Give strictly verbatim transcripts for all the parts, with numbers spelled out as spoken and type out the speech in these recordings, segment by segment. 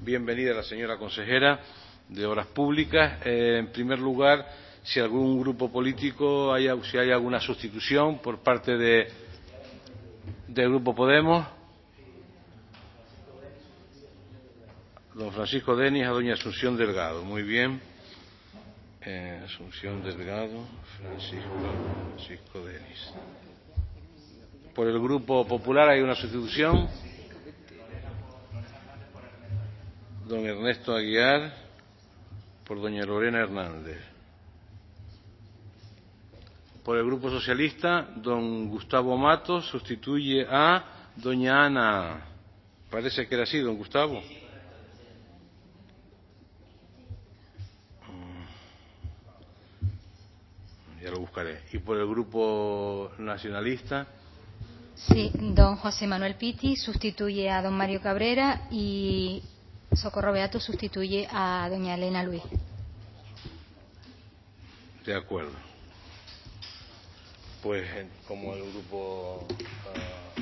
bienvenida a la señora consejera de Obras Públicas. Eh, en primer lugar, si algún grupo político, hay, si hay alguna sustitución por parte de, del Grupo Podemos. Don Francisco Denis a doña Asunción Delgado. Muy bien. Eh, Asunción Delgado, Francisco, Francisco Denis. Por el Grupo Popular hay una sustitución. Don Ernesto Aguiar por doña Lorena Hernández. Por el Grupo Socialista, don Gustavo Matos sustituye a doña Ana. Parece que era así, don Gustavo. Ya lo buscaré. Y por el Grupo Nacionalista. Sí, don José Manuel Pitti sustituye a don Mario Cabrera y Socorro Beato sustituye a doña Elena Luis. De acuerdo. Pues como el grupo uh,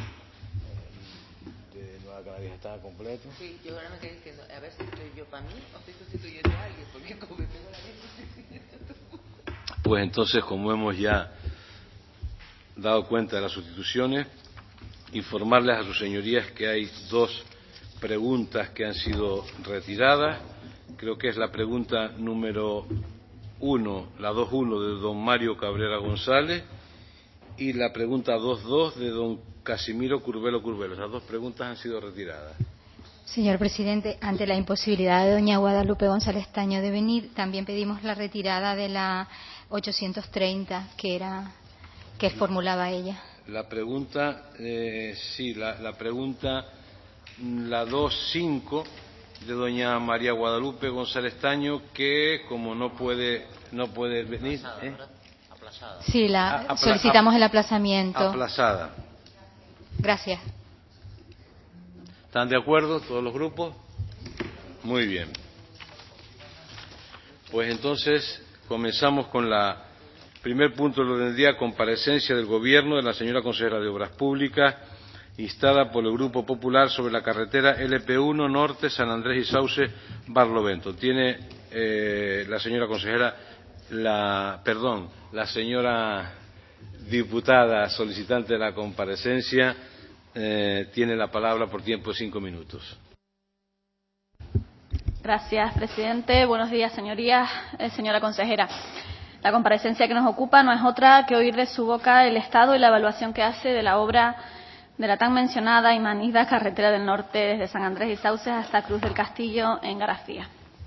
de Nueva Canarias está completo. Sí, yo ahora me quedé diciendo, a ver si estoy yo para mí o estoy sustituyendo a alguien, porque como me tengo la misma. Pues entonces, como hemos ya dado cuenta de las sustituciones, informarles a sus señorías que hay dos preguntas que han sido retiradas. Creo que es la pregunta número uno, la dos uno de don Mario Cabrera González y la pregunta dos dos de don Casimiro Curbelo Curbelo. Esas dos preguntas han sido retiradas. Señor presidente, ante la imposibilidad de doña Guadalupe González Taño de venir, también pedimos la retirada de la ochocientos treinta que era que formulaba ella. La pregunta, eh, sí, la, la pregunta, la dos cinco de doña María Guadalupe González Taño, que como no puede no puede venir. ¿eh? Aplazada. Sí, la Apla solicitamos el aplazamiento. Aplazada. Gracias. ¿Están de acuerdo todos los grupos? Muy bien. Pues entonces comenzamos con la primer punto del orden del día, comparecencia del Gobierno de la señora consejera de Obras Públicas, instada por el Grupo Popular sobre la carretera L P uno Norte, San Andrés y Sauce, Barlovento. Tiene eh, la señora consejera, la, perdón, la señora diputada solicitante de la comparecencia, eh, tiene la palabra por tiempo de cinco minutos. Gracias, presidente. Buenos días, señorías, eh, señora consejera. La comparecencia que nos ocupa no es otra que oír de su boca el estado y la evaluación que hace de la obra de la tan mencionada y manida carretera del norte desde San Andrés y Sauces hasta Cruz del Castillo en Garafía.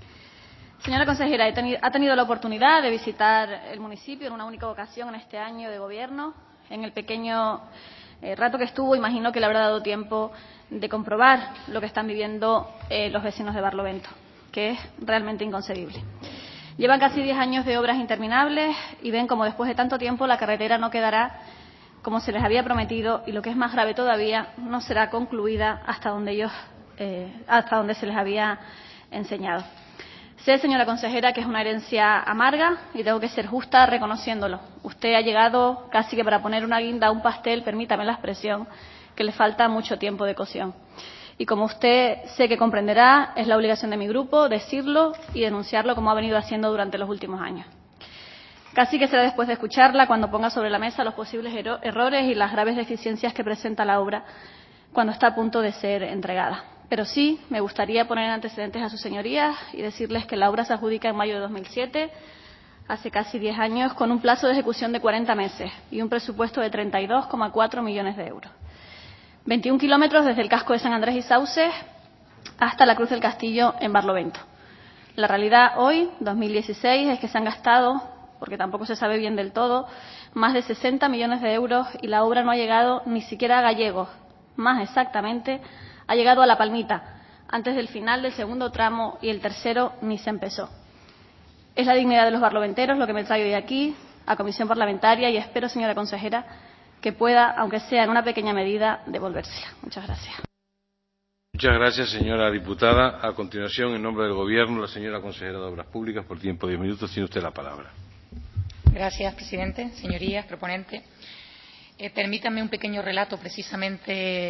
Señora consejera, he tenido, ha tenido la oportunidad de visitar el municipio en una única ocasión en este año de gobierno. En el pequeño eh, rato que estuvo, imagino que le habrá dado tiempo de comprobar lo que están viviendo eh, los vecinos de Barlovento, que es realmente inconcebible. Llevan casi diez años de obras interminables y ven como después de tanto tiempo la carretera no quedará como se les había prometido y, lo que es más grave todavía, no será concluida hasta donde ellos, eh, hasta donde se les había enseñado. Sé, señora consejera, que es una herencia amarga y tengo que ser justa reconociéndolo. Usted ha llegado casi que para poner una guinda a un pastel, permítame la expresión, que le falta mucho tiempo de cocción. Y como usted sé que comprenderá, es la obligación de mi grupo decirlo y denunciarlo como ha venido haciendo durante los últimos años. Casi que será después de escucharla cuando ponga sobre la mesa los posibles errores y las graves deficiencias que presenta la obra cuando está a punto de ser entregada. Pero sí, me gustaría poner antecedentes a sus señorías y decirles que la obra se adjudica en mayo de dos mil siete, hace casi diez años, con un plazo de ejecución de cuarenta meses y un presupuesto de treinta y dos coma cuatro millones de euros. veintiún kilómetros desde el casco de San Andrés y Sauces hasta la Cruz del Castillo en Barlovento. La realidad hoy, dos mil dieciséis, es que se han gastado, porque tampoco se sabe bien del todo, más de sesenta millones de euros y la obra no ha llegado ni siquiera a Gallegos. Más exactamente, ha llegado a La Palmita, antes del final del segundo tramo, y el tercero ni se empezó. Es la dignidad de los barloventeros lo que me trae hoy aquí, a comisión parlamentaria, y espero, señora consejera, que pueda, aunque sea en una pequeña medida, devolvérsela. Muchas gracias. Muchas gracias, señora diputada. A continuación, en nombre del Gobierno, la señora consejera de Obras Públicas, por tiempo de diez minutos, tiene usted la palabra. Gracias, presidente. Señorías, proponente. Eh, permítanme un pequeño relato precisamente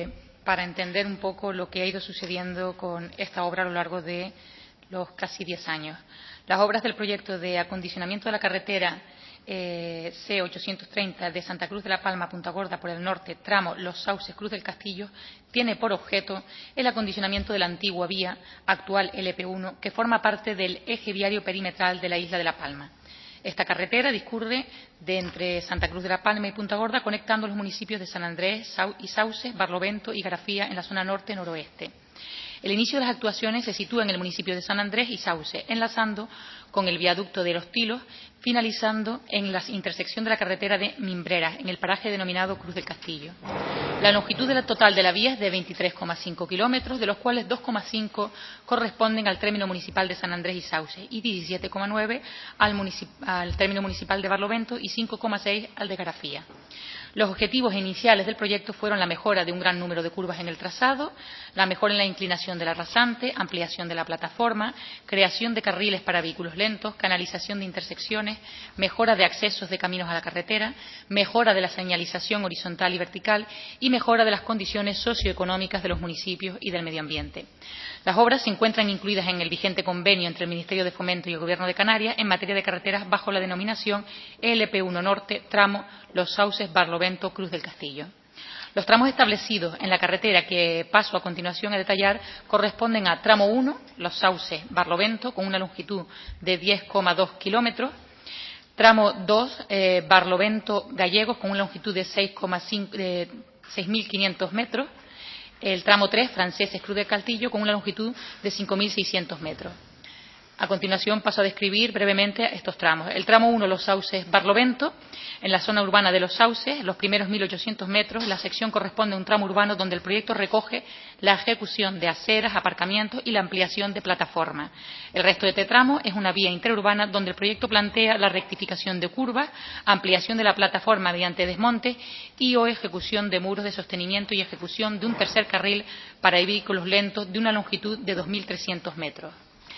para entender un poco lo que ha ido sucediendo con esta obra a lo largo de los casi diez años. Las obras del proyecto de acondicionamiento de la carretera eh, C ochocientos treinta de Santa Cruz de la Palma a Punta Gorda por el norte, tramo Los Sauces Cruz del Castillo, tiene por objeto el acondicionamiento de la antigua vía, actual L P uno, que forma parte del eje viario perimetral de la isla de La Palma. Esta carretera discurre de entre Santa Cruz de la Palma y Punta Gorda, conectando los municipios de San Andrés y Sauces, Barlovento y Garafía en la zona norte-noroeste. El inicio de las actuaciones se sitúa en el municipio de San Andrés y Sauces, enlazando con el viaducto de Los Tilos, finalizando en la intersección de la carretera de Mimbreras, en el paraje denominado Cruz del Castillo. La longitud de la total de la vía es de veintitrés coma cinco kilómetros, de los cuales dos coma cinco corresponden al término municipal de San Andrés y Sauces y diecisiete coma nueve al, al término municipal de Barlovento y cinco coma seis al de Garafía. Los objetivos iniciales del proyecto fueron la mejora de un gran número de curvas en el trazado, la mejora en la inclinación de la rasante, ampliación de la plataforma, creación de carriles para vehículos lentos, canalización de intersecciones, mejora de accesos de caminos a la carretera, mejora de la señalización horizontal y vertical y mejora de las condiciones socioeconómicas de los municipios y del medio ambiente. Las obras se encuentran incluidas en el vigente convenio entre el Ministerio de Fomento y el Gobierno de Canarias en materia de carreteras bajo la denominación L P uno Norte, tramo Los Sauces, Barlovento, Cruz del Castillo. Los tramos establecidos en la carretera que paso a continuación a detallar corresponden a tramo uno, Los Sauces, Barlovento, con una longitud de diez coma dos kilómetros, tramo dos, eh, Barlovento, Gallegos, con una longitud de seis mil quinientos metros, el tramo tres, Franceses, Cruz del Castillo, con una longitud de cinco mil seiscientos metros. A continuación paso a describir brevemente estos tramos. El tramo uno, Los Sauces, Barlovento, en la zona urbana de Los Sauces, los primeros mil ochocientos metros, la sección corresponde a un tramo urbano donde el proyecto recoge la ejecución de aceras, aparcamientos y la ampliación de plataformas. El resto de este tramo es una vía interurbana donde el proyecto plantea la rectificación de curvas, ampliación de la plataforma mediante desmonte y o ejecución de muros de sostenimiento y ejecución de un tercer carril para vehículos lentos de una longitud de dos mil trescientos metros.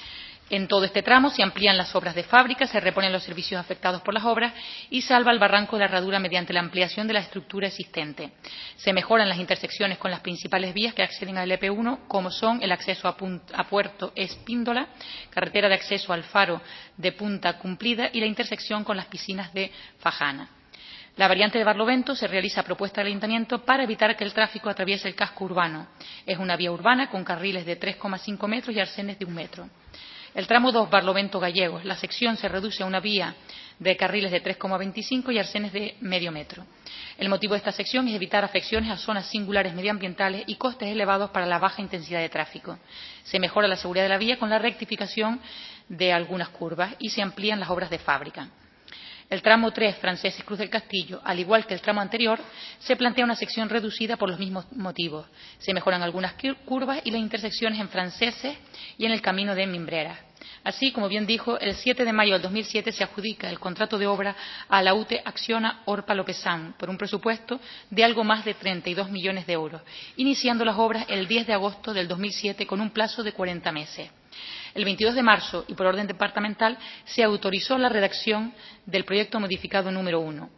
En todo este tramo se amplían las obras de fábrica, se reponen los servicios afectados por las obras y salva el barranco de Herradura mediante la ampliación de la estructura existente. Se mejoran las intersecciones con las principales vías que acceden al L P uno, como son el acceso a, Punta, a Puerto Espíndola, carretera de acceso al faro de Punta Cumplida y la intersección con las piscinas de Fajana. La variante de Barlovento se realiza a propuesta del Ayuntamiento para evitar que el tráfico atraviese el casco urbano. Es una vía urbana con carriles de tres coma cinco metros y arcenes de un metro. El tramo dos, Barlovento Gallegos, la sección se reduce a una vía de carriles de tres coma veinticinco y arcenes de medio metro. El motivo de esta sección es evitar afecciones a zonas singulares medioambientales y costes elevados para la baja intensidad de tráfico. Se mejora la seguridad de la vía con la rectificación de algunas curvas y se amplían las obras de fábrica. El tramo tres, Franceses Cruz del Castillo, al igual que el tramo anterior, se plantea una sección reducida por los mismos motivos. Se mejoran algunas curvas y las intersecciones en Franceses y en el camino de Mimbreras. Así, como bien dijo, el siete de mayo del dos mil siete se adjudica el contrato de obra a la U T E Acciona Orpa Lopezán por un presupuesto de algo más de treinta y dos millones de euros, iniciando las obras el diez de agosto del dos mil siete con un plazo de cuarenta meses. El veintidós de marzo, y por orden departamental, se autorizó la redacción del proyecto modificado número uno.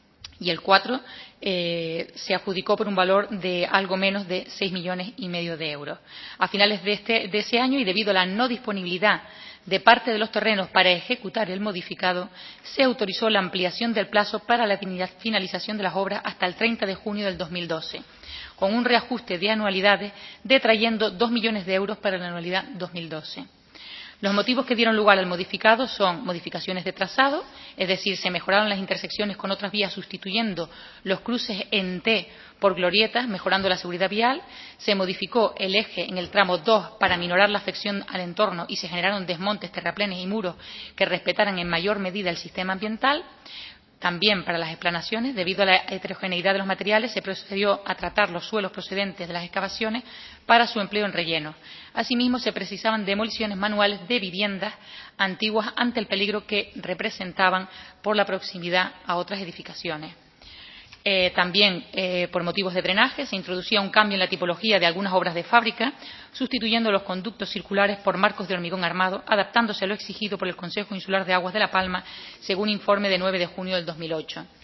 Y el cuatro eh, se adjudicó por un valor de algo menos de seis millones y medio de euros. A finales de, este, de ese año, y debido a la no disponibilidad de parte de los terrenos para ejecutar el modificado, se autorizó la ampliación del plazo para la finalización de las obras hasta el treinta de junio del dos mil doce, con un reajuste de anualidades detrayendo dos millones de euros para la anualidad dos mil doce. Los motivos que dieron lugar al modificado son modificaciones de trazado, es decir, se mejoraron las intersecciones con otras vías sustituyendo los cruces en T por glorietas, mejorando la seguridad vial, se modificó el eje en el tramo dos para minorar la afección al entorno y se generaron desmontes, terraplenes y muros que respetaran en mayor medida el sistema ambiental. También para las explanaciones, debido a la heterogeneidad de los materiales, se procedió a tratar los suelos procedentes de las excavaciones para su empleo en relleno. Asimismo, se precisaban demoliciones manuales de viviendas antiguas ante el peligro que representaban por la proximidad a otras edificaciones. Eh, también, eh, por motivos de drenaje, se introducía un cambio en la tipología de algunas obras de fábrica, sustituyendo los conductos circulares por marcos de hormigón armado, adaptándose a lo exigido por el Consejo Insular de Aguas de La Palma, según informe de nueve de junio del dos mil ocho.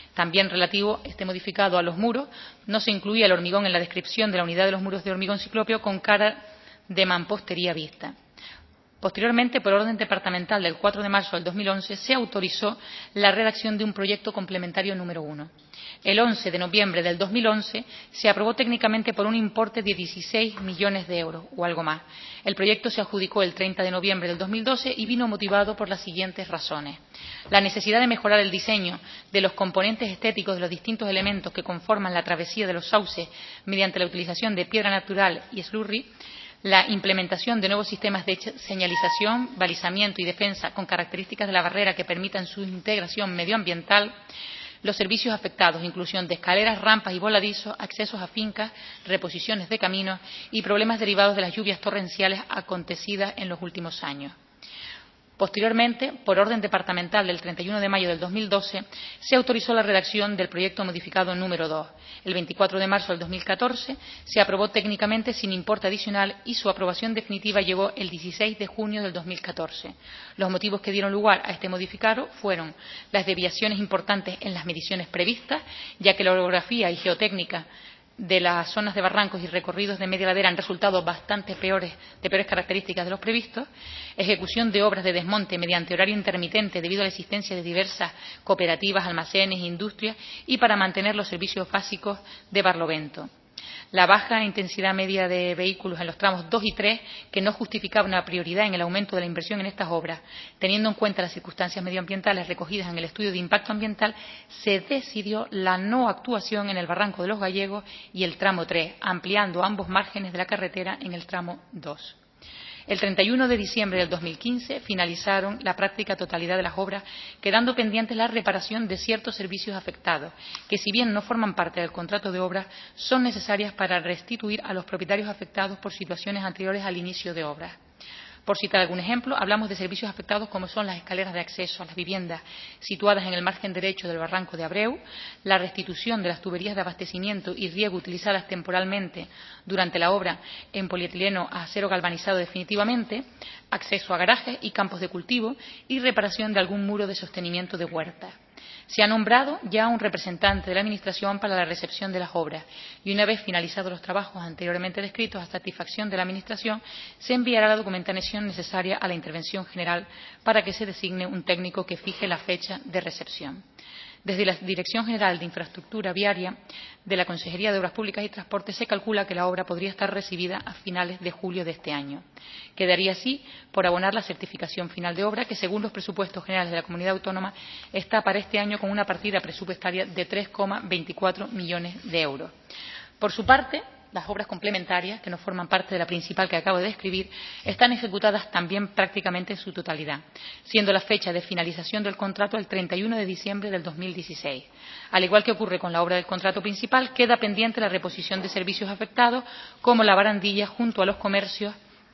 También relativo este modificado a los muros, no se incluía el hormigón en la descripción de la unidad de los muros de hormigón ciclópeo con cara de mampostería vista. Posteriormente, por orden departamental del cuatro de marzo del dos mil once, se autorizó la redacción de un proyecto complementario número uno. El once de noviembre del dos mil once se aprobó técnicamente por un importe de dieciséis millones de euros o algo más. El proyecto se adjudicó el treinta de noviembre del dos mil doce y vino motivado por las siguientes razones. La necesidad de mejorar el diseño de los componentes estéticos de los distintos elementos que conforman la travesía de los sauces mediante la utilización de piedra natural y slurry, la implementación de nuevos sistemas de señalización, balizamiento y defensa con características de la barrera que permitan su integración medioambiental, los servicios afectados, inclusión de escaleras, rampas y voladizos, accesos a fincas, reposiciones de caminos y problemas derivados de las lluvias torrenciales acontecidas en los últimos años. Posteriormente, por orden departamental del treinta y uno de mayo del dos mil doce, se autorizó la redacción del proyecto modificado número dos. El veinticuatro de marzo del dos mil catorce se aprobó técnicamente sin importe adicional y su aprobación definitiva llegó el dieciséis de junio del dos mil catorce. Los motivos que dieron lugar a este modificado fueron las desviaciones importantes en las mediciones previstas, ya que la orografía y geotécnica de las zonas de barrancos y recorridos de media ladera han resultado bastante peores, de peores características de los previstos, ejecución de obras de desmonte mediante horario intermitente debido a la existencia de diversas cooperativas, almacenes, industrias y para mantener los servicios básicos de Barlovento. La baja intensidad media de vehículos en los tramos dos y tres, que no justificaba una prioridad en el aumento de la inversión en estas obras, teniendo en cuenta las circunstancias medioambientales recogidas en el estudio de impacto ambiental, se decidió la no actuación en el Barranco de los Gallegos y el tramo tres, ampliando ambos márgenes de la carretera en el tramo dos. El treinta y uno de diciembre del dos mil quince finalizaron la práctica totalidad de las obras, quedando pendientes la reparación de ciertos servicios afectados, que si bien no forman parte del contrato de obras, son necesarias para restituir a los propietarios afectados por situaciones anteriores al inicio de obras. Por citar algún ejemplo, hablamos de servicios afectados como son las escaleras de acceso a las viviendas situadas en el margen derecho del barranco de Abreu, la restitución de las tuberías de abastecimiento y riego utilizadas temporalmente durante la obra en polietileno a acero galvanizado definitivamente, acceso a garajes y campos de cultivo y reparación de algún muro de sostenimiento de huertas. Se ha nombrado ya un representante de la Administración para la recepción de las obras y una vez finalizados los trabajos anteriormente descritos a satisfacción de la Administración, se enviará la documentación necesaria a la Intervención General para que se designe un técnico que fije la fecha de recepción. Desde la Dirección General de Infraestructura Viaria de la Consejería de Obras Públicas y Transporte se calcula que la obra podría estar recibida a finales de julio de este año. Quedaría así por abonar la certificación final de obra, que según los presupuestos generales de la Comunidad Autónoma está para este año con una partida presupuestaria de tres coma veinticuatro millones de euros. Por su parte, las obras complementarias, que no forman parte de la principal que acabo de describir, están ejecutadas también prácticamente en su totalidad, siendo la fecha de finalización del contrato el treinta y uno de diciembre del dos mil dieciséis. Al igual que ocurre con la obra del contrato principal, queda pendiente la reposición de servicios afectados, como la barandilla junto a los comercios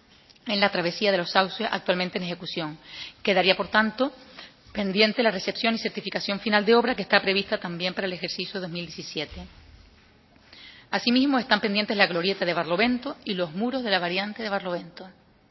en la travesía de los sauces actualmente en ejecución. Quedaría, por tanto, pendiente la recepción y certificación final de obra, que está prevista también para el ejercicio dos mil diecisiete. Asimismo, están pendientes la glorieta de Barlovento y los muros de la variante de Barlovento.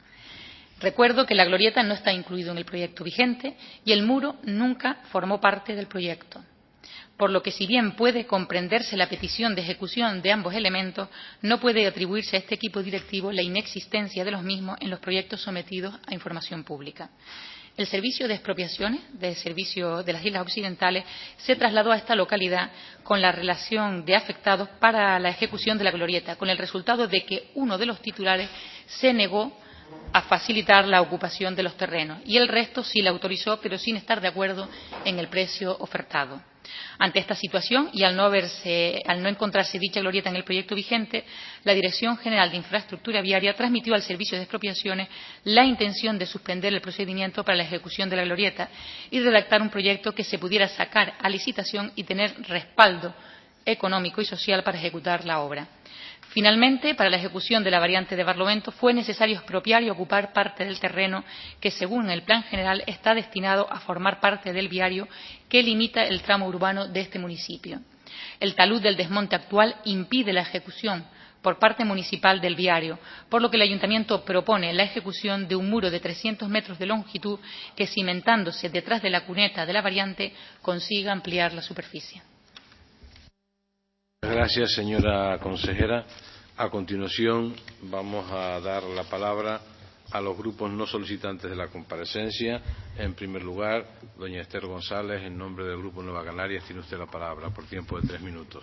Recuerdo que la glorieta no está incluido en el proyecto vigente y el muro nunca formó parte del proyecto, por lo que si bien puede comprenderse la petición de ejecución de ambos elementos, no puede atribuirse a este equipo directivo la inexistencia de los mismos en los proyectos sometidos a información pública. El servicio de expropiaciones del servicio de las Islas Occidentales se trasladó a esta localidad con la relación de afectados para la ejecución de la glorieta, con el resultado de que uno de los titulares se negó a facilitar la ocupación de los terrenos y el resto sí la autorizó, pero sin estar de acuerdo en el precio ofertado. Ante esta situación y al no, haberse, al no encontrarse dicha glorieta en el proyecto vigente, la Dirección General de Infraestructura Viaria transmitió al Servicio de Expropiaciones la intención de suspender el procedimiento para la ejecución de la glorieta y redactar un proyecto que se pudiera sacar a licitación y tener respaldo económico y social para ejecutar la obra. Finalmente, para la ejecución de la variante de Barlovento fue necesario expropiar y ocupar parte del terreno que, según el Plan General, está destinado a formar parte del viario que limita el tramo urbano de este municipio. El talud del desmonte actual impide la ejecución por parte municipal del viario, por lo que el Ayuntamiento propone la ejecución de un muro de trescientos metros de longitud que, cimentándose detrás de la cuneta de la variante, consiga ampliar la superficie. Gracias, señora consejera. A continuación, vamos a dar la palabra a los grupos no solicitantes de la comparecencia. En primer lugar, doña Esther González, en nombre del Grupo Nueva Canarias, tiene usted la palabra por tiempo de tres minutos.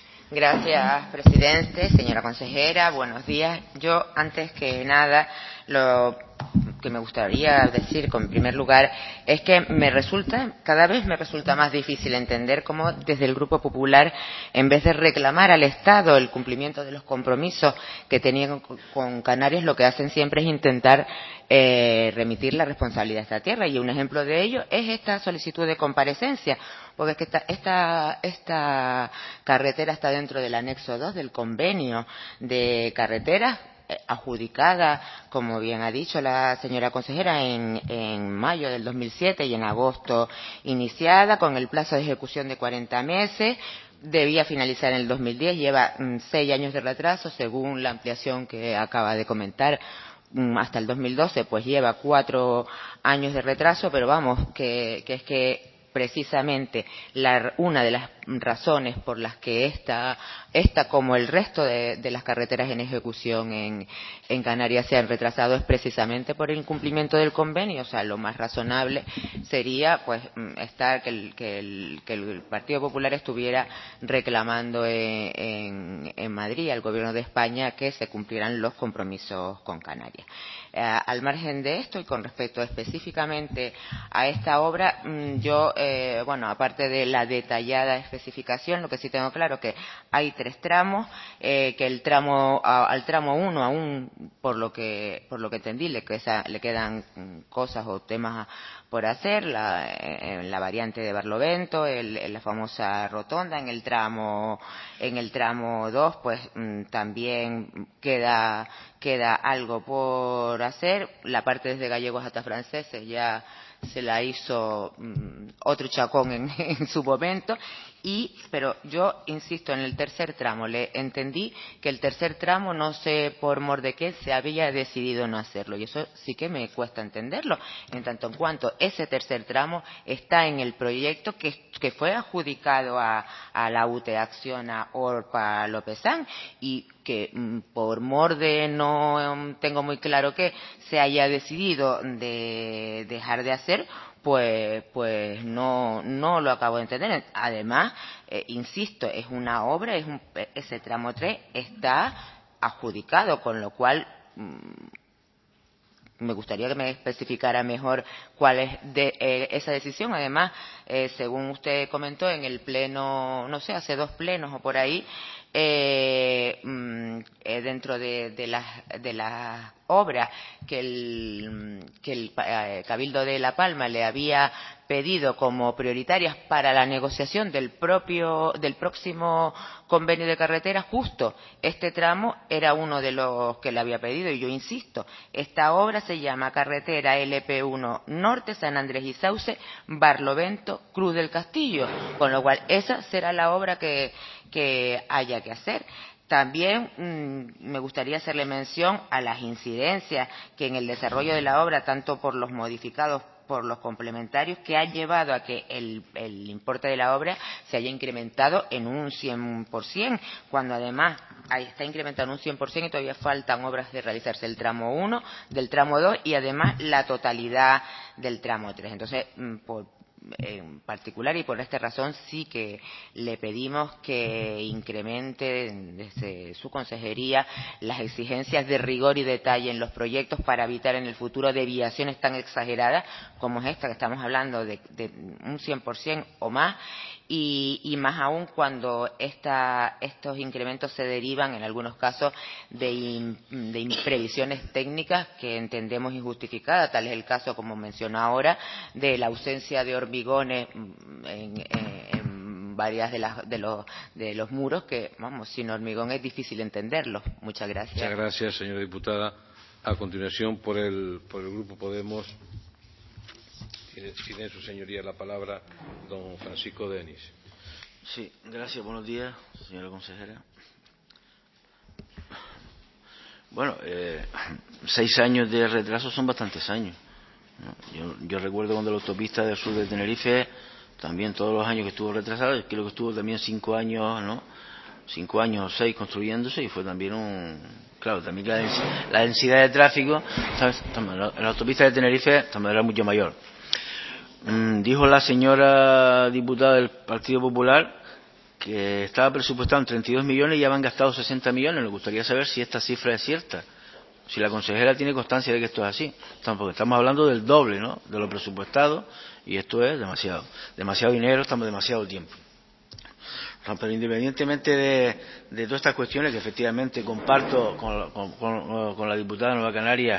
Gracias, presidente, señora consejera, buenos días. Yo, antes que nada, lo que me gustaría decir, en primer lugar, es que me resulta, cada vez me resulta más difícil entender cómo desde el Grupo Popular, en vez de reclamar al Estado el cumplimiento de los compromisos que tenían con Canarias, lo que hacen siempre es intentar eh, remitir la responsabilidad de esta tierra. Y un ejemplo de ello es esta solicitud de comparecencia, porque es que esta, esta, esta carretera está dentro del anexo dos del convenio de carreteras, adjudicada, como bien ha dicho la señora consejera, en, en mayo del dos mil siete y en agosto iniciada, con el plazo de ejecución de cuarenta meses. Debía finalizar en el dos mil diez, lleva mm, seis años de retraso, según la ampliación que acaba de comentar. Mm, hasta el dos mil doce, pues lleva cuatro años de retraso, pero vamos, que, que es que precisamente la, una de las razones por las que esta, esta como el resto de, de las carreteras en ejecución en, en Canarias se han retrasado es precisamente por el incumplimiento del convenio. O sea, lo más razonable sería pues estar que el, que el, que el Partido Popular estuviera reclamando en, en, en Madrid al Gobierno de España que se cumplieran los compromisos con Canarias. Eh, al margen de esto y con respecto específicamente a esta obra, yo, eh, bueno, aparte de la detallada especificación, lo que sí tengo claro que hay tres tramos, eh, que el tramo a, al tramo uno aún, por lo que por lo que entendí, le, que esa, le quedan cosas o temas por hacer, la, en la variante de Barlovento, el, en la famosa rotonda, en el tramo en el tramo dos, pues también queda queda algo por hacer. La parte desde gallegos hasta franceses ya se la hizo um, otro chacón en, en su momento. Y, pero yo insisto, en el tercer tramo le entendí que el tercer tramo, no sé por mor de qué, se había decidido no hacerlo, y eso sí que me cuesta entenderlo, en tanto en cuanto ese tercer tramo está en el proyecto que, que fue adjudicado a, a la U T E Acciona Orpa Lopezán, y que por mor de no tengo muy claro que se haya decidido de dejar de hacer, pues pues no no lo acabo de entender. Además, eh, insisto, es una obra, es un, ese tramo tres está adjudicado, con lo cual mmm, me gustaría que me especificara mejor cuál es de, eh, esa decisión. Además, eh, según usted comentó en el pleno, no sé, hace dos plenos o por ahí, eh, eh, dentro de, de las de las obras que el, que el eh, Cabildo de La Palma le había pedido como prioritarias para la negociación del propio del próximo convenio de carreteras, justo este tramo era uno de los que le había pedido. Y yo insisto, esta obra se llama Carretera L P uno Norte, San Andrés y Sauce, Barlovento, Cruz del Castillo, con lo cual esa será la obra que, que haya que hacer. También mmm, me gustaría hacerle mención a las incidencias que en el desarrollo de la obra, tanto por los modificados por los complementarios, que ha llevado a que el, el importe de la obra se haya incrementado en un cien por ciento, cuando además ahí está incrementado en un cien por ciento y todavía faltan obras de realizarse el tramo uno, del tramo dos y además la totalidad del tramo tres. Entonces, por en particular y por esta razón sí que le pedimos que incremente desde su consejería las exigencias de rigor y detalle en los proyectos para evitar en el futuro desviaciones tan exageradas como es esta, que estamos hablando de, de un cien por ciento o más, y, y más aún cuando esta, estos incrementos se derivan en algunos casos de, in, de imprevisiones técnicas que entendemos injustificadas. Tal es el caso, como mencionó ahora, de la ausencia de hormigones en, en, en varias de, las, de, los, de los muros, que vamos, sin hormigón es difícil entenderlo. Muchas gracias. Muchas gracias, señora diputada. A continuación, por el, por el Grupo Podemos, tiene, tiene su señoría la palabra don Francisco Denis. Sí, gracias. Buenos días, señora consejera. Bueno, eh, seis años de retraso son bastantes años, ¿no? Yo, yo recuerdo cuando la autopista del sur de Tenerife, también todos los años que estuvo retrasada, creo que estuvo también cinco años, ¿no? cinco años o seis construyéndose y fue también un... Claro, también la, dens la densidad de tráfico, ¿sabes? En la autopista de Tenerife también era mucho mayor. Mm, dijo la señora diputada del Partido Popular que estaba presupuestado en treinta y dos millones y ya han gastado sesenta millones. Me gustaría saber si esta cifra es cierta, si la consejera tiene constancia de que esto es así, porque estamos hablando del doble, ¿no?, de lo presupuestado, y esto es demasiado, demasiado dinero, estamos demasiado tiempo. Pero independientemente de, de todas estas cuestiones, que efectivamente comparto con, con, con, con la diputada de Nueva Canarias,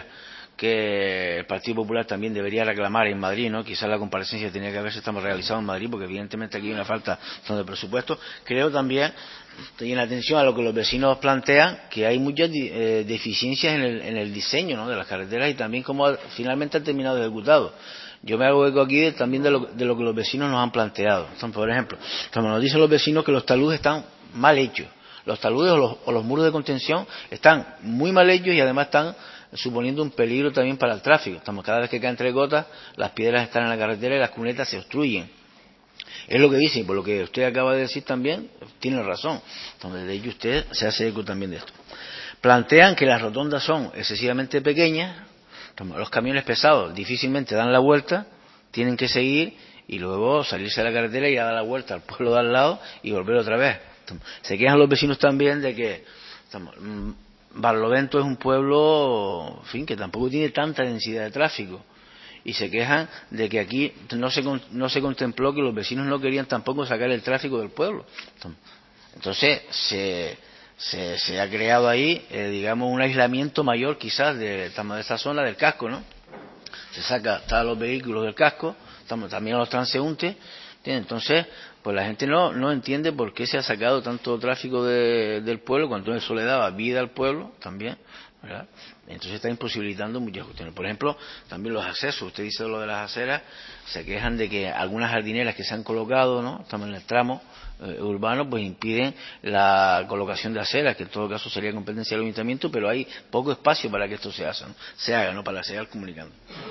que el Partido Popular también debería reclamar en Madrid, ¿no? Quizás la comparecencia tenía que haberse estado realizado en Madrid, porque evidentemente aquí hay una falta de presupuesto. Creo también, y en atención a lo que los vecinos plantean, que hay muchas eh, deficiencias en el, en el diseño, ¿no?, de las carreteras y también cómo finalmente han terminado ejecutado. Yo me hago eco aquí de, también de lo, de lo que los vecinos nos han planteado. Entonces, por ejemplo, como nos dicen los vecinos que los taludes están mal hechos. Los taludes o los, o los muros de contención están muy mal hechos y además están suponiendo un peligro también para el tráfico. Estamos, cada vez que caen tres gotas, las piedras están en la carretera y las cunetas se obstruyen. Es lo que dicen, y por lo que usted acaba de decir también, tiene razón. Entonces, de ello usted se hace eco también de esto. Plantean que las rotondas son excesivamente pequeñas. Los camiones pesados difícilmente dan la vuelta, tienen que seguir y luego salirse de la carretera y dar la vuelta al pueblo de al lado y volver otra vez. Se quejan los vecinos también de que estamos, Barlovento es un pueblo, en fin, que tampoco tiene tanta densidad de tráfico, y se quejan de que aquí no se, no se contempló que los vecinos no querían tampoco sacar el tráfico del pueblo. Entonces se... Se, se ha creado ahí, eh, digamos, un aislamiento mayor quizás de, de esta zona del casco, ¿no? Se saca a los vehículos del casco, estamos también a los transeúntes, ¿entiendes? Entonces, pues la gente no no entiende por qué se ha sacado tanto tráfico de, del pueblo, cuando eso le daba vida al pueblo también, ¿verdad? Entonces está imposibilitando muchas cuestiones. Por ejemplo, también los accesos. Usted dice lo de las aceras, se quejan de que algunas jardineras que se han colocado, ¿no?, estamos en el tramo eh, urbano, pues impiden la colocación de aceras, que en todo caso sería competencia del ayuntamiento, pero hay poco espacio para que esto se haga, ¿no? se haga, ¿no?, para seguir comunicando.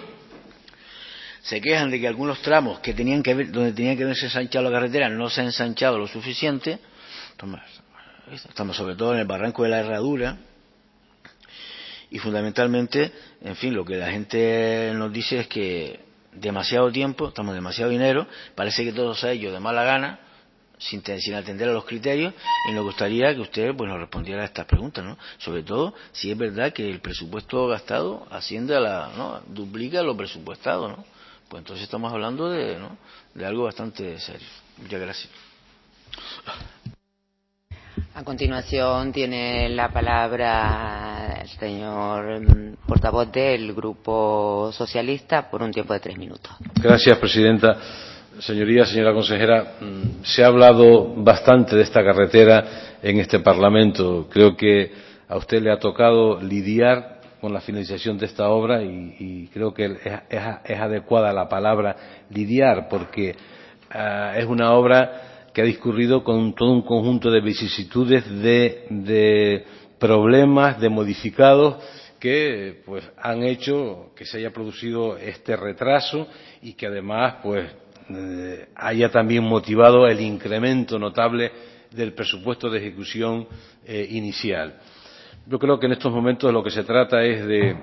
Se quejan de que algunos tramos que tenían que ver, donde tenía que haberse ensanchado la carretera no se ha ensanchado lo suficiente. Estamos sobre todo en el barranco de la Herradura. Y fundamentalmente, en fin, lo que la gente nos dice es que demasiado tiempo, estamos demasiado dinero, parece que todo se ha hecho de mala gana, sin, sin atender a los criterios, y nos gustaría que usted pues nos respondiera a estas preguntas, ¿no? Sobre todo, si es verdad que el presupuesto gastado asciende a la, ¿no?, duplica lo presupuestado, ¿no? Pues entonces estamos hablando de, ¿no?, de algo bastante serio. Muchas gracias. A continuación tiene la palabra el señor portavoz del Grupo Socialista por un tiempo de tres minutos. Gracias, presidenta. Señorías, señora consejera, se ha hablado bastante de esta carretera en este Parlamento. Creo que a usted le ha tocado lidiar con la finalización de esta obra y, y creo que es, es, es adecuada la palabra lidiar, porque uh, es una obra que ha discurrido con todo un conjunto de vicisitudes, de, de problemas, de modificados que pues han hecho que se haya producido este retraso y que además pues eh, haya también motivado el incremento notable del presupuesto de ejecución eh, inicial. Yo creo que en estos momentos lo que se trata es de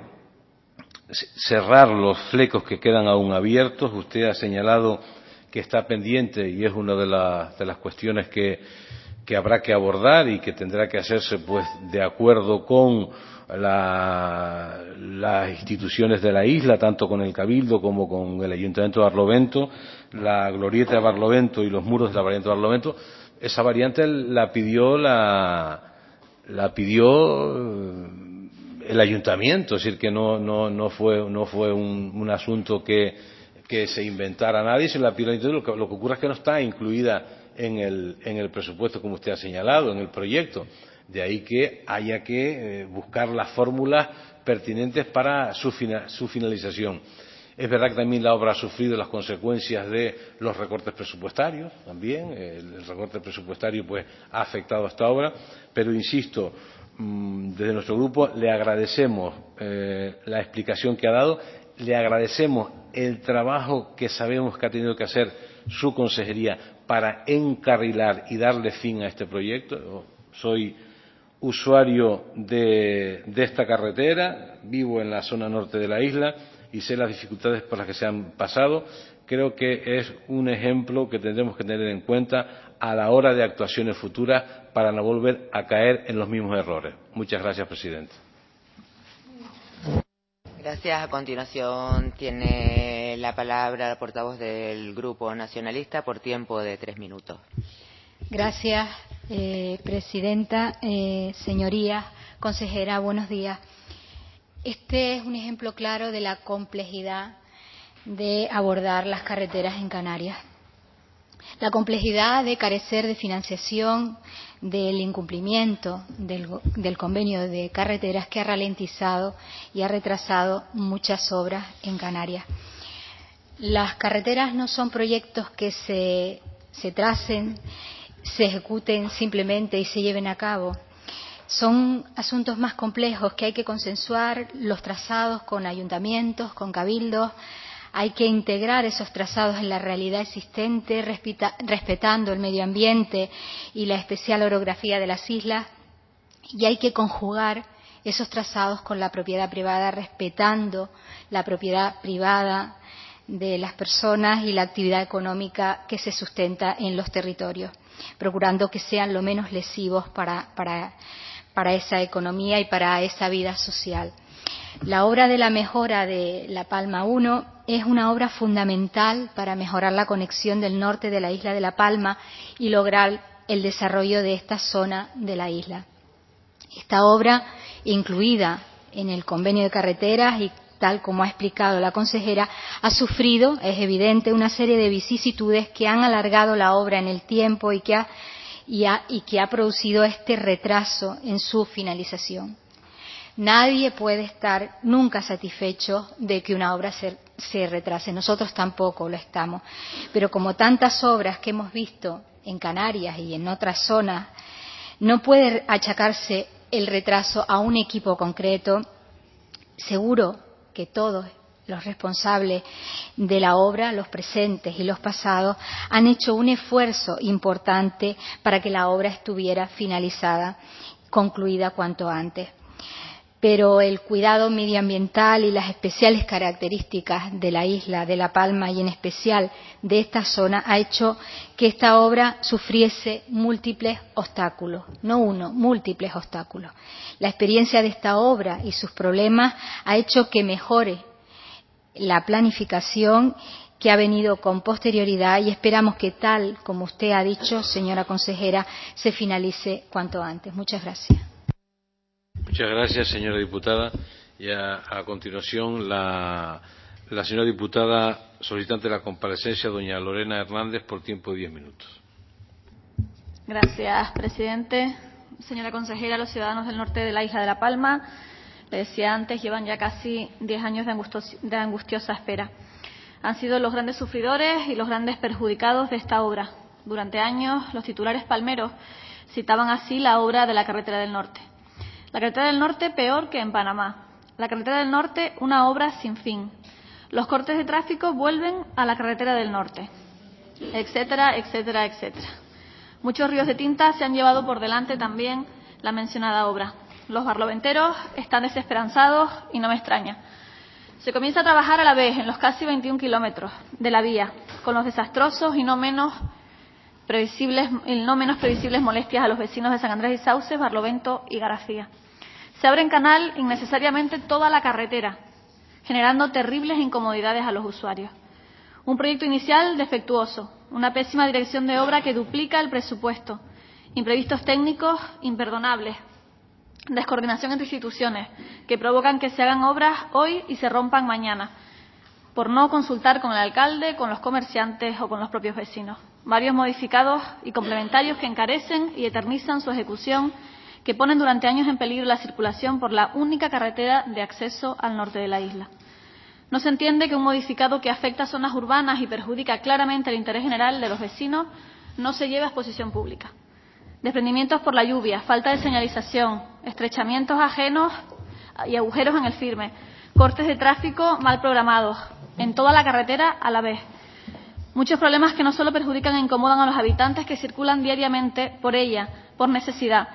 cerrar los flecos que quedan aún abiertos. Usted ha señalado que está pendiente y es una de, la, de las cuestiones que, que habrá que abordar y que tendrá que hacerse pues de acuerdo con la, las instituciones de la isla, tanto con el Cabildo como con el Ayuntamiento de Barlovento, la glorieta de Barlovento y los muros de la variante de Barlovento. Esa variante la pidió la, la pidió el Ayuntamiento, es decir, que no, no, no fue, no fue un, un asunto que que se inventara nadie, se la pidió. Lo que, lo que ocurre es que no está incluida en el, en el presupuesto, como usted ha señalado, en el proyecto. De ahí que haya que eh, buscar las fórmulas pertinentes para su, fina, su finalización. Es verdad que también la obra ha sufrido las consecuencias de los recortes presupuestarios, también. El, el recorte presupuestario pues ha afectado a esta obra, pero insisto, mmm, desde nuestro grupo le agradecemos eh, la explicación que ha dado. Le agradecemos el trabajo que sabemos que ha tenido que hacer su consejería para encarrilar y darle fin a este proyecto. Soy usuario de, de esta carretera, vivo en la zona norte de la isla y sé las dificultades por las que se han pasado. Creo que es un ejemplo que tendremos que tener en cuenta a la hora de actuaciones futuras para no volver a caer en los mismos errores. Muchas gracias, presidente. Gracias. A continuación tiene la palabra la portavoz del Grupo Nacionalista por tiempo de tres minutos. Gracias, eh, presidenta. Eh, señorías, consejera, buenos días. Este es un ejemplo claro de la complejidad de abordar las carreteras en Canarias. La complejidad de carecer de financiación, del incumplimiento del, del convenio de carreteras que ha ralentizado y ha retrasado muchas obras en Canarias. Las carreteras no son proyectos que se, se tracen, se ejecuten simplemente y se lleven a cabo. Son asuntos más complejos que hay que consensuar los trazados con ayuntamientos, con cabildos. Hay que integrar esos trazados en la realidad existente, respeta, respetando el medio ambiente y la especial orografía de las islas. Y hay que conjugar esos trazados con la propiedad privada, respetando la propiedad privada de las personas y la actividad económica que se sustenta en los territorios, procurando que sean lo menos lesivos para, para, para esa economía y para esa vida social. La obra de la mejora de La Palma uno es una obra fundamental para mejorar la conexión del norte de la isla de La Palma y lograr el desarrollo de esta zona de la isla. Esta obra, incluida en el convenio de carreteras y tal como ha explicado la consejera, ha sufrido, es evidente, una serie de vicisitudes que han alargado la obra en el tiempo y que ha, y ha, y que ha producido este retraso en su finalización. Nadie puede estar nunca satisfecho de que una obra se, se retrase. Nosotros tampoco lo estamos. Pero como tantas obras que hemos visto en Canarias y en otras zonas, no puede achacarse el retraso a un equipo concreto. Seguro que todos los responsables de la obra, los presentes y los pasados, han hecho un esfuerzo importante para que la obra estuviera finalizada, concluida cuanto antes. Pero el cuidado medioambiental y las especiales características de la isla de La Palma y en especial de esta zona ha hecho que esta obra sufriese múltiples obstáculos, no uno, múltiples obstáculos. La experiencia de esta obra y sus problemas ha hecho que mejore la planificación que ha venido con posterioridad y esperamos que tal como usted ha dicho, señora consejera, se finalice cuanto antes. Muchas gracias. Muchas gracias, señora diputada. Y a, a continuación, la, la señora diputada solicitante de la comparecencia, doña Lorena Hernández, por tiempo de diez minutos. Gracias, presidente. Señora consejera, los ciudadanos del norte de la isla de La Palma, le decía antes, llevan ya casi diez años de, angustos, de angustiosa espera. Han sido los grandes sufridores y los grandes perjudicados de esta obra. Durante años, los titulares palmeros citaban así la obra de la carretera del norte. La carretera del norte peor que en Panamá. La carretera del norte, una obra sin fin. Los cortes de tráfico vuelven a la carretera del norte, etcétera, etcétera, etcétera. Muchos ríos de tinta se han llevado por delante también la mencionada obra. Los barloventeros están desesperanzados y no me extraña. Se comienza a trabajar a la vez en los casi veintiún kilómetros de la vía, con los desastrosos y no menos previsibles, y no menos previsibles molestias a los vecinos de San Andrés y Sauces, Barlovento y García. Se abre en canal innecesariamente toda la carretera, generando terribles incomodidades a los usuarios. Un proyecto inicial defectuoso, una pésima dirección de obra que duplica el presupuesto, imprevistos técnicos imperdonables, descoordinación entre instituciones que provocan que se hagan obras hoy y se rompan mañana, por no consultar con el alcalde, con los comerciantes o con los propios vecinos. Varios modificados y complementarios que encarecen y eternizan su ejecución, que ponen durante años en peligro la circulación por la única carretera de acceso al norte de la isla. No se entiende que un modificado que afecta a zonas urbanas y perjudica claramente el interés general de los vecinos no se lleve a exposición pública. Desprendimientos por la lluvia, falta de señalización, estrechamientos ajenos y agujeros en el firme, cortes de tráfico mal programados, en toda la carretera a la vez. Muchos problemas que no solo perjudican e incomodan a los habitantes que circulan diariamente por ella, por necesidad,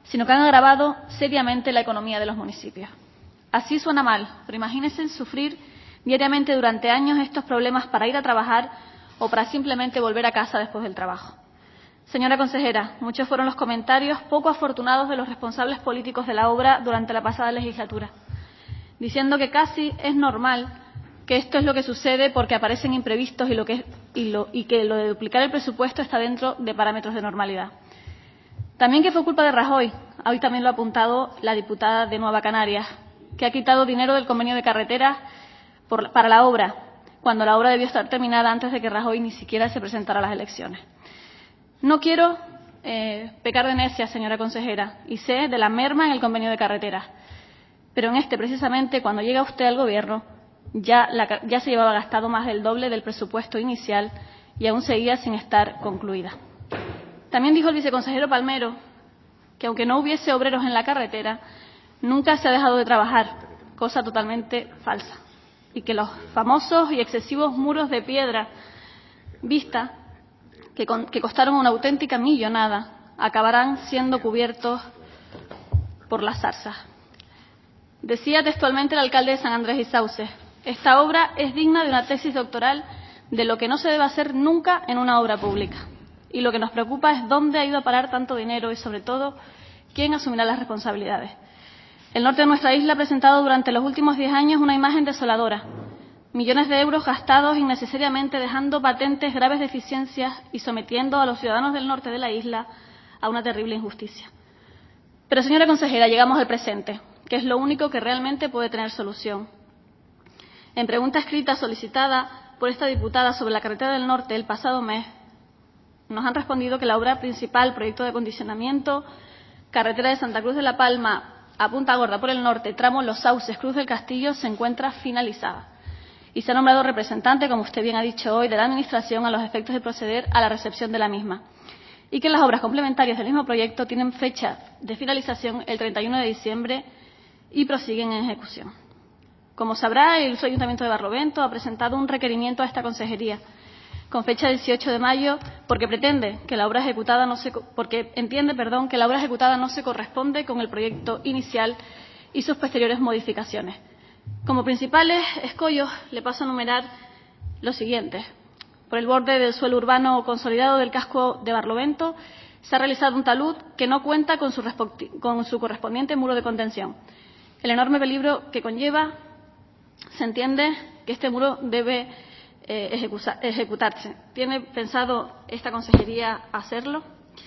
sino que han agravado seriamente la economía de los municipios. Así suena mal, pero imagínense sufrir diariamente durante años estos problemas para ir a trabajar o para simplemente volver a casa después del trabajo. Señora consejera, muchos fueron los comentarios poco afortunados de los responsables políticos de la obra durante la pasada legislatura, diciendo que casi es normal que esto es lo que sucede porque aparecen imprevistos y, lo que, y, lo, y que lo de duplicar el presupuesto está dentro de parámetros de normalidad. También que fue culpa de Rajoy, hoy también lo ha apuntado la diputada de Nueva Canarias, que ha quitado dinero del convenio de carreteras por, para la obra, cuando la obra debió estar terminada antes de que Rajoy ni siquiera se presentara a las elecciones. No quiero eh, pecar de necia, señora consejera, y sé de la merma en el convenio de carreteras, pero en este, precisamente, cuando llega usted al Gobierno, ya, la, ya se llevaba gastado más del doble del presupuesto inicial y aún seguía sin estar concluida. También dijo el viceconsejero Palmero que, aunque no hubiese obreros en la carretera, nunca se ha dejado de trabajar, cosa totalmente falsa, y que los famosos y excesivos muros de piedra vista, que, con, que costaron una auténtica millonada, acabarán siendo cubiertos por las zarzas. Decía textualmente el alcalde de San Andrés y Sauces: esta obra es digna de una tesis doctoral de lo que no se debe hacer nunca en una obra pública. Y lo que nos preocupa es dónde ha ido a parar tanto dinero y, sobre todo, quién asumirá las responsabilidades. El norte de nuestra isla ha presentado durante los últimos diez años una imagen desoladora. Millones de euros gastados innecesariamente, dejando patentes graves deficiencias y sometiendo a los ciudadanos del norte de la isla a una terrible injusticia. Pero, señora consejera, llegamos al presente, que es lo único que realmente puede tener solución. En pregunta escrita solicitada por esta diputada sobre la carretera del norte el pasado mes, nos han respondido que la obra principal, proyecto de acondicionamiento, carretera de Santa Cruz de la Palma a Punta Gorda por el norte, tramo Los Sauces, Cruz del Castillo, se encuentra finalizada. Y se ha nombrado representante, como usted bien ha dicho hoy, de la Administración a los efectos de proceder a la recepción de la misma. Y que las obras complementarias del mismo proyecto tienen fecha de finalización el treinta y uno de diciembre y prosiguen en ejecución. Como sabrá, el Ayuntamiento de Barlovento ha presentado un requerimiento a esta consejería con fecha dieciocho de mayo porque pretende que la obra ejecutada no se porque entiende, perdón, que la obra ejecutada no se corresponde con el proyecto inicial y sus posteriores modificaciones. Como principales escollos le paso a enumerar los siguientes. Por el borde del suelo urbano consolidado del casco de Barlovento se ha realizado un talud que no cuenta con su, con su correspondiente muro de contención. El enorme peligro que conlleva, se entiende que este muro debe eh, ejecutar, ejecutarse. ¿Tiene pensado esta consejería hacerlo?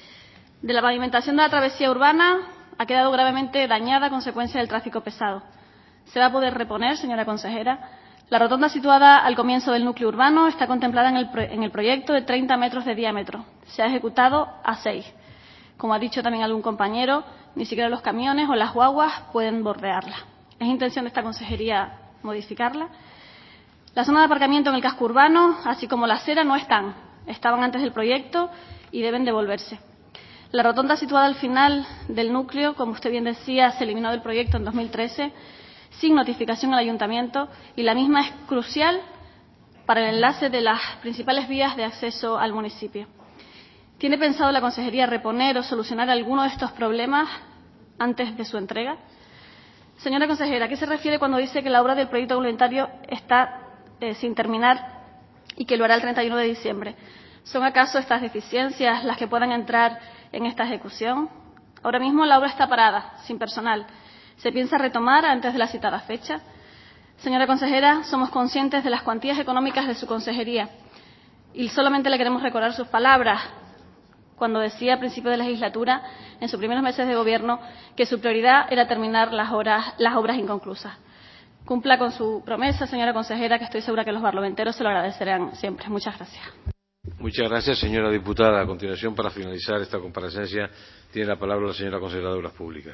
De la pavimentación de la travesía urbana ha quedado gravemente dañada a consecuencia del tráfico pesado. ¿Se va a poder reponer, señora consejera? La rotonda situada al comienzo del núcleo urbano está contemplada en el, pro en el proyecto de treinta metros de diámetro. Se ha ejecutado a seis. Como ha dicho también algún compañero, ni siquiera los camiones o las guaguas pueden bordearla. ¿Es intención de esta consejería modificarla? La zona de aparcamiento en el casco urbano, así como la acera, no están. Estaban antes del proyecto y deben devolverse. La rotonda situada al final del núcleo, como usted bien decía, se eliminó del proyecto en dos mil trece sin notificación al ayuntamiento y la misma es crucial para el enlace de las principales vías de acceso al municipio. ¿Tiene pensado la consejería reponer o solucionar alguno de estos problemas antes de su entrega? Señora consejera, ¿a qué se refiere cuando dice que la obra del proyecto voluntario está eh, sin terminar y que lo hará el treinta y uno de diciembre? ¿Son acaso estas deficiencias las que puedan entrar en esta ejecución? Ahora mismo la obra está parada, sin personal. ¿Se piensa retomar antes de la citada fecha? Señora consejera, somos conscientes de las cuantías económicas de su consejería y solamente le queremos recordar sus palabras cuando decía a principio de la legislatura, en sus primeros meses de gobierno, que su prioridad era terminar las, horas, las obras inconclusas. Cumpla con su promesa, señora consejera, que estoy segura que los barloventeros se lo agradecerán siempre. Muchas gracias. Muchas gracias, señora diputada. A continuación, para finalizar esta comparecencia, tiene la palabra la señora consejera de Obras Públicas.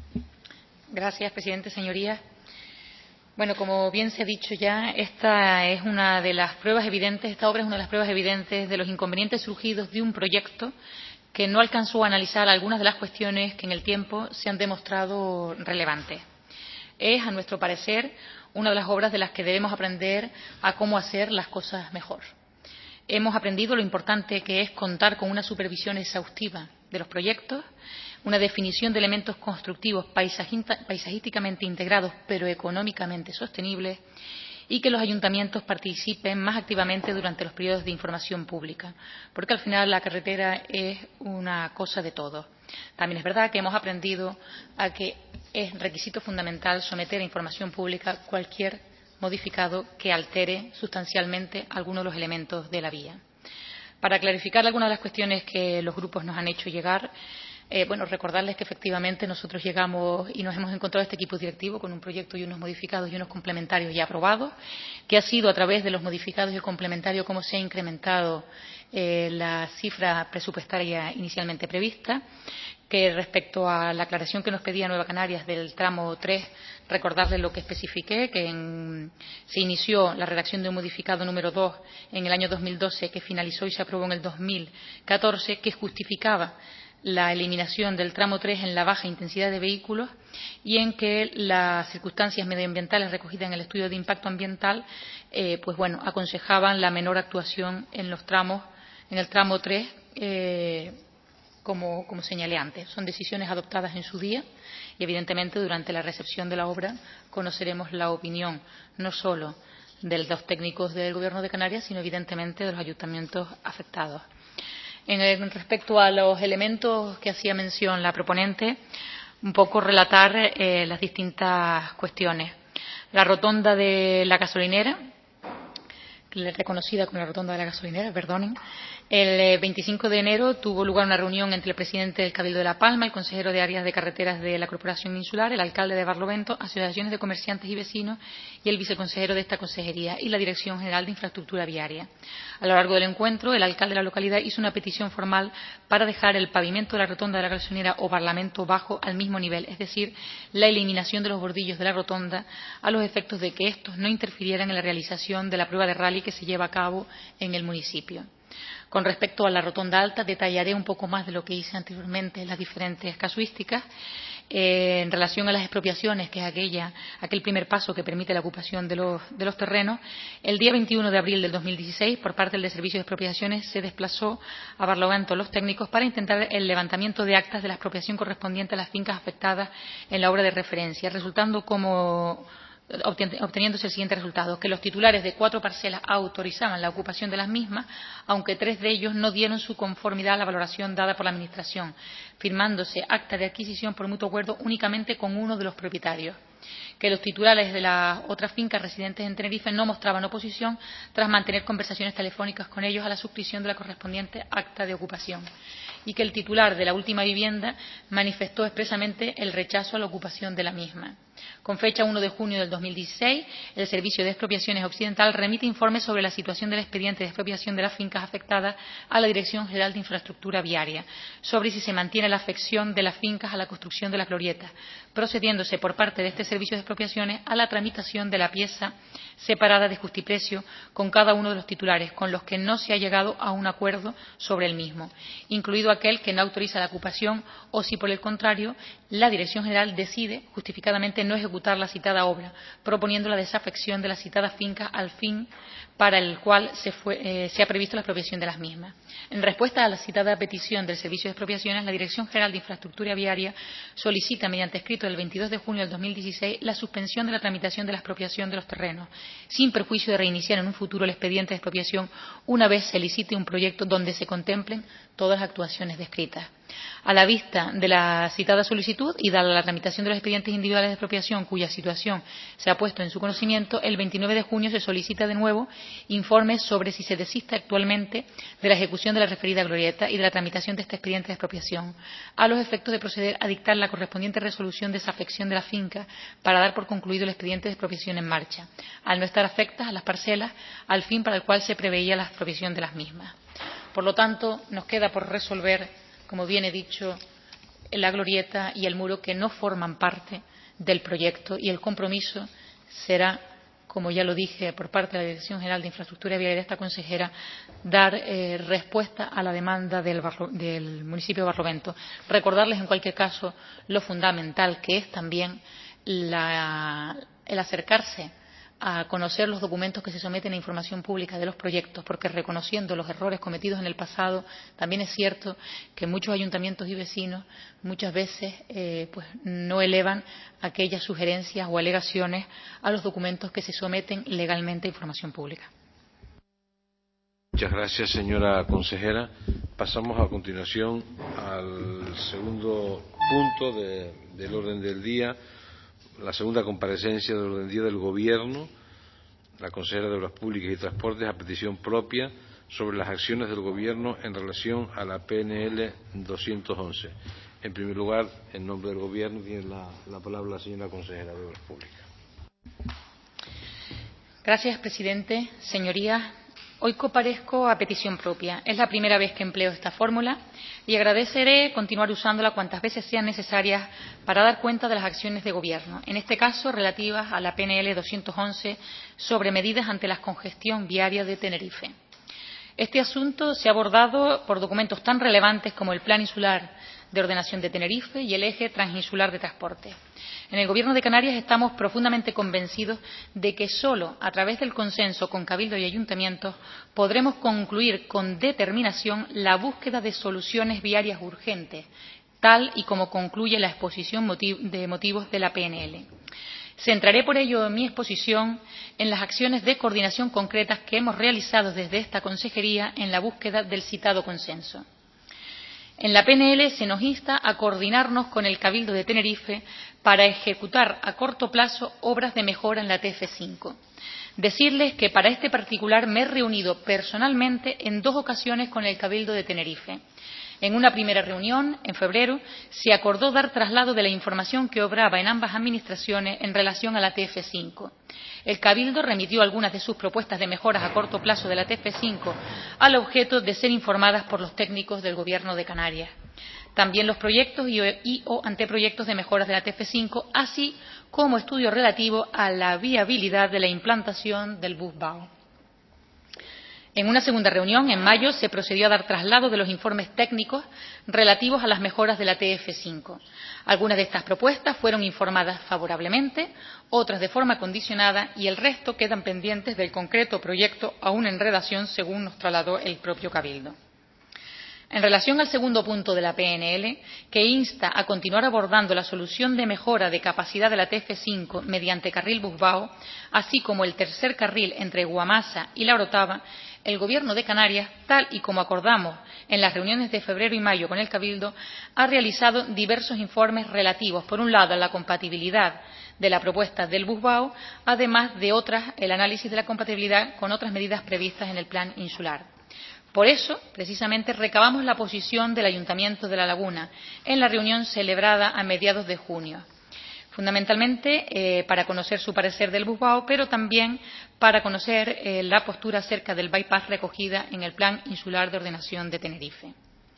Gracias, presidente, señorías. Bueno, como bien se ha dicho ya, esta es una de las pruebas evidentes, esta obra es una de las pruebas evidentes de los inconvenientes surgidos de un proyecto que no alcanzó a analizar algunas de las cuestiones que en el tiempo se han demostrado relevantes. Es, a nuestro parecer, una de las obras de las que debemos aprender a cómo hacer las cosas mejor. Hemos aprendido lo importante que es contar con una supervisión exhaustiva de los proyectos, una definición de elementos constructivos paisajísticamente integrados pero económicamente sostenibles, y que los ayuntamientos participen más activamente durante los periodos de información pública, porque al final la carretera es una cosa de todos. También es verdad que hemos aprendido a que es requisito fundamental someter a información pública cualquier modificado que altere sustancialmente alguno de los elementos de la vía. Para clarificar algunas de las cuestiones que los grupos nos han hecho llegar, Eh, bueno, recordarles que efectivamente nosotros llegamos y nos hemos encontrado este equipo directivo con un proyecto y unos modificados y unos complementarios ya aprobados, que ha sido a través de los modificados y el complementario cómo se ha incrementado eh, la cifra presupuestaria inicialmente prevista, que respecto a la aclaración que nos pedía Nueva Canarias del tramo tres, recordarles lo que especifiqué, que en, se inició la redacción de un modificado número dos en el año dos mil doce, que finalizó y se aprobó en el dos mil catorce, que justificaba la eliminación del tramo tres en la baja intensidad de vehículos y en que las circunstancias medioambientales recogidas en el estudio de impacto ambiental eh, pues bueno, aconsejaban la menor actuación en los tramos, en el tramo tres, eh, como, como señalé antes. Son decisiones adoptadas en su día y evidentemente durante la recepción de la obra conoceremos la opinión no solo de los técnicos del Gobierno de Canarias, sino evidentemente de los ayuntamientos afectados. En respecto a los elementos que hacía mención la proponente, un poco relatar eh, las distintas cuestiones. La rotonda de la gasolinera, reconocida como la rotonda de la gasolinera, perdonen. El veinticinco de enero tuvo lugar una reunión entre el presidente del Cabildo de La Palma, el consejero de áreas de carreteras de la Corporación Insular, el alcalde de Barlovento, asociaciones de comerciantes y vecinos y el viceconsejero de esta consejería y la Dirección General de Infraestructura Viaria. A lo largo del encuentro, el alcalde de la localidad hizo una petición formal para dejar el pavimento de la rotonda de la gasolinera o parlamento bajo al mismo nivel, es decir, la eliminación de los bordillos de la rotonda a los efectos de que estos no interfirieran en la realización de la prueba de rally que se lleva a cabo en el municipio. Con respecto a la rotonda alta, detallaré un poco más de lo que hice anteriormente en las diferentes casuísticas. Eh, en relación a las expropiaciones, que es aquella, aquel primer paso que permite la ocupación de los, de los terrenos, el día veintiuno de abril del dos mil dieciséis, por parte del Servicio de Expropiaciones, se desplazó a Barlovento los técnicos para intentar el levantamiento de actas de la expropiación correspondiente a las fincas afectadas en la obra de referencia, resultando como obteniéndose el siguiente resultado, que los titulares de cuatro parcelas autorizaban la ocupación de las mismas, aunque tres de ellos no dieron su conformidad a la valoración dada por la Administración, firmándose acta de adquisición por mutuo acuerdo únicamente con uno de los propietarios. Que los titulares de las otras fincas residentes en Tenerife no mostraban oposición tras mantener conversaciones telefónicas con ellos a la suscripción de la correspondiente acta de ocupación. Y que el titular de la última vivienda manifestó expresamente el rechazo a la ocupación de la misma. Con fecha uno de junio del dos mil dieciséis, el Servicio de Expropiaciones Occidental remite informes sobre la situación del expediente de expropiación de las fincas afectadas a la Dirección General de Infraestructura Viaria, sobre si se mantiene la afección de las fincas a la construcción de las glorietas, procediéndose por parte de este Servicio de Expropiaciones a la tramitación de la pieza separada de justiprecio con cada uno de los titulares, con los que no se ha llegado a un acuerdo sobre el mismo, incluido aquel que no autoriza la ocupación o si, por el contrario, la Dirección General decide justificadamente no ejecutar la citada obra, proponiendo la desafección de la citada finca al fin para el cual se, fue, eh, se ha previsto la expropiación de las mismas. En respuesta a la citada petición del Servicio de Expropiaciones, la Dirección General de Infraestructura Viaria solicita, mediante escrito del veintidós de junio del dos mil dieciséis, la suspensión de la tramitación de la expropiación de los terrenos, sin perjuicio de reiniciar en un futuro el expediente de expropiación una vez se licite un proyecto donde se contemplen todas las actuaciones descritas. A la vista de la citada solicitud y dada la tramitación de los expedientes individuales de expropiación cuya situación se ha puesto en su conocimiento, el veintinueve de junio se solicita de nuevo informes sobre si se desiste actualmente de la ejecución de la referida glorieta y de la tramitación de este expediente de expropiación, a los efectos de proceder a dictar la correspondiente resolución de desafección de la finca para dar por concluido el expediente de expropiación en marcha, al no estar afectas a las parcelas al fin para el cual se preveía la expropiación de las mismas. Por lo tanto, nos queda por resolver, como bien he dicho, la glorieta y el muro que no forman parte del proyecto, y el compromiso será, como ya lo dije por parte de la Dirección General de Infraestructura Viaria de esta consejera, dar eh, respuesta a la demanda del, Barlo, del municipio de Barlovento. Recordarles en cualquier caso lo fundamental que es también la, el acercarse a conocer los documentos que se someten a información pública de los proyectos, porque reconociendo los errores cometidos en el pasado, también es cierto que muchos ayuntamientos y vecinos muchas veces eh, pues no elevan aquellas sugerencias o alegaciones a los documentos que se someten legalmente a información pública. Muchas gracias, señora consejera. Pasamos a continuación al segundo punto de, del orden del día, la segunda comparecencia del orden del día del Gobierno, la consejera de Obras Públicas y Transportes, a petición propia sobre las acciones del Gobierno en relación a la P N L doscientos once. En primer lugar, en nombre del Gobierno, tiene la, la palabra la señora consejera de Obras Públicas. Gracias, presidente. Señorías, hoy comparezco a petición propia. Es la primera vez que empleo esta fórmula y agradeceré continuar usándola cuantas veces sean necesarias para dar cuenta de las acciones de Gobierno, en este caso relativas a la P N L doscientos once sobre medidas ante la congestión viaria de Tenerife. Este asunto se ha abordado por documentos tan relevantes como el Plan Insular de Ordenación de Tenerife y el Eje Transinsular de Transporte. En el Gobierno de Canarias estamos profundamente convencidos de que solo a través del consenso con Cabildo y Ayuntamientos podremos concluir con determinación la búsqueda de soluciones viarias urgentes, tal y como concluye la exposición de motivos de la P N L. Centraré por ello mi exposición en las acciones de coordinación concretas que hemos realizado desde esta consejería en la búsqueda del citado consenso. En la P N L se nos insta a coordinarnos con el Cabildo de Tenerife para ejecutar a corto plazo obras de mejora en la T F cinco. Decirles que para este particular me he reunido personalmente en dos ocasiones con el Cabildo de Tenerife. En una primera reunión, en febrero, se acordó dar traslado de la información que obraba en ambas administraciones en relación a la T F cinco. El Cabildo remitió algunas de sus propuestas de mejoras a corto plazo de la T F cinco al objeto de ser informadas por los técnicos del Gobierno de Canarias. También los proyectos y, y o anteproyectos de mejoras de la T F cinco, así como estudio relativo a la viabilidad de la implantación del Busbao. En una segunda reunión, en mayo, se procedió a dar traslado de los informes técnicos relativos a las mejoras de la T F cinco. Algunas de estas propuestas fueron informadas favorablemente, otras de forma condicionada y el resto quedan pendientes del concreto proyecto aún en redacción, según nos trasladó el propio Cabildo. En relación al segundo punto de la P N L, que insta a continuar abordando la solución de mejora de capacidad de la T F cinco mediante carril Busbao, así como el tercer carril entre Guamasa y La Orotava, el Gobierno de Canarias, tal y como acordamos en las reuniones de febrero y mayo con el Cabildo, ha realizado diversos informes relativos, por un lado, a la compatibilidad de la propuesta del Busbao, además de otras, el análisis de la compatibilidad con otras medidas previstas en el Plan Insular. Por eso, precisamente, recabamos la posición del Ayuntamiento de La Laguna en la reunión celebrada a mediados de junio, fundamentalmente eh, para conocer su parecer del Busbao, pero también para conocer eh, la postura acerca del bypass recogida en el Plan Insular de Ordenación de Tenerife.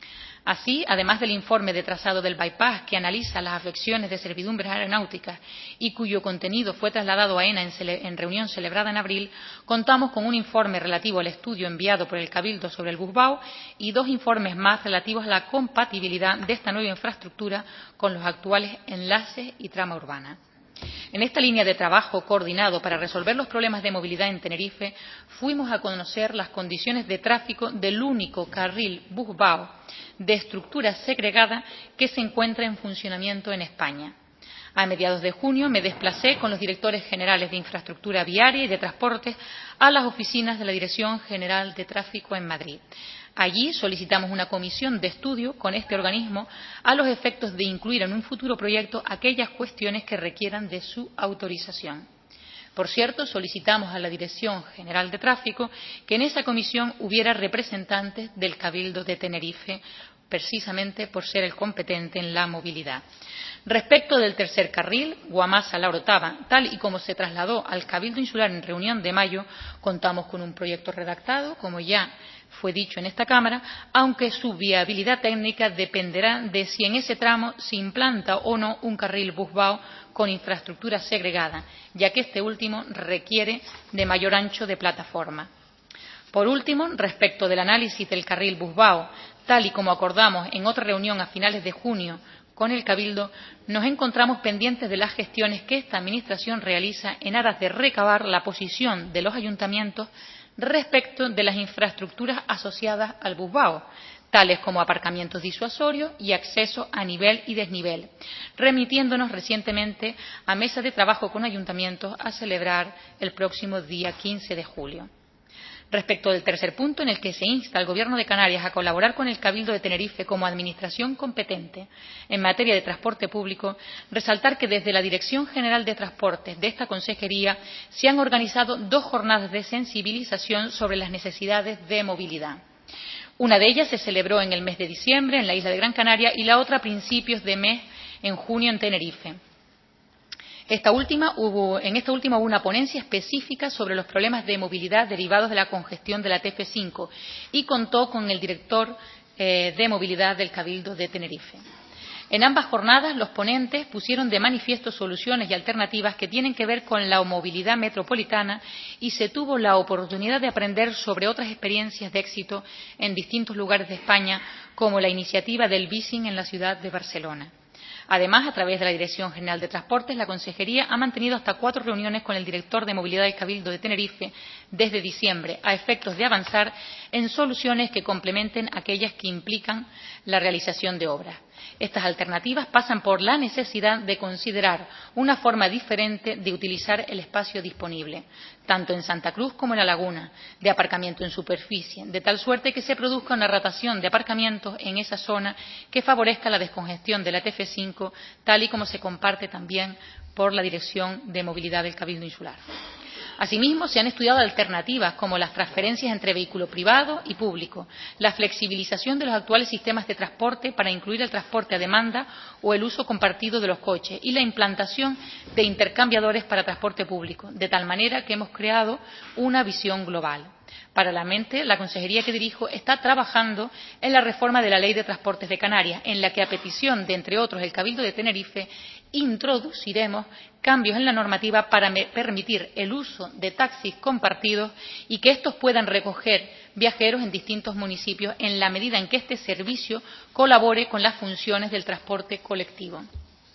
Así, además del informe de trazado del bypass que analiza las afecciones de servidumbres aeronáuticas y cuyo contenido fue trasladado a ENA en, en reunión celebrada en abril, contamos con un informe relativo al estudio enviado por el Cabildo sobre el Busbao y dos informes más relativos a la compatibilidad de esta nueva infraestructura con los actuales enlaces y trama urbana. En esta línea de trabajo coordinado para resolver los problemas de movilidad en Tenerife, fuimos a conocer las condiciones de tráfico del único carril Busbao de estructura segregada que se encuentra en funcionamiento en España. A mediados de junio me desplacé con los directores generales de Infraestructura Viaria y de Transportes a las oficinas de la Dirección General de Tráfico en Madrid. Allí solicitamos una comisión de estudio con este organismo a los efectos de incluir en un futuro proyecto aquellas cuestiones que requieran de su autorización. Por cierto, solicitamos a la Dirección General de Tráfico que en esa comisión hubiera representantes del Cabildo de Tenerife, precisamente por ser el competente en la movilidad. Respecto del tercer carril, Guamasa-La Orotava, tal y como se trasladó al Cabildo Insular en reunión de mayo, contamos con un proyecto redactado, como ya fue dicho en esta Cámara, aunque su viabilidad técnica dependerá de si en ese tramo se implanta o no un carril Busbao con infraestructura segregada, ya que este último requiere de mayor ancho de plataforma. Por último, respecto del análisis del carril Busbao, tal y como acordamos en otra reunión a finales de junio con el Cabildo, nos encontramos pendientes de las gestiones que esta Administración realiza en aras de recabar la posición de los ayuntamientos respecto de las infraestructuras asociadas al busvao, tales como aparcamientos disuasorios y acceso a nivel y desnivel, remitiéndonos recientemente a mesa de trabajo con ayuntamientos a celebrar el próximo día quince de julio. Respecto del tercer punto, en el que se insta al Gobierno de Canarias a colaborar con el Cabildo de Tenerife como administración competente en materia de transporte público, resaltar que desde la Dirección General de Transportes de esta consejería se han organizado dos jornadas de sensibilización sobre las necesidades de movilidad. Una de ellas se celebró en el mes de diciembre en la isla de Gran Canaria y la otra a principios de mes en junio en Tenerife. Esta última hubo, en esta última hubo una ponencia específica sobre los problemas de movilidad derivados de la congestión de la T F cinco y contó con el director eh, de movilidad del Cabildo de Tenerife. En ambas jornadas, los ponentes pusieron de manifiesto soluciones y alternativas que tienen que ver con la movilidad metropolitana y se tuvo la oportunidad de aprender sobre otras experiencias de éxito en distintos lugares de España, como la iniciativa del Bicing en la ciudad de Barcelona. Además, a través de la Dirección General de Transportes, la Consejería ha mantenido hasta cuatro reuniones con el director de Movilidad del Cabildo de Tenerife desde diciembre, a efectos de avanzar en soluciones que complementen aquellas que implican la realización de obras. Estas alternativas pasan por la necesidad de considerar una forma diferente de utilizar el espacio disponible, tanto en Santa Cruz como en La Laguna, de aparcamiento en superficie, de tal suerte que se produzca una rotación de aparcamientos en esa zona que favorezca la descongestión de la T F cinco, tal y como se comparte también por la Dirección de Movilidad del Cabildo Insular. Asimismo, se han estudiado alternativas como las transferencias entre vehículo privado y público, la flexibilización de los actuales sistemas de transporte para incluir el transporte a demanda o el uso compartido de los coches y la implantación de intercambiadores para transporte público, de tal manera que hemos creado una visión global. Paralelamente, la consejería que dirijo está trabajando en la reforma de la Ley de Transportes de Canarias, en la que, a petición de, entre otros, el Cabildo de Tenerife, introduciremos cambios en la normativa para permitir el uso de taxis compartidos y que estos puedan recoger viajeros en distintos municipios en la medida en que este servicio colabore con las funciones del transporte colectivo.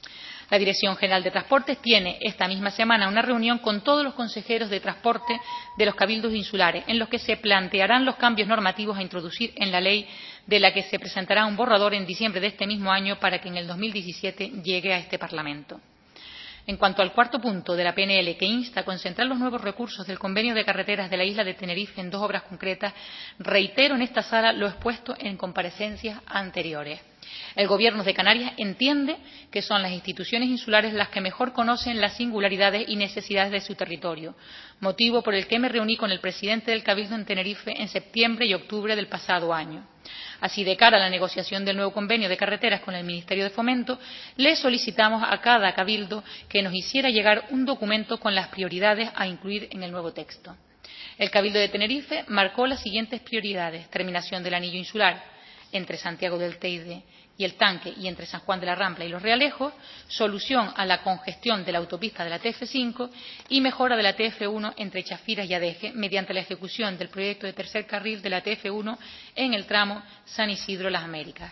La Dirección General de Transportes tiene esta misma semana una reunión con todos los consejeros de transporte de los cabildos insulares, en los que se plantearán los cambios normativos a introducir en la ley, de la que se presentará un borrador en diciembre de este mismo año para que en el dos mil diecisiete llegue a este Parlamento. En cuanto al cuarto punto de la P N L, que insta a concentrar los nuevos recursos del convenio de carreteras de la isla de Tenerife en dos obras concretas, reitero en esta sala lo expuesto en comparecencias anteriores. El Gobierno de Canarias entiende que son las instituciones insulares las que mejor conocen las singularidades y necesidades de su territorio, motivo por el que me reuní con el presidente del Cabildo en Tenerife en septiembre y octubre del pasado año. Así, de cara a la negociación del nuevo convenio de carreteras con el Ministerio de Fomento, le solicitamos a cada cabildo que nos hiciera llegar un documento con las prioridades a incluir en el nuevo texto. El Cabildo de Tenerife marcó las siguientes prioridades: terminación del anillo insular entre Santiago del Teide y el Tanque y entre San Juan de la Rambla y Los Realejos, solución a la congestión de la autopista de la T F cinco y mejora de la T F uno entre Chafiras y Adeje mediante la ejecución del proyecto de tercer carril de la T F uno en el tramo San Isidro-Las Américas.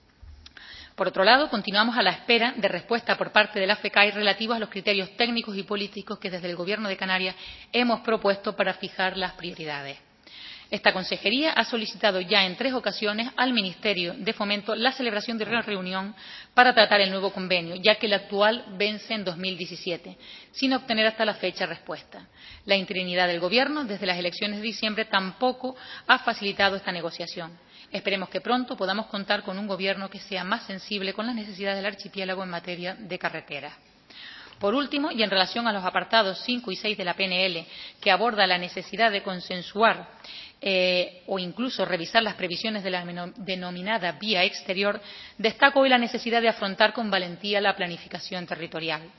Por otro lado, continuamos a la espera de respuesta por parte de la FECAI relativos a los criterios técnicos y políticos que desde el Gobierno de Canarias hemos propuesto para fijar las prioridades. Esta consejería ha solicitado ya en tres ocasiones al Ministerio de Fomento la celebración de una reunión para tratar el nuevo convenio, ya que el actual vence en dos mil diecisiete, sin obtener hasta la fecha respuesta. La interinidad del Gobierno desde las elecciones de diciembre tampoco ha facilitado esta negociación. Esperemos que pronto podamos contar con un Gobierno que sea más sensible con las necesidades del archipiélago en materia de carreteras. Por último, y en relación a los apartados cinco y seis de la P N L, que aborda la necesidad de consensuar eh, o incluso revisar las previsiones de la denominada vía exterior, destaco hoy la necesidad de afrontar con valentía la planificación territorial.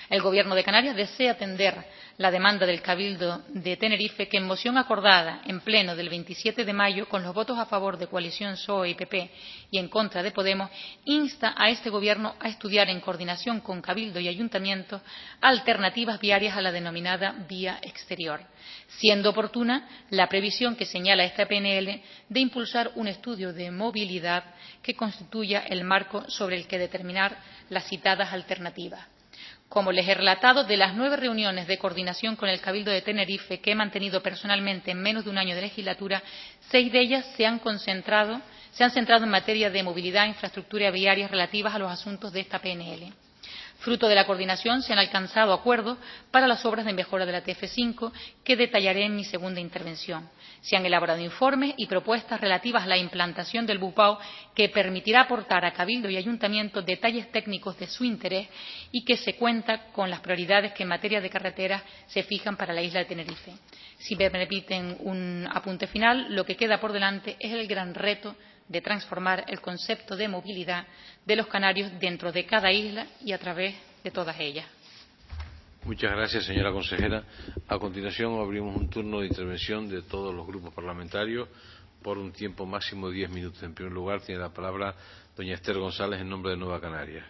El Gobierno de Canarias desea atender la demanda del Cabildo de Tenerife, que en moción acordada en pleno del veintisiete de mayo, con los votos a favor de coalición P S O E y P P y en contra de Podemos, insta a este Gobierno a estudiar en coordinación con Cabildo y Ayuntamientos alternativas viarias a la denominada vía exterior, siendo oportuna la previsión que señala esta P N L de impulsar un estudio de movilidad que constituya el marco sobre el que determinar las citadas alternativas. Como les he relatado, de las nueve reuniones de coordinación con el Cabildo de Tenerife que he mantenido personalmente en menos de un año de legislatura, seis de ellas se han concentrado, se han centrado en materia de movilidad e infraestructura viaria relativas a los asuntos de esta P N L. Fruto de la coordinación se han alcanzado acuerdos para las obras de mejora de la T F cinco, que detallaré en mi segunda intervención. Se han elaborado informes y propuestas relativas a la implantación del BUPAO, que permitirá aportar a Cabildo y Ayuntamiento detalles técnicos de su interés y que se cuenta con las prioridades que en materia de carreteras se fijan para la isla de Tenerife. Si me permiten un apunte final, lo que queda por delante es el gran reto de transformar el concepto de movilidad de los canarios dentro de cada isla y a través de todas ellas. Muchas gracias, señora consejera. A continuación, abrimos un turno de intervención de todos los grupos parlamentarios por un tiempo máximo de diez minutos. En primer lugar, tiene la palabra doña Esther González en nombre de Nueva Canarias.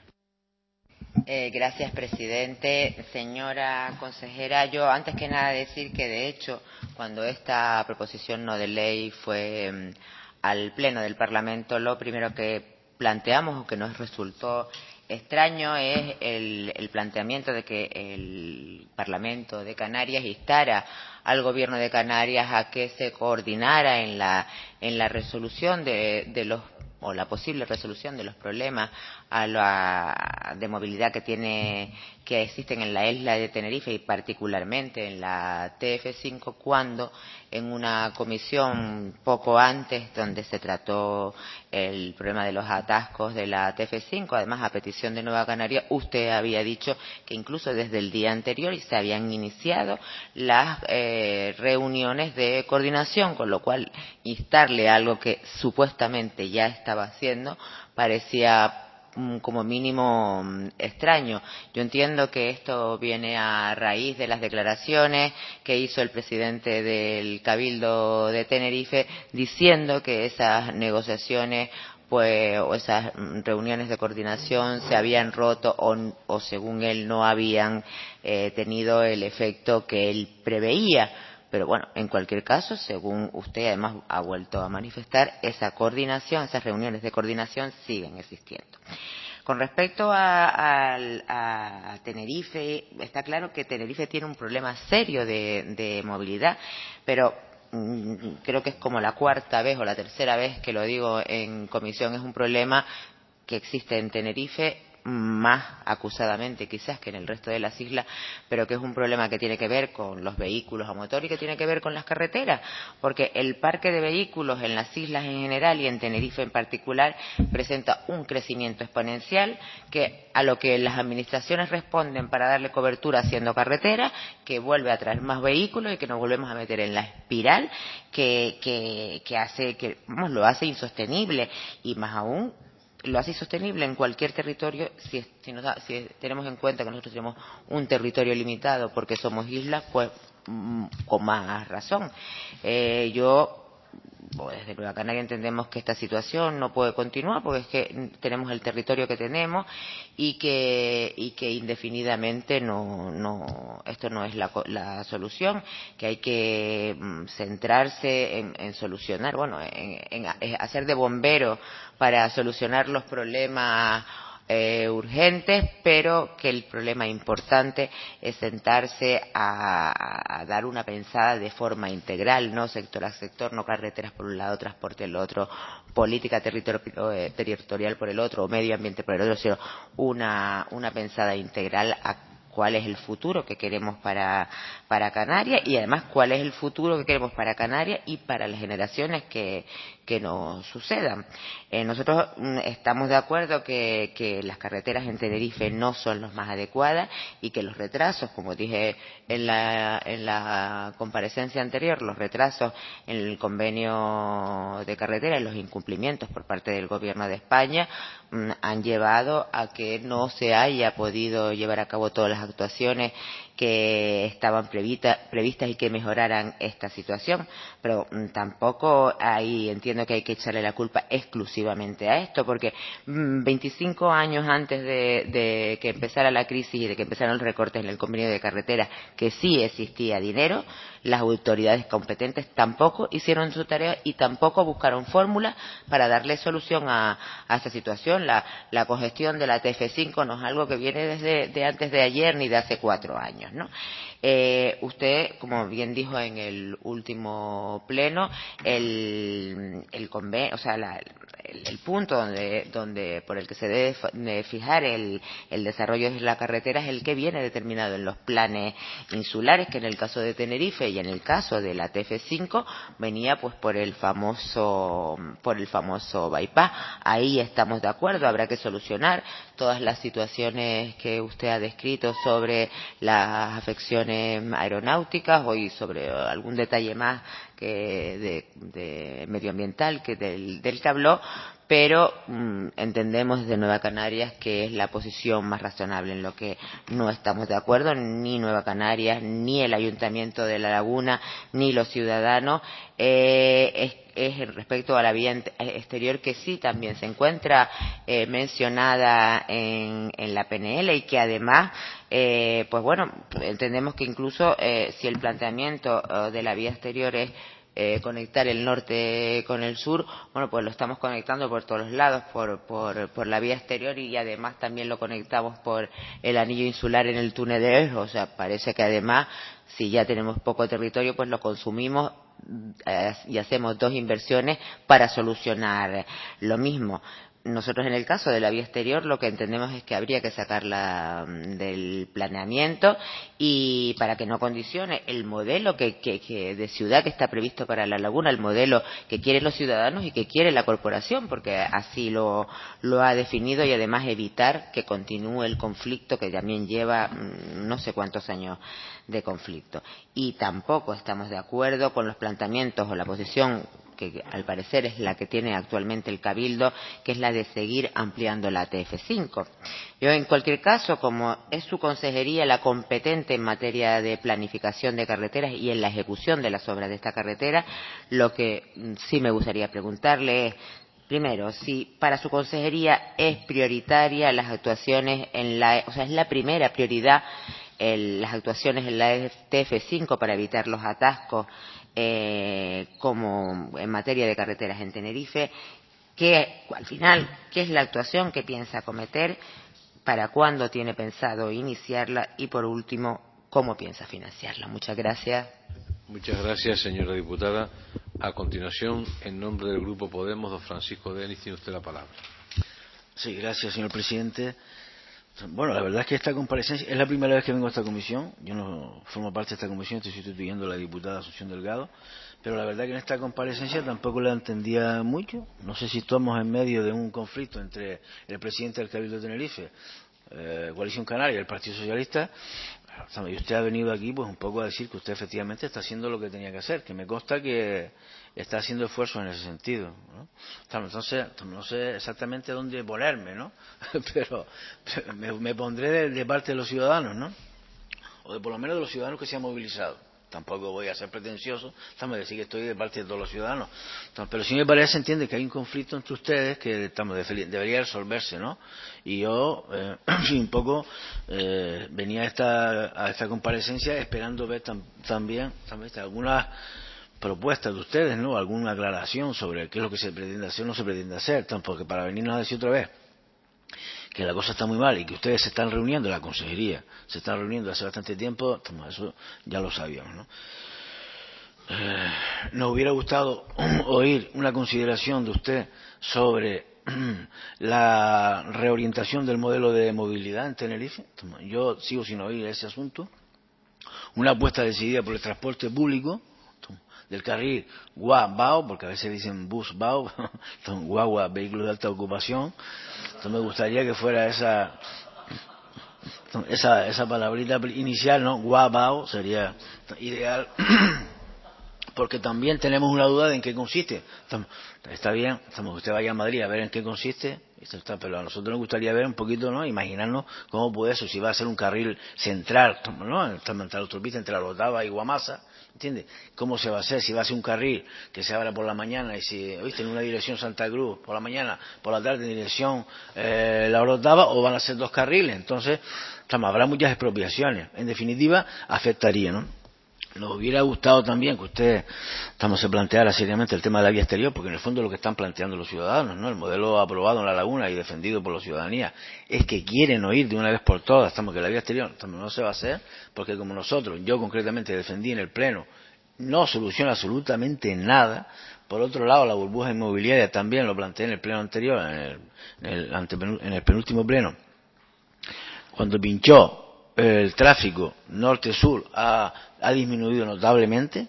Eh, gracias, presidente. Señora consejera, yo antes que nada decir que, de hecho, cuando esta proposición no de ley fue um, al Pleno del Parlamento, lo primero que planteamos o que nos resultó extraño es el, el planteamiento de que el Parlamento de Canarias instara al Gobierno de Canarias a que se coordinara en la, en la resolución de, de los o la posible resolución de los problemas a la, de movilidad que tiene que existen en la isla de Tenerife y particularmente en la T F cinco, cuando en una comisión poco antes donde se trató el problema de los atascos de la T F cinco, además a petición de Nueva Canaria, usted había dicho que incluso desde el día anterior se habían iniciado las eh, reuniones de coordinación, con lo cual instarle algo que supuestamente ya estaba haciendo parecía como mínimo extraño. Yo entiendo que esto viene a raíz de las declaraciones que hizo el presidente del Cabildo de Tenerife diciendo que esas negociaciones pues o esas reuniones de coordinación se habían roto o, o según él no habían eh, tenido el efecto que él preveía. Pero bueno, en cualquier caso, según usted además ha vuelto a manifestar, esa coordinación, esas reuniones de coordinación siguen existiendo. Con respecto a, a, a Tenerife, está claro que Tenerife tiene un problema serio de, de movilidad, pero mmm, creo que es como la cuarta vez o la tercera vez que lo digo en comisión, es un problema que existe en Tenerife, más acusadamente quizás que en el resto de las islas, pero que es un problema que tiene que ver con los vehículos a motor y que tiene que ver con las carreteras, porque el parque de vehículos en las islas en general y en Tenerife en particular presenta un crecimiento exponencial que a lo que las administraciones responden para darle cobertura haciendo carretera, que vuelve a traer más vehículos y que nos volvemos a meter en la espiral que, que, que hace que vamos, lo hace insostenible y más aún lo hace sostenible en cualquier territorio si, si, nos da, si tenemos en cuenta que nosotros tenemos un territorio limitado porque somos islas, pues mmm, con más razón. Eh, yo, bueno, desde Nueva Canaria entendemos que esta situación no puede continuar porque es que tenemos el territorio que tenemos y que, y que indefinidamente no, no, esto no es la, la solución, que hay que mmm, centrarse en, en solucionar, bueno, en, en, en hacer de bombero para solucionar los problemas eh, urgentes, pero que el problema importante es sentarse a, a dar una pensada de forma integral, no sector a sector, no carreteras por un lado, transporte el otro, política territorial, eh, territorial por el otro, o medio ambiente por el otro, sino una, una pensada integral a cuál es el futuro que queremos para, para Canarias y además cuál es el futuro que queremos para Canarias y para las generaciones que, que nos sucedan. Eh, nosotros mm, estamos de acuerdo que, que las carreteras en Tenerife no son las más adecuadas y que los retrasos, como dije en la, en la comparecencia anterior, los retrasos en el convenio de carretera y los incumplimientos por parte del Gobierno de España mm, han llevado a que no se haya podido llevar a cabo todas las actuaciones que estaban prevista, previstas y que mejoraran esta situación, pero mm, tampoco ahí entiendo que hay que echarle la culpa exclusivamente a esto, porque mmm, veinticinco años antes de, de que empezara la crisis y de que empezaran los recortes en el convenio de carreteras, que sí existía dinero, las autoridades competentes tampoco hicieron su tarea y tampoco buscaron fórmulas para darle solución a, a esta situación. La, la congestión de la T F cinco no es algo que viene desde de antes de ayer ni de hace cuatro años, ¿no? Eh, usted, como bien dijo en el último pleno, el, el convenio, o sea, la, el, el punto donde, donde por el que se debe de fijar el, el desarrollo de la carretera es el que viene determinado en los planes insulares, que en el caso de Tenerife y en el caso de la T F cinco venía pues por el famoso por el famoso bypass. Ahí estamos de acuerdo, habrá que solucionar todas las situaciones que usted ha descrito sobre las afecciones aeronáuticas o y sobre algún detalle más que de, de medioambiental que del, del que habló, pero mmm, entendemos desde Nueva Canarias que es la posición más razonable. En lo que no estamos de acuerdo ni Nueva Canarias, ni el Ayuntamiento de La Laguna, ni los ciudadanos, eh, es, es respecto a la vía exterior, que sí también se encuentra eh, mencionada en, en la P N L y que además eh, pues bueno, entendemos que incluso eh, si el planteamiento eh, de la vía exterior es Eh, conectar el norte con el sur, bueno, pues lo estamos conectando por todos los lados, por, por, por la vía exterior, y además también lo conectamos por el anillo insular en el túnel de Erro. O sea, parece que además, si ya tenemos poco territorio, pues lo consumimos eh, y hacemos dos inversiones para solucionar lo mismo. Nosotros, en el caso de la vía exterior, lo que entendemos es que habría que sacarla del planeamiento y para que no condicione el modelo que, que, que de ciudad que está previsto para La Laguna, el modelo que quieren los ciudadanos y que quiere la corporación, porque así lo, lo ha definido, y además evitar que continúe el conflicto que también lleva no sé cuántos años de conflicto. Y tampoco estamos de acuerdo con los planteamientos o la posición que al parecer es la que tiene actualmente el Cabildo, que es la de seguir ampliando la T F cinco. Yo, en cualquier caso, como es su consejería la competente en materia de planificación de carreteras y en la ejecución de las obras de esta carretera, lo que sí me gustaría preguntarle es, primero, si para su consejería es prioritaria las actuaciones en la, o sea, es la primera prioridad el, las actuaciones en la T F cinco para evitar los atascos, eh, como en materia de carreteras en Tenerife, que al final, ¿qué es la actuación que piensa acometer? ¿Para cuándo tiene pensado iniciarla? Y por último, ¿cómo piensa financiarla? Muchas gracias. Muchas gracias, señora diputada. A continuación, en nombre del Grupo Podemos, don Francisco Denis, tiene usted la palabra. Sí, gracias, señor presidente. Bueno, la verdad es que esta comparecencia es la primera vez que vengo a esta comisión. Yo no formo parte de esta comisión, estoy sustituyendo a la diputada Asunción Delgado, pero la verdad que en esta comparecencia tampoco la entendía mucho. No sé si estamos en medio de un conflicto entre el presidente del Cabildo de Tenerife, eh, Coalición Canaria, y el Partido Socialista. Y usted ha venido aquí pues un poco a decir que usted efectivamente está haciendo lo que tenía que hacer, que me consta que está haciendo esfuerzos en ese sentido, ¿no? Entonces, no sé exactamente dónde ponerme, ¿no? Pero me, me pondré de, de parte de los ciudadanos, ¿no? O de por lo menos de los ciudadanos que se han movilizado. Tampoco voy a ser pretencioso, estamos a decir que estoy de parte de todos los ciudadanos. Entonces, pero sí me parece, se entiende que hay un conflicto entre ustedes que estamos, debería resolverse, ¿no? Y yo, eh, un poco, eh, venía a esta, a esta comparecencia esperando ver tam, también, también algunas propuestas de ustedes, ¿no? Alguna aclaración sobre qué es lo que se pretende hacer o no se pretende hacer, tampoco para venirnos a decir otra vez que la cosa está muy mal y que ustedes se están reuniendo, la consejería se está reuniendo hace bastante tiempo, eso ya lo sabíamos, ¿no? Eh, nos hubiera gustado oír una consideración de usted sobre la reorientación del modelo de movilidad en Tenerife. Yo sigo sin oír ese asunto. Una apuesta decidida por el transporte público del carril Gua-Bao, porque a veces dicen bus-Bao, son guagua, vehículos de alta ocupación. Entonces me gustaría que fuera esa esa, esa palabrita inicial, ¿no? Gua-Bao sería ideal, porque también tenemos una duda de en qué consiste. Está bien, usted vaya a Madrid a ver en qué consiste, Esto está, pero a nosotros nos gustaría ver un poquito, ¿no? Imaginarnos cómo puede eso, si va a ser un carril central, ¿no? Entre la autopista entre la Orotava y Guamasa, ¿entiendes? ¿Cómo se va a hacer? Si va a ser un carril que se abra por la mañana y si, ¿viste? En una dirección Santa Cruz por la mañana, por la tarde en dirección eh, la Orotava, o van a ser dos carriles. Entonces, estamos, habrá muchas expropiaciones. En definitiva, afectaría, ¿no? Nos hubiera gustado también que usted, estamos, se planteara seriamente el tema de la vía exterior, porque en el fondo lo que están planteando los ciudadanos, ¿no? El modelo aprobado en La Laguna y defendido por la ciudadanía es que quieren oír de una vez por todas, estamos, que la vía exterior estamos, no se va a hacer, porque como nosotros, yo concretamente defendí en el Pleno, no soluciona absolutamente nada. Por otro lado, la burbuja inmobiliaria también lo planteé en el Pleno anterior, en el, en el, antepenú, en el penúltimo Pleno, cuando pinchó el tráfico norte-sur ha, ha disminuido notablemente,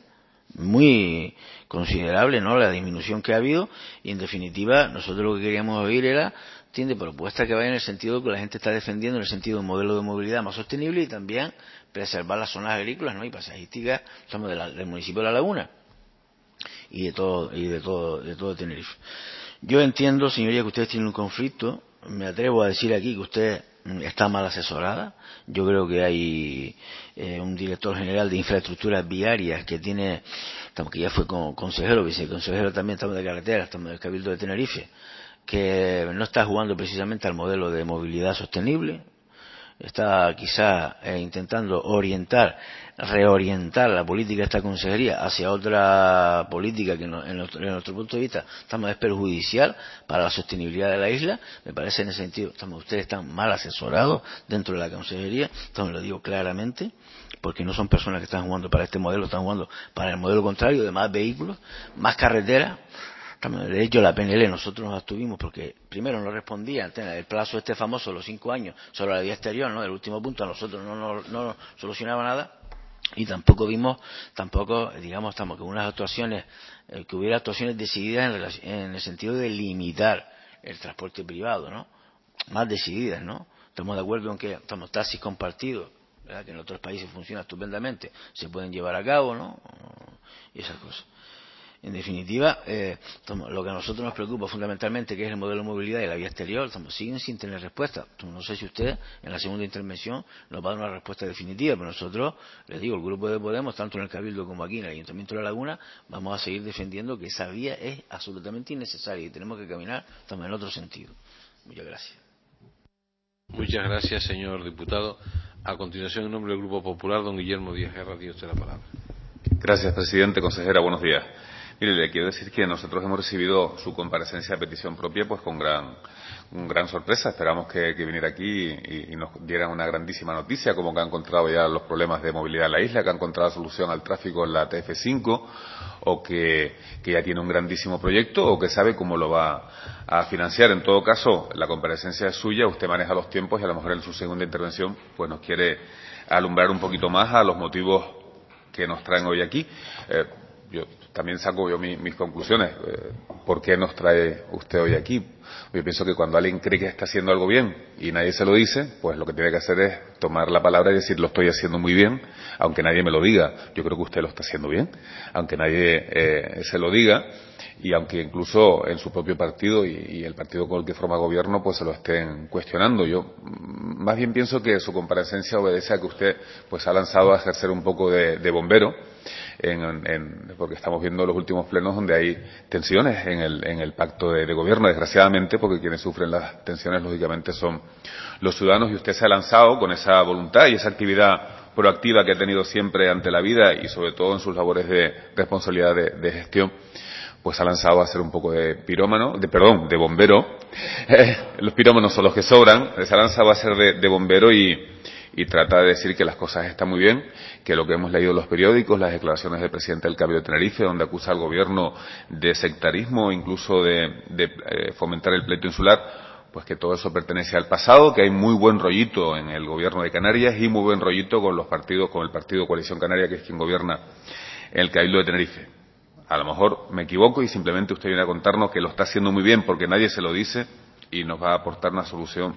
muy considerable, ¿no? La disminución que ha habido, y en definitiva nosotros lo que queríamos oír era, tiene propuestas que vayan en el sentido que la gente está defendiendo, en el sentido de un modelo de movilidad más sostenible y también preservar las zonas agrícolas, ¿no? Y paisajísticas, estamos de la, del municipio de La Laguna y de todo y de todo de todo Tenerife. Yo entiendo, señoría, que ustedes tienen un conflicto. Me atrevo a decir aquí que usted está mal asesorada. Yo creo que hay eh, un director general de infraestructuras viarias que tiene, que ya fue consejero, viceconsejero también, estamos de carretera, estamos del Cabildo de Tenerife, que no está jugando precisamente al modelo de movilidad sostenible. Está quizá eh, intentando orientar, reorientar la política de esta consejería hacia otra política que no, en, nuestro, en nuestro punto de vista estamos, es perjudicial para la sostenibilidad de la isla. Me parece en ese sentido, estamos, ustedes están mal asesorados dentro de la consejería, entonces lo digo claramente, porque no son personas que están jugando para este modelo, están jugando para el modelo contrario, de más vehículos, más carreteras. De hecho, la P N L nosotros nos abstuvimos porque primero no respondía el plazo este famoso, los cinco años, sobre la vía exterior, ¿no? El último punto a nosotros no nos no, no solucionaba nada, y tampoco vimos, tampoco, digamos, estamos con unas actuaciones, eh, que hubiera actuaciones decididas en, relación, en el sentido de limitar el transporte privado, ¿no? Más decididas, ¿no? Estamos de acuerdo en que estamos taxis compartidos, ¿verdad? Que en otros países funciona estupendamente, se pueden llevar a cabo, ¿no? Y esas cosas. En definitiva, eh, lo que a nosotros nos preocupa fundamentalmente, que es el modelo de movilidad y la vía exterior, estamos, siguen sin tener respuesta. No sé si usted, en la segunda intervención, nos va a dar una respuesta definitiva, pero nosotros, les digo, el Grupo de Podemos, tanto en el Cabildo como aquí en el Ayuntamiento de La Laguna, vamos a seguir defendiendo que esa vía es absolutamente innecesaria y tenemos que caminar, estamos, en otro sentido. Muchas gracias. Muchas gracias, señor diputado. A continuación, en nombre del Grupo Popular, don Guillermo Díaz Guerra, tiene usted la palabra. Gracias, presidente. Consejera, buenos días. Mire, le quiero decir que nosotros hemos recibido su comparecencia de petición propia pues con gran, con gran sorpresa. Esperamos que, que viniera aquí y, y nos dieran una grandísima noticia, como que ha encontrado ya los problemas de movilidad en la isla, que ha encontrado solución al tráfico en la T F cinco, o que, que ya tiene un grandísimo proyecto, o que sabe cómo lo va a financiar. En todo caso, la comparecencia es suya, usted maneja los tiempos y a lo mejor en su segunda intervención pues nos quiere alumbrar un poquito más a los motivos que nos traen hoy aquí. Eh, yo también saco yo mis, mis conclusiones. Eh, ¿Por qué nos trae usted hoy aquí? Yo pienso que cuando alguien cree que está haciendo algo bien y nadie se lo dice, pues lo que tiene que hacer es tomar la palabra y decir lo estoy haciendo muy bien, aunque nadie me lo diga. Yo creo que usted lo está haciendo bien, aunque nadie eh, se lo diga, y aunque incluso en su propio partido y, y el partido con el que forma gobierno pues se lo estén cuestionando. Yo más bien pienso que su comparecencia obedece a que usted pues ha lanzado a ejercer un poco de, de bombero, en, en, porque estamos viendo los últimos plenos donde hay tensiones en el, en el pacto de, de gobierno, desgraciadamente, porque quienes sufren las tensiones lógicamente son los ciudadanos, y usted se ha lanzado con esa voluntad y esa actividad proactiva que ha tenido siempre ante la vida y sobre todo en sus labores de responsabilidad de, de gestión, pues ha lanzado a ser un poco de pirómano, de perdón, de bombero. Eh, los pirómanos son los que sobran. Se ha lanzado a ser de, de bombero y, y trata de decir que las cosas están muy bien, que lo que hemos leído en los periódicos, las declaraciones del presidente del Cabildo de Tenerife, donde acusa al gobierno de sectarismo, incluso de, de eh, fomentar el pleito insular, pues que todo eso pertenece al pasado, que hay muy buen rollito en el gobierno de Canarias y muy buen rollito con los partidos, con el partido Coalición Canaria, que es quien gobierna en el Cabildo de Tenerife. A lo mejor me equivoco y simplemente usted viene a contarnos que lo está haciendo muy bien porque nadie se lo dice y nos va a aportar una solución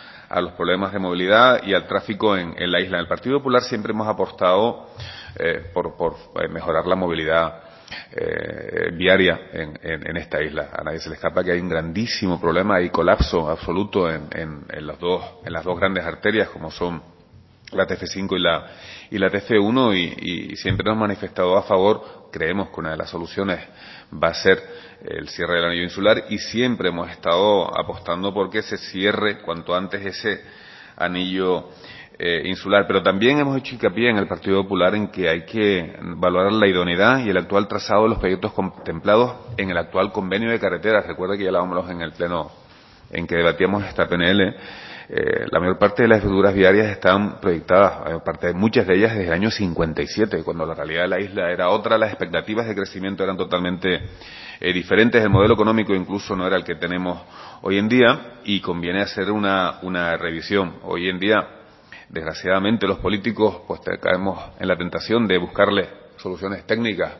a los problemas de movilidad y al tráfico en, en la isla. En el Partido Popular siempre hemos apostado eh, por, por mejorar la movilidad eh, viaria en, en, en esta isla. A nadie se le escapa que hay un grandísimo problema, hay colapso absoluto en, en, en, los dos, en las dos grandes arterias como son la T F cinco y la, y la T F uno y, y siempre nos hemos manifestado a favor. Creemos que una de las soluciones va a ser el cierre del anillo insular y siempre hemos estado apostando por que se cierre cuanto antes ese anillo eh, insular. Pero también hemos hecho hincapié en el Partido Popular en que hay que valorar la idoneidad y el actual trazado de los proyectos contemplados en el actual convenio de carreteras. Recuerda que ya hablábamos en el pleno en que debatíamos esta P N L. Eh, la mayor parte de las infraestructuras viarias están proyectadas, aparte de muchas de ellas desde el año cincuenta y siete, cuando la realidad de la isla era otra, las expectativas de crecimiento eran totalmente eh, diferentes, el modelo económico incluso no era el que tenemos hoy en día y conviene hacer una, una revisión. Hoy en día, desgraciadamente, los políticos pues caemos en la tentación de buscarle soluciones técnicas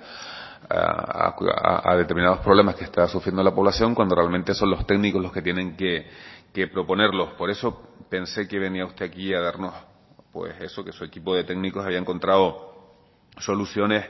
a, a, a determinados problemas que está sufriendo la población cuando realmente son los técnicos los que tienen que que proponerlos. Por eso pensé que venía usted aquí a darnos, pues eso, que su equipo de técnicos había encontrado soluciones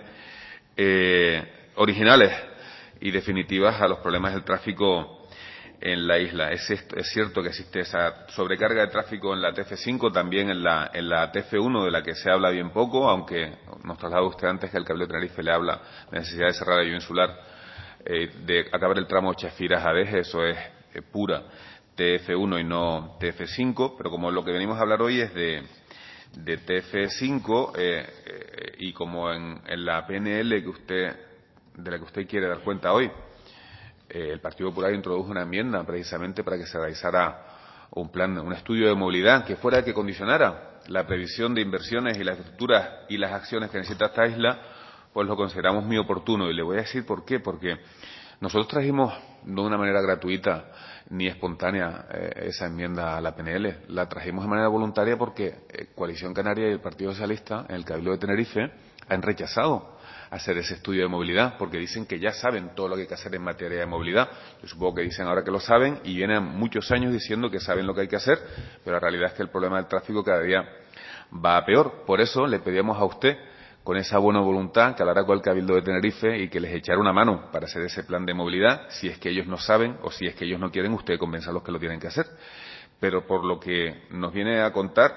eh, originales y definitivas a los problemas del tráfico en la isla. Es, es cierto que existe esa sobrecarga de tráfico en la T F cinco, también en la, en la T F uno, de la que se habla bien poco, aunque nos trasladó usted antes que el Cabildo de Tenerife le habla de la necesidad de cerrar el anillo insular, eh, de acabar el tramo Chafiras-Adeje, eso es eh, pura T F uno y no T F cinco, pero como lo que venimos a hablar hoy es de, de T F cinco eh, eh, y como en, en la P N L que usted, de la que usted quiere dar cuenta hoy, eh, el Partido Popular introdujo una enmienda precisamente para que se realizara un plan, un estudio de movilidad que fuera el que condicionara la previsión de inversiones y las infraestructuras y las acciones que necesita esta isla, pues lo consideramos muy oportuno. Y le voy a decir por qué, porque nosotros trajimos no de una manera gratuita ni espontánea eh, esa enmienda a la P N L. La trajimos de manera voluntaria porque eh, Coalición Canaria y el Partido Socialista en el Cabildo de Tenerife han rechazado hacer ese estudio de movilidad porque dicen que ya saben todo lo que hay que hacer en materia de movilidad. Yo supongo que dicen ahora que lo saben y vienen muchos años diciendo que saben lo que hay que hacer, pero la realidad es que el problema del tráfico cada día va a peor. Por eso le pedíamos a usted, con esa buena voluntad, que hablara con el Cabildo de Tenerife y que les echara una mano para hacer ese plan de movilidad. Si es que ellos no saben o si es que ellos no quieren, usted convenza a los que lo tienen que hacer. Pero por lo que nos viene a contar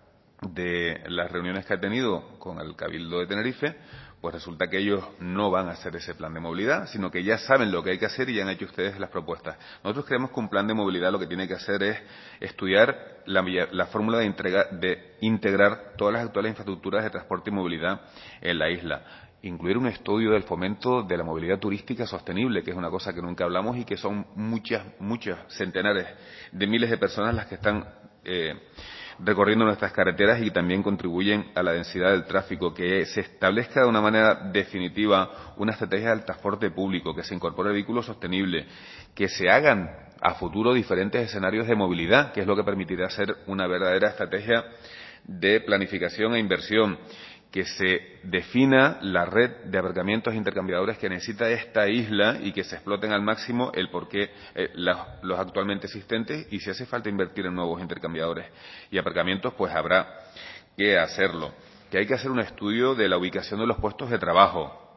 de las reuniones que ha tenido con el Cabildo de Tenerife, pues resulta que ellos no van a hacer ese plan de movilidad, sino que ya saben lo que hay que hacer y ya han hecho ustedes las propuestas. Nosotros creemos que un plan de movilidad lo que tiene que hacer es estudiar la, la fórmula de, entrega, de integrar todas las actuales infraestructuras de transporte y movilidad en la isla. Incluir un estudio del fomento de la movilidad turística sostenible, que es una cosa que nunca hablamos y que son muchas, muchas centenares de miles de personas las que están eh, recorriendo nuestras carreteras y también contribuyen a la densidad del tráfico, que se establezca de una manera definitiva una estrategia del transporte público, que se incorpore el vehículo sostenible, que se hagan a futuro diferentes escenarios de movilidad, que es lo que permitirá hacer una verdadera estrategia de planificación e inversión, que se defina la red de aparcamientos intercambiadores que necesita esta isla y que se exploten al máximo el porqué eh, los, los actualmente existentes y si hace falta invertir en nuevos intercambiadores y aparcamientos, pues habrá que hacerlo. Que hay que hacer un estudio de la ubicación de los puestos de trabajo,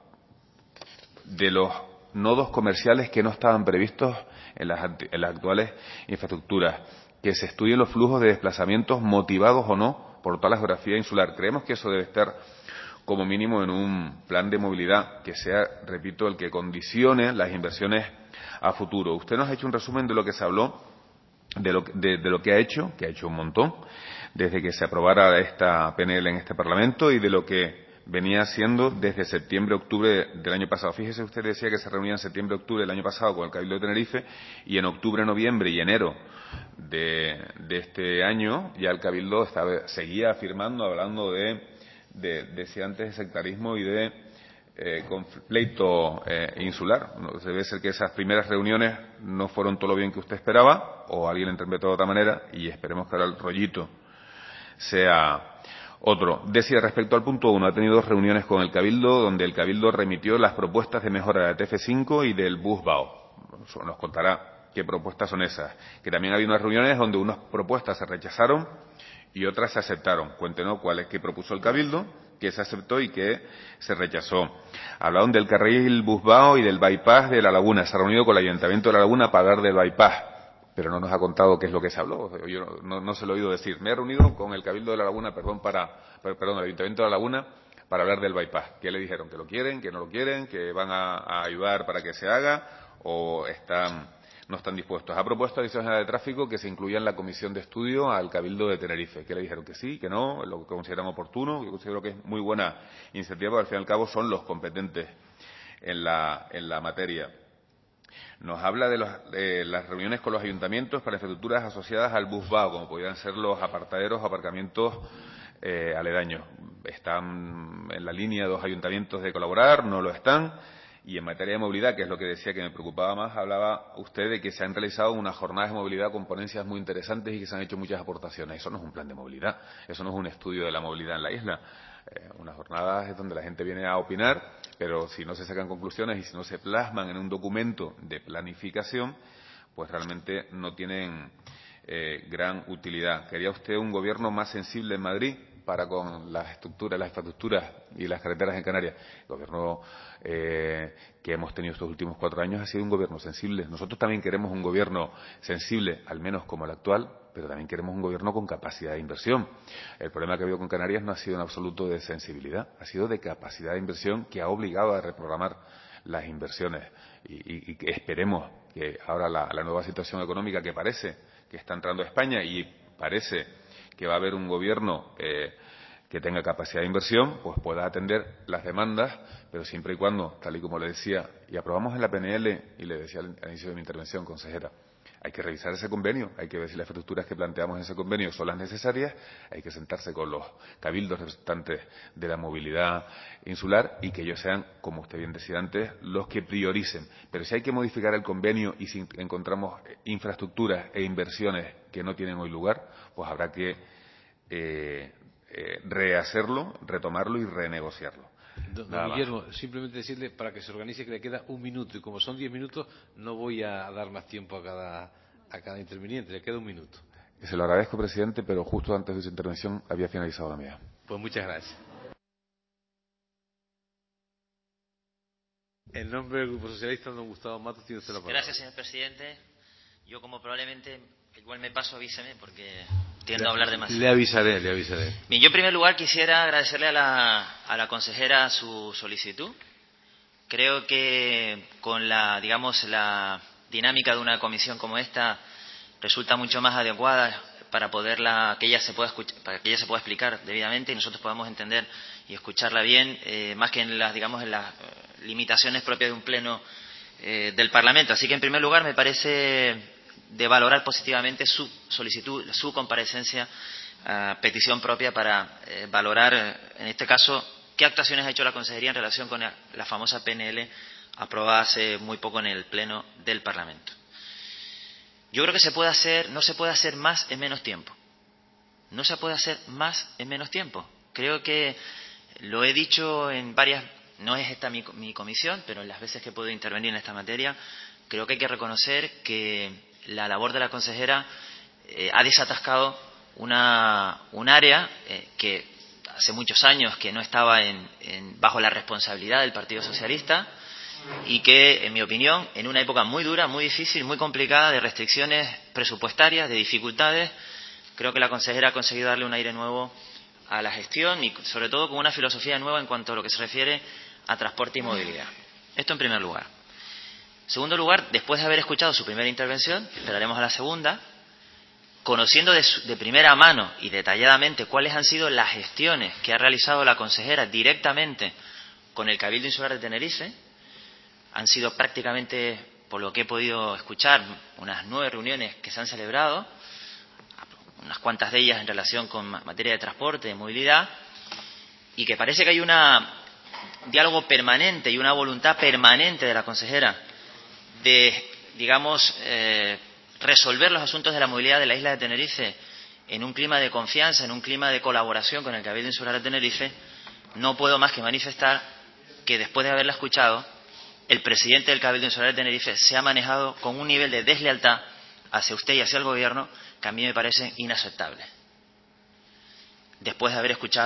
de los nodos comerciales que no estaban previstos en las, en las actuales infraestructuras, que se estudien los flujos de desplazamientos motivados o no por toda la geografía insular. Creemos que eso debe estar como mínimo en un plan de movilidad que sea, repito, el que condicione las inversiones a futuro. Usted nos ha hecho un resumen de lo que se habló, de lo, de, de lo que ha hecho, que ha hecho un montón, desde que se aprobara esta P N L en este Parlamento y de lo que venía haciendo desde septiembre-octubre del año pasado. Fíjese, usted decía que se reunía en septiembre-octubre del año pasado con el Cabildo de Tenerife y en octubre, noviembre y enero de, de este año ya el Cabildo estaba, seguía afirmando, hablando de, de, de si antes de sectarismo y de eh, conflicto eh, insular. No, debe ser que esas primeras reuniones no fueron todo lo bien que usted esperaba o alguien lo interpretó de otra manera y esperemos que ahora el rollito sea otro. Decía, respecto al punto uno, ha tenido dos reuniones con el Cabildo, donde el Cabildo remitió las propuestas de mejora de la T F cinco y del Busbao. Nos contará qué propuestas son esas. Que también había unas reuniones donde unas propuestas se rechazaron y otras se aceptaron. Cuéntenos cuál es que propuso el Cabildo que se aceptó y que se rechazó. Hablaron del carril Busbao y del bypass de La Laguna. Se ha reunido con el Ayuntamiento de La Laguna para hablar del bypass, pero no nos ha contado qué es lo que se habló. Yo no, no se lo he oído decir. Me he reunido con el Cabildo de La Laguna, perdón, para, perdón, el Ayuntamiento de La Laguna para hablar del bypass. ¿Qué le dijeron? ¿Que lo quieren, que no lo quieren, que van a, a ayudar para que se haga o están, no están dispuestos? Ha propuesto a la Dirección General de Tráfico que se incluya en la comisión de estudio al Cabildo de Tenerife. ¿Qué le dijeron? Que sí, que no, lo que consideran oportuno. Yo considero que es muy buena iniciativa, porque al fin y al cabo son los competentes en la, en la materia. Nos habla de, los, de las reuniones con los ayuntamientos para infraestructuras asociadas al Busbao, como podrían ser los apartaderos o aparcamientos eh, aledaños. Están en la línea dos ayuntamientos de colaborar, no lo están. Y en materia de movilidad, que es lo que decía que me preocupaba más, hablaba usted de que se han realizado unas jornadas de movilidad con ponencias muy interesantes y que se han hecho muchas aportaciones. Eso no es un plan de movilidad, eso no es un estudio de la movilidad en la isla. Eh, unas jornadas es donde la gente viene a opinar, pero si no se sacan conclusiones y si no se plasman en un documento de planificación, pues realmente no tienen eh, gran utilidad. ¿Quería usted un gobierno más sensible en Madrid para con las estructuras, las infraestructuras y las carreteras en Canarias? El gobierno eh, que hemos tenido estos últimos cuatro años ha sido un gobierno sensible. Nosotros también queremos un gobierno sensible, al menos como el actual, pero también queremos un gobierno con capacidad de inversión. El problema que ha habido con Canarias no ha sido en absoluto de sensibilidad, ha sido de capacidad de inversión que ha obligado a reprogramar las inversiones y, y, y que esperemos que ahora la, la nueva situación económica que parece que está entrando a España y parece que va a haber un gobierno eh, que tenga capacidad de inversión, pues pueda atender las demandas, pero siempre y cuando, tal y como le decía, y aprobamos en la P N L, y le decía al, al inicio de mi intervención, consejera, hay que revisar ese convenio, hay que ver si las infraestructuras que planteamos en ese convenio son las necesarias, hay que sentarse con los cabildos representantes de la movilidad insular y que ellos sean, como usted bien decía antes, los que prioricen. Pero si hay que modificar el convenio y si encontramos infraestructuras e inversiones que no tienen hoy lugar, pues habrá que eh, eh, rehacerlo, retomarlo y renegociarlo. Don, don Guillermo, simplemente decirle para que se organice que le queda un minuto y como son diez minutos no voy a dar más tiempo a cada, a cada interviniente, le queda un minuto. Se lo agradezco, presidente, pero justo antes de su intervención había finalizado la mía. Pues muchas gracias. En nombre del Grupo Socialista, don Gustavo Matos, tiene usted la palabra. Gracias, señor presidente. Yo, como probablemente igual me paso, avíseme, porque tiendo le, a hablar demasiado. Le avisaré, le avisaré. Bien, yo en primer lugar quisiera agradecerle a la, a la consejera su solicitud. Creo que con la, digamos, la dinámica de una comisión como esta resulta mucho más adecuada para poderla, que ella se pueda escuchar, para que ella se pueda explicar debidamente y nosotros podamos entender y escucharla bien, eh, más que en las, digamos, en las limitaciones propias de un pleno eh, del Parlamento. Así que en primer lugar me parece de valorar positivamente su solicitud, su comparecencia, uh, petición propia para eh, valorar, en este caso, qué actuaciones ha hecho la Consejería en relación con la, la famosa P N L aprobada hace muy poco en el Pleno del Parlamento. Yo creo que se puede hacer, no se puede hacer más en menos tiempo. No se puede hacer más en menos tiempo. Creo que lo he dicho en varias, no es esta mi, mi comisión, pero en las veces que puedo intervenir en esta materia, creo que hay que reconocer que la labor de la consejera eh, ha desatascado una, un área eh, que hace muchos años que no estaba en, en, bajo la responsabilidad del Partido Socialista y que, en mi opinión, en una época muy dura, muy difícil, muy complicada, de restricciones presupuestarias, de dificultades, creo que la consejera ha conseguido darle un aire nuevo a la gestión y, sobre todo, con una filosofía nueva en cuanto a lo que se refiere a transporte y movilidad. Esto en primer lugar. En segundo lugar, después de haber escuchado su primera intervención, esperaremos a la segunda, conociendo de, su, de primera mano y detalladamente cuáles han sido las gestiones que ha realizado la consejera directamente con el Cabildo Insular de Tenerife. Han sido prácticamente, por lo que he podido escuchar, unas nueve reuniones que se han celebrado, unas cuantas de ellas en relación con materia de transporte, de movilidad, y que parece que hay un diálogo permanente y una voluntad permanente de la consejera de, digamos, eh, resolver los asuntos de la movilidad de la isla de Tenerife en un clima de confianza, en un clima de colaboración con el Cabildo Insular de Tenerife. No puedo más que manifestar que después de haberla escuchado, el presidente del Cabildo Insular de Tenerife se ha manejado con un nivel de deslealtad hacia usted y hacia el gobierno que a mí me parece inaceptable. Después de haber escuchado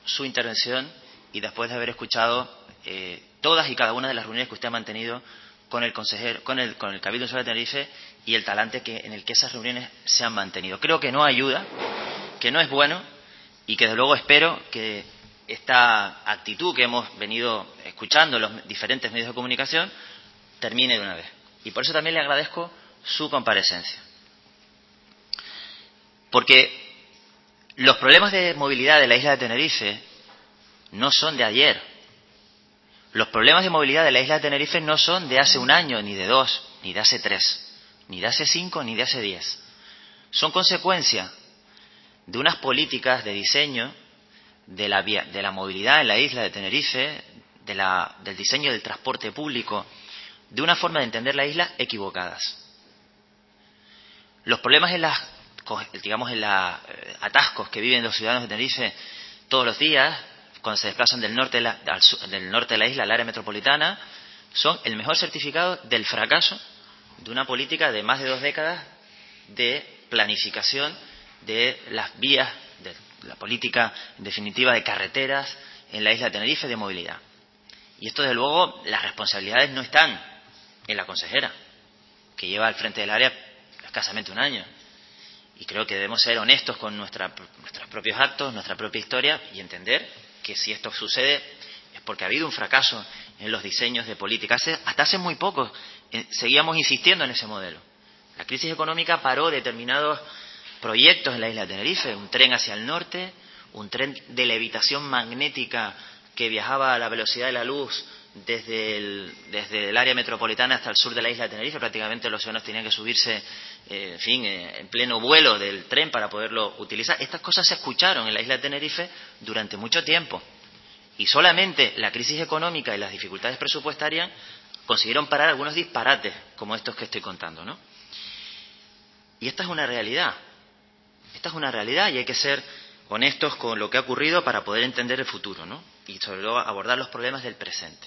su intervención y después de haber escuchado eh, todas y cada una de las reuniones que usted ha mantenido con el consejero, con el, con el Cabildo Insular de Tenerife y el talante que, en el que esas reuniones se han mantenido. Creo que no ayuda, que no es bueno y que desde luego espero que esta actitud que hemos venido escuchando en los diferentes medios de comunicación termine de una vez. Y por eso también le agradezco su comparecencia. Porque los problemas de movilidad de la isla de Tenerife no son de ayer. Los problemas de movilidad de la isla de Tenerife no son de hace un año, ni de dos, ni de hace tres, ni de hace cinco, ni de hace diez. Son consecuencia de unas políticas de diseño de la, vía, de la movilidad en la isla de Tenerife, de la, del diseño del transporte público, de una forma de entender la isla equivocadas. Los problemas en las, digamos, en los atascos que viven los ciudadanos de Tenerife todos los días, cuando se desplazan del norte de la, del norte de la isla al área metropolitana, son el mejor certificado del fracaso de una política de más de dos décadas de planificación de las vías, de la política en definitiva de carreteras en la isla de Tenerife de movilidad. Y esto, desde luego, las responsabilidades no están en la consejera, que lleva al frente del área escasamente un año. Y creo que debemos ser honestos con nuestra, nuestros propios actos, nuestra propia historia y entender que si esto sucede es porque ha habido un fracaso en los diseños de política. Hace, hasta hace muy poco eh, seguíamos insistiendo en ese modelo. La crisis económica paró determinados proyectos en la isla de Tenerife, un tren hacia el norte, un tren de levitación magnética que viajaba a la velocidad de la luz desde el, desde el área metropolitana hasta el sur de la isla de Tenerife. Prácticamente los ciudadanos tenían que subirse eh, en fin, eh, en pleno vuelo del tren para poderlo utilizar. Estas cosas se escucharon en la isla de Tenerife durante mucho tiempo y solamente la crisis económica y las dificultades presupuestarias consiguieron parar algunos disparates como estos que estoy contando, ¿no? Y esta es una realidad, esta es una realidad y hay que ser honestos con lo que ha ocurrido para poder entender el futuro, ¿no? Y sobre todo abordar los problemas del presente.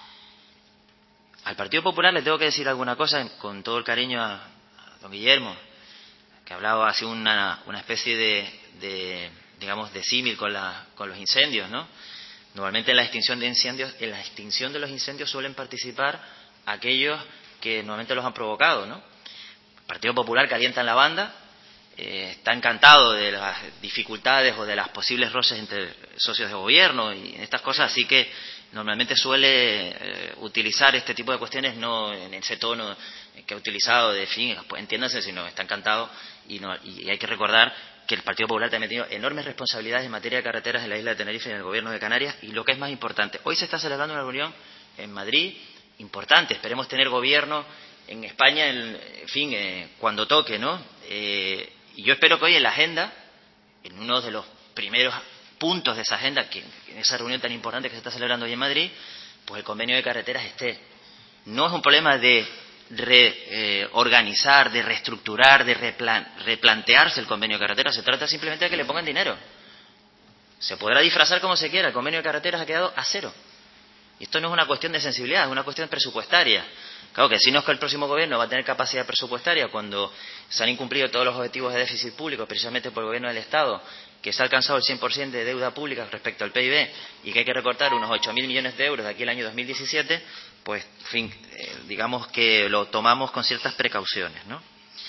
Al Partido Popular le tengo que decir alguna cosa, con todo el cariño a, a don Guillermo, que hablaba así una, una especie de, de digamos, de símil con, la, con los incendios, ¿no? Normalmente en la extinción de incendios, en la extinción de los incendios suelen participar aquellos que normalmente los han provocado, ¿no? El Partido Popular calienta en la banda, eh, está encantado de las dificultades o de las posibles roces entre socios de gobierno y estas cosas, así que normalmente suele eh, utilizar este tipo de cuestiones no en ese tono que ha utilizado de fin, pues entiéndanse, sino está encantado y, no, y hay que recordar que el Partido Popular también ha tenido enormes responsabilidades en materia de carreteras en la isla de Tenerife y en el gobierno de Canarias y lo que es más importante, hoy se está celebrando una reunión en Madrid importante, esperemos tener gobierno en España, en, en fin, eh, cuando toque, ¿no? Eh, y yo espero que hoy en la agenda, en uno de los primeros puntos de esa agenda, que en esa reunión tan importante que se está celebrando hoy en Madrid, pues el convenio de carreteras esté. No es un problema de reorganizar, eh, de reestructurar, de replan, replantearse el convenio de carreteras, se trata simplemente de que le pongan dinero. Se podrá disfrazar como se quiera, el convenio de carreteras ha quedado a cero. Y esto no es una cuestión de sensibilidad, es una cuestión presupuestaria. Claro que si no es que el próximo gobierno va a tener capacidad presupuestaria cuando se han incumplido todos los objetivos de déficit público, precisamente por el gobierno del Estado, que se ha alcanzado el cien por ciento de deuda pública respecto al P I B y que hay que recortar unos ocho mil millones de euros de aquí al año dos mil diecisiete, pues, en fin, eh, digamos que lo tomamos con ciertas precauciones, ¿no?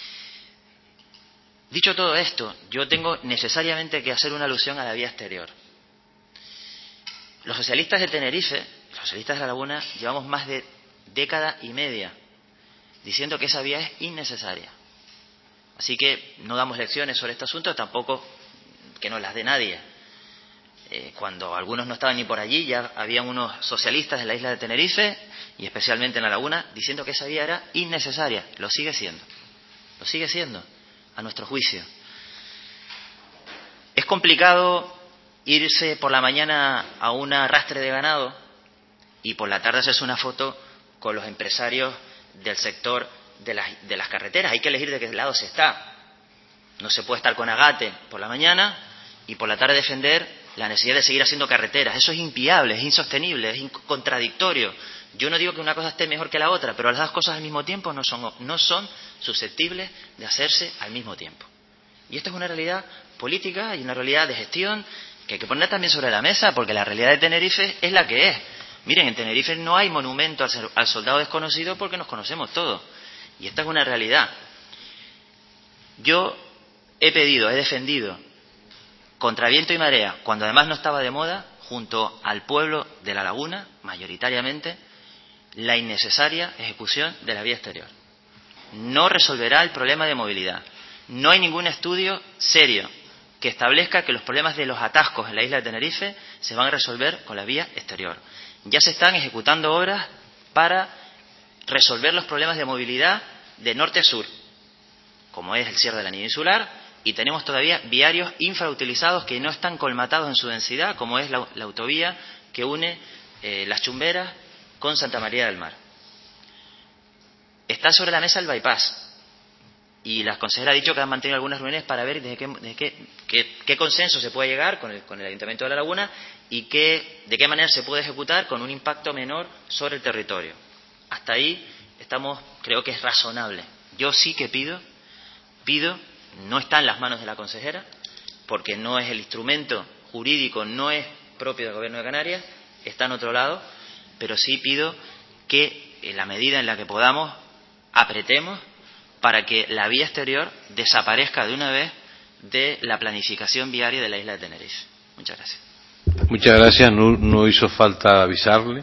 Dicho todo esto, yo tengo necesariamente que hacer una alusión a la vía exterior. Los socialistas de Tenerife, los socialistas de La Laguna, llevamos más de década y media diciendo que esa vía es innecesaria. Así que no damos lecciones sobre este asunto, tampoco que no las dé nadie. Eh, cuando algunos no estaban ni por allí, ya habían unos socialistas en la isla de Tenerife, y especialmente en La Laguna, diciendo que esa vía era innecesaria. Lo sigue siendo. Lo sigue siendo, a nuestro juicio. Es complicado irse por la mañana a un arrastre de ganado y por la tarde hacerse una foto con los empresarios del sector de las, de las carreteras. Hay que elegir de qué lado se está. No se puede estar con agate por la mañana y por la tarde defender la necesidad de seguir haciendo carreteras. Eso es inviable, es insostenible, es contradictorio. Yo no digo que una cosa esté mejor que la otra, pero las dos cosas al mismo tiempo no son, no son susceptibles de hacerse al mismo tiempo. Y esto es una realidad política y una realidad de gestión que hay que poner también sobre la mesa, porque la realidad de Tenerife es la que es. Miren, en Tenerife no hay monumento al, al soldado desconocido porque nos conocemos todos. Y esta es una realidad. Yo he pedido, he defendido, contra viento y marea, cuando además no estaba de moda, junto al pueblo de La Laguna, mayoritariamente, la innecesaria ejecución de la vía exterior. No resolverá el problema de movilidad. No hay ningún estudio serio que establezca que los problemas de los atascos en la isla de Tenerife se van a resolver con la vía exterior. Ya se están ejecutando obras para resolver los problemas de movilidad de norte a sur, como es el cierre del anillo insular, y tenemos todavía viarios infrautilizados que no están colmatados en su densidad, como es la, la autovía que une eh, Las Chumberas con Santa María del Mar. Está sobre la mesa el bypass, y la consejera ha dicho que han mantenido algunas reuniones para ver de qué, de qué, qué, qué consenso se puede llegar con el, con el Ayuntamiento de La Laguna y qué, de qué manera se puede ejecutar con un impacto menor sobre el territorio. Hasta ahí estamos, creo que es razonable. Yo sí que pido, pido, no está en las manos de la consejera, porque no es el instrumento jurídico, no es propio del Gobierno de Canarias, está en otro lado, pero sí pido que en la medida en la que podamos apretemos para que la vía exterior desaparezca de una vez de la planificación viaria de la isla de Tenerife. Muchas gracias. Muchas gracias. No, no hizo falta avisarle.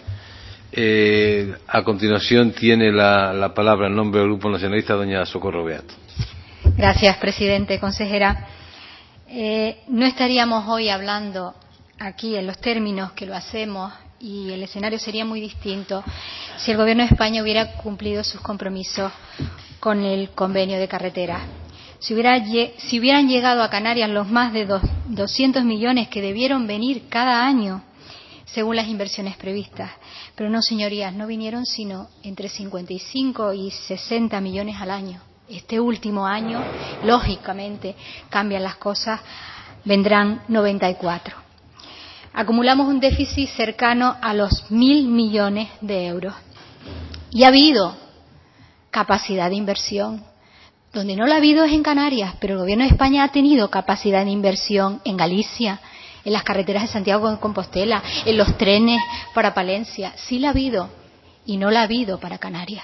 Eh, a continuación tiene la, la palabra en nombre del Grupo Nacionalista doña Socorro Beato. Gracias, presidente, consejera. Eh, no estaríamos hoy hablando aquí en los términos que lo hacemos y el escenario sería muy distinto si el Gobierno de España hubiera cumplido sus compromisos con el convenio de carreteras. Si, hubiera, si hubieran llegado a Canarias los más de dos, doscientos millones que debieron venir cada año, según las inversiones previstas. Pero no, señorías, no vinieron sino entre cincuenta y cinco y sesenta millones al año. Este último año, lógicamente, cambian las cosas, vendrán noventa y cuatro. Acumulamos un déficit cercano a los mil millones de euros. Y ha habido capacidad de inversión. Donde no la ha habido es en Canarias, pero el Gobierno de España ha tenido capacidad de inversión en Galicia, en las carreteras de Santiago de Compostela, en los trenes para Palencia. Sí la ha habido y no la ha habido para Canarias.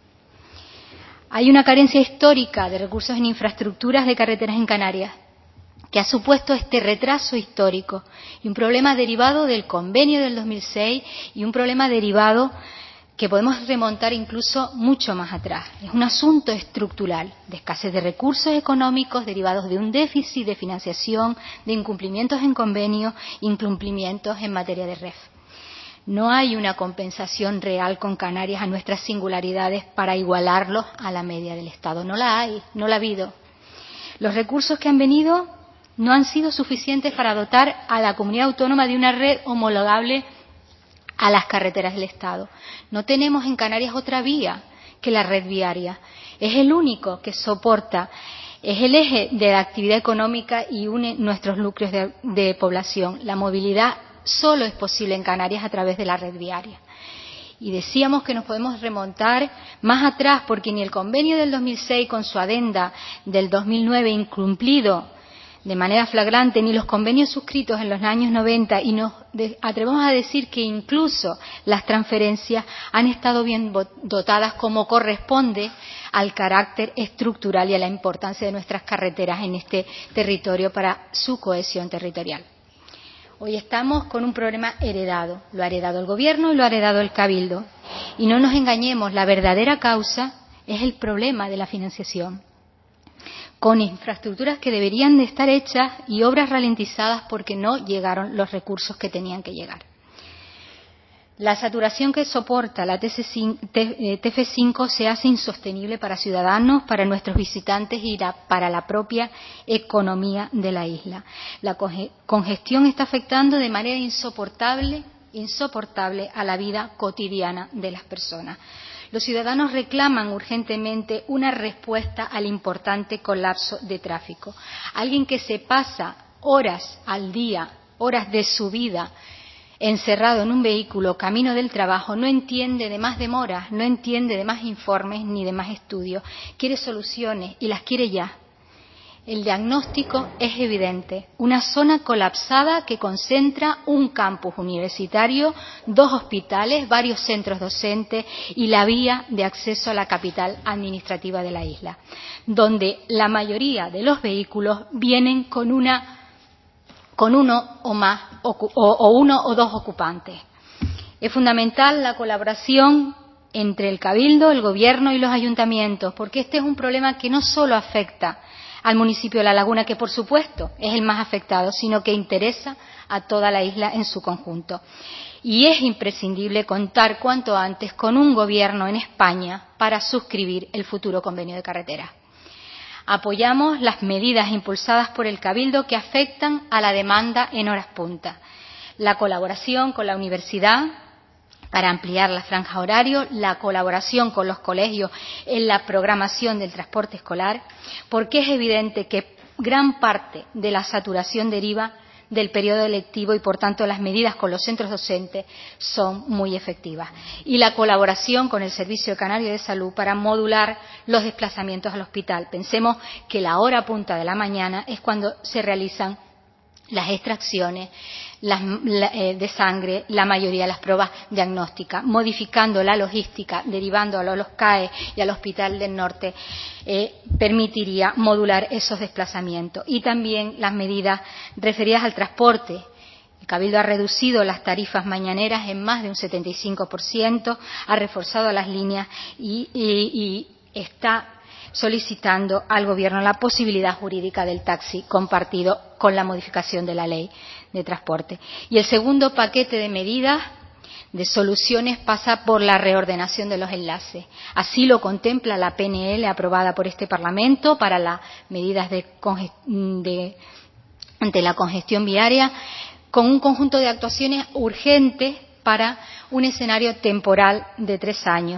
Hay una carencia histórica de recursos en infraestructuras de carreteras en Canarias, que ha supuesto este retraso histórico y un problema derivado del convenio del dos mil seis y un problema derivado que podemos remontar incluso mucho más atrás. Es un asunto estructural de escasez de recursos económicos derivados de un déficit de financiación, de incumplimientos en convenio, incumplimientos en materia de R E F. No hay una compensación real con Canarias a nuestras singularidades para igualarlos a la media del Estado. No la hay, no la ha habido. Los recursos que han venido no han sido suficientes para dotar a la comunidad autónoma de una red homologable a las carreteras del Estado. No tenemos en Canarias otra vía que la red viaria. Es el único que soporta, es el eje de la actividad económica y une nuestros núcleos de, de población. La movilidad solo es posible en Canarias a través de la red viaria. Y decíamos que nos podemos remontar más atrás porque ni el convenio del dos mil seis con su adenda del dos mil nueve incumplido de manera flagrante, ni los convenios suscritos en los años noventa, y nos atrevemos a decir que incluso las transferencias han estado bien dotadas como corresponde al carácter estructural y a la importancia de nuestras carreteras en este territorio para su cohesión territorial. Hoy estamos con un problema heredado. Lo ha heredado el Gobierno y lo ha heredado el Cabildo. Y no nos engañemos, la verdadera causa es el problema de la financiación, con infraestructuras que deberían de estar hechas y obras ralentizadas porque no llegaron los recursos que tenían que llegar. La saturación que soporta la T F cinco se hace insostenible para ciudadanos, para nuestros visitantes y la, para la propia economía de la isla. La congestión está afectando de manera insoportable, insoportable a la vida cotidiana de las personas. Los ciudadanos reclaman urgentemente una respuesta al importante colapso de tráfico. Alguien que se pasa horas al día, horas de su vida, encerrado en un vehículo camino del trabajo, no entiende de más demoras, no entiende de más informes ni de más estudios. Quiere soluciones y las quiere ya. El diagnóstico es evidente, una zona colapsada que concentra un campus universitario, dos hospitales, varios centros docentes y la vía de acceso a la capital administrativa de la isla, donde la mayoría de los vehículos vienen con, una, con uno o más o, o uno o dos ocupantes. Es fundamental la colaboración entre el Cabildo, el Gobierno y los ayuntamientos, porque este es un problema que no solo afecta al municipio de La Laguna, que por supuesto es el más afectado, sino que interesa a toda la isla en su conjunto. Y es imprescindible contar cuanto antes con un gobierno en España para suscribir el futuro convenio de carretera. Apoyamos las medidas impulsadas por el Cabildo que afectan a la demanda en horas punta. La colaboración con la universidad para ampliar la franja horaria, la colaboración con los colegios en la programación del transporte escolar, porque es evidente que gran parte de la saturación deriva del periodo lectivo y, por tanto, las medidas con los centros docentes son muy efectivas. Y la colaboración con el Servicio Canario de Salud para modular los desplazamientos al hospital. Pensemos que la hora punta de la mañana es cuando se realizan las extracciones las, la, eh, de sangre, la mayoría de las pruebas diagnósticas, modificando la logística, derivando a los C A E y al Hospital del Norte, eh, permitiría modular esos desplazamientos. Y también las medidas referidas al transporte. El Cabildo ha reducido las tarifas mañaneras en más de un setenta y cinco por ciento, ha reforzado las líneas y, y, y está solicitando al Gobierno la posibilidad jurídica del taxi compartido con la modificación de la ley de transporte. Y el segundo paquete de medidas de soluciones pasa por la reordenación de los enlaces. Así lo contempla la P N L aprobada por este Parlamento para las medidas de, de, ante la congestión viaria, con un conjunto de actuaciones urgentes para un escenario temporal de tres años,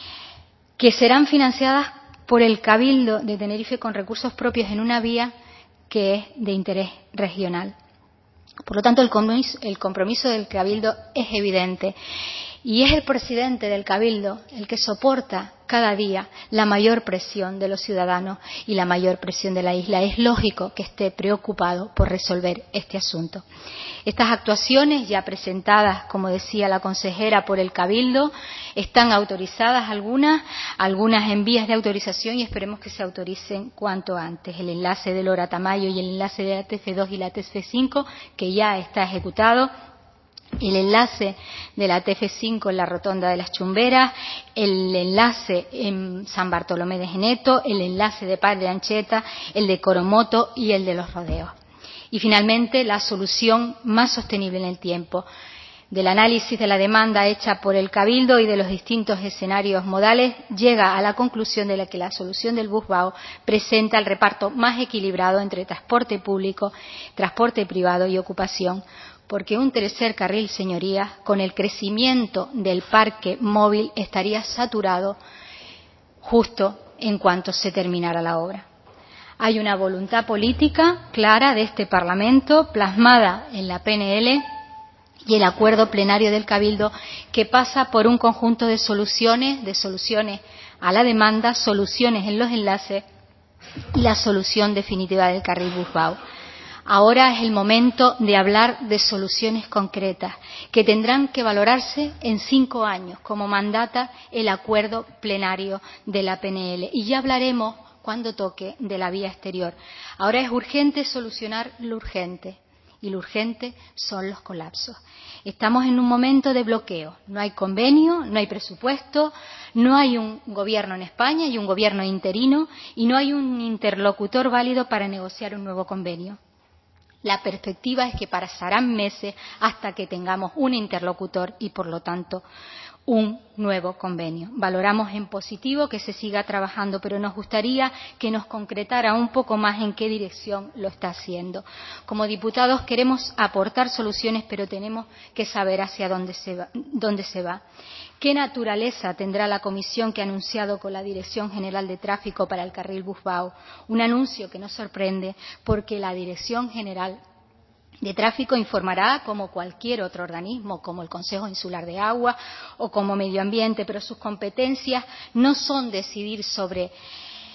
que serán financiadas por el Cabildo de Tenerife con recursos propios en una vía que es de interés regional. Por lo tanto, el compromiso, el compromiso del Cabildo es evidente y es el presidente del Cabildo el que soporta cada día la mayor presión de los ciudadanos y la mayor presión de la isla. Es lógico que esté preocupado por resolver este asunto. Estas actuaciones, ya presentadas, como decía la consejera, por el Cabildo, están autorizadas algunas, algunas en vías de autorización y esperemos que se autoricen cuanto antes. El enlace del Lora Tamayo y el enlace de la T F dos y la T F cinco, que ya está ejecutado, el enlace de la T F cinco en la Rotonda de las Chumberas, el enlace en San Bartolomé de Geneto, el enlace de Padre Ancheta, el de Coromoto y el de Los Rodeos. Y finalmente, la solución más sostenible en el tiempo. Del análisis de la demanda hecha por el Cabildo y de los distintos escenarios modales, llega a la conclusión de la que la solución del Busbao presenta el reparto más equilibrado entre transporte público, transporte privado y ocupación, porque un tercer carril, señorías, con el crecimiento del parque móvil estaría saturado justo en cuanto se terminara la obra. Hay una voluntad política clara de este Parlamento, plasmada en la P N L y el acuerdo plenario del Cabildo, que pasa por un conjunto de soluciones, de soluciones a la demanda, soluciones en los enlaces y la solución definitiva del carril Busbao. Ahora es el momento de hablar de soluciones concretas que tendrán que valorarse en cinco años, como mandata el acuerdo plenario de la P N L. Y ya hablaremos, cuando toque, de la vía exterior. Ahora es urgente solucionar lo urgente, y lo urgente son los colapsos. Estamos en un momento de bloqueo. No hay convenio, no hay presupuesto, no hay un gobierno en España y un gobierno interino, y no hay un interlocutor válido para negociar un nuevo convenio. La perspectiva es que pasarán meses hasta que tengamos un interlocutor y, por lo tanto, un nuevo convenio. Valoramos en positivo que se siga trabajando, pero nos gustaría que nos concretara un poco más en qué dirección lo está haciendo. Como diputados queremos aportar soluciones, pero tenemos que saber hacia dónde se va. Dónde se va. ¿Qué naturaleza tendrá la comisión que ha anunciado con la Dirección General de Tráfico para el carril Busbao? Un anuncio que nos sorprende porque la Dirección General de Tráfico informará como cualquier otro organismo, como el Consejo Insular de Agua o como Medio Ambiente, pero sus competencias no son decidir sobre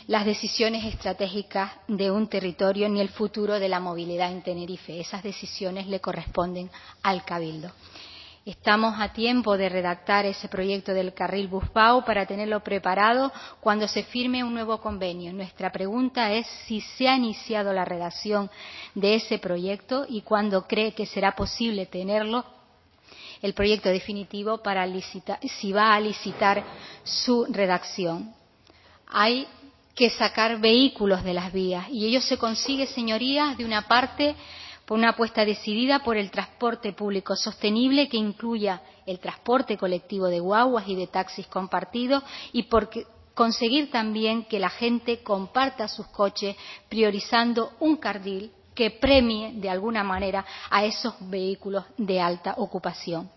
las decisiones estratégicas de un territorio ni el futuro de la movilidad en Tenerife. Esas decisiones le corresponden al Cabildo. Estamos a tiempo de redactar ese proyecto del carril Busbao para tenerlo preparado cuando se firme un nuevo convenio. Nuestra pregunta es si se ha iniciado la redacción de ese proyecto y cuándo cree que será posible tenerlo, el proyecto definitivo, para licitar, si va a licitar su redacción. Hay que sacar vehículos de las vías y ello se consigue, señorías, de una parte por una apuesta decidida por el transporte público sostenible que incluya el transporte colectivo de guaguas y de taxis compartidos y por conseguir también que la gente comparta sus coches priorizando un carril que premie de alguna manera a esos vehículos de alta ocupación.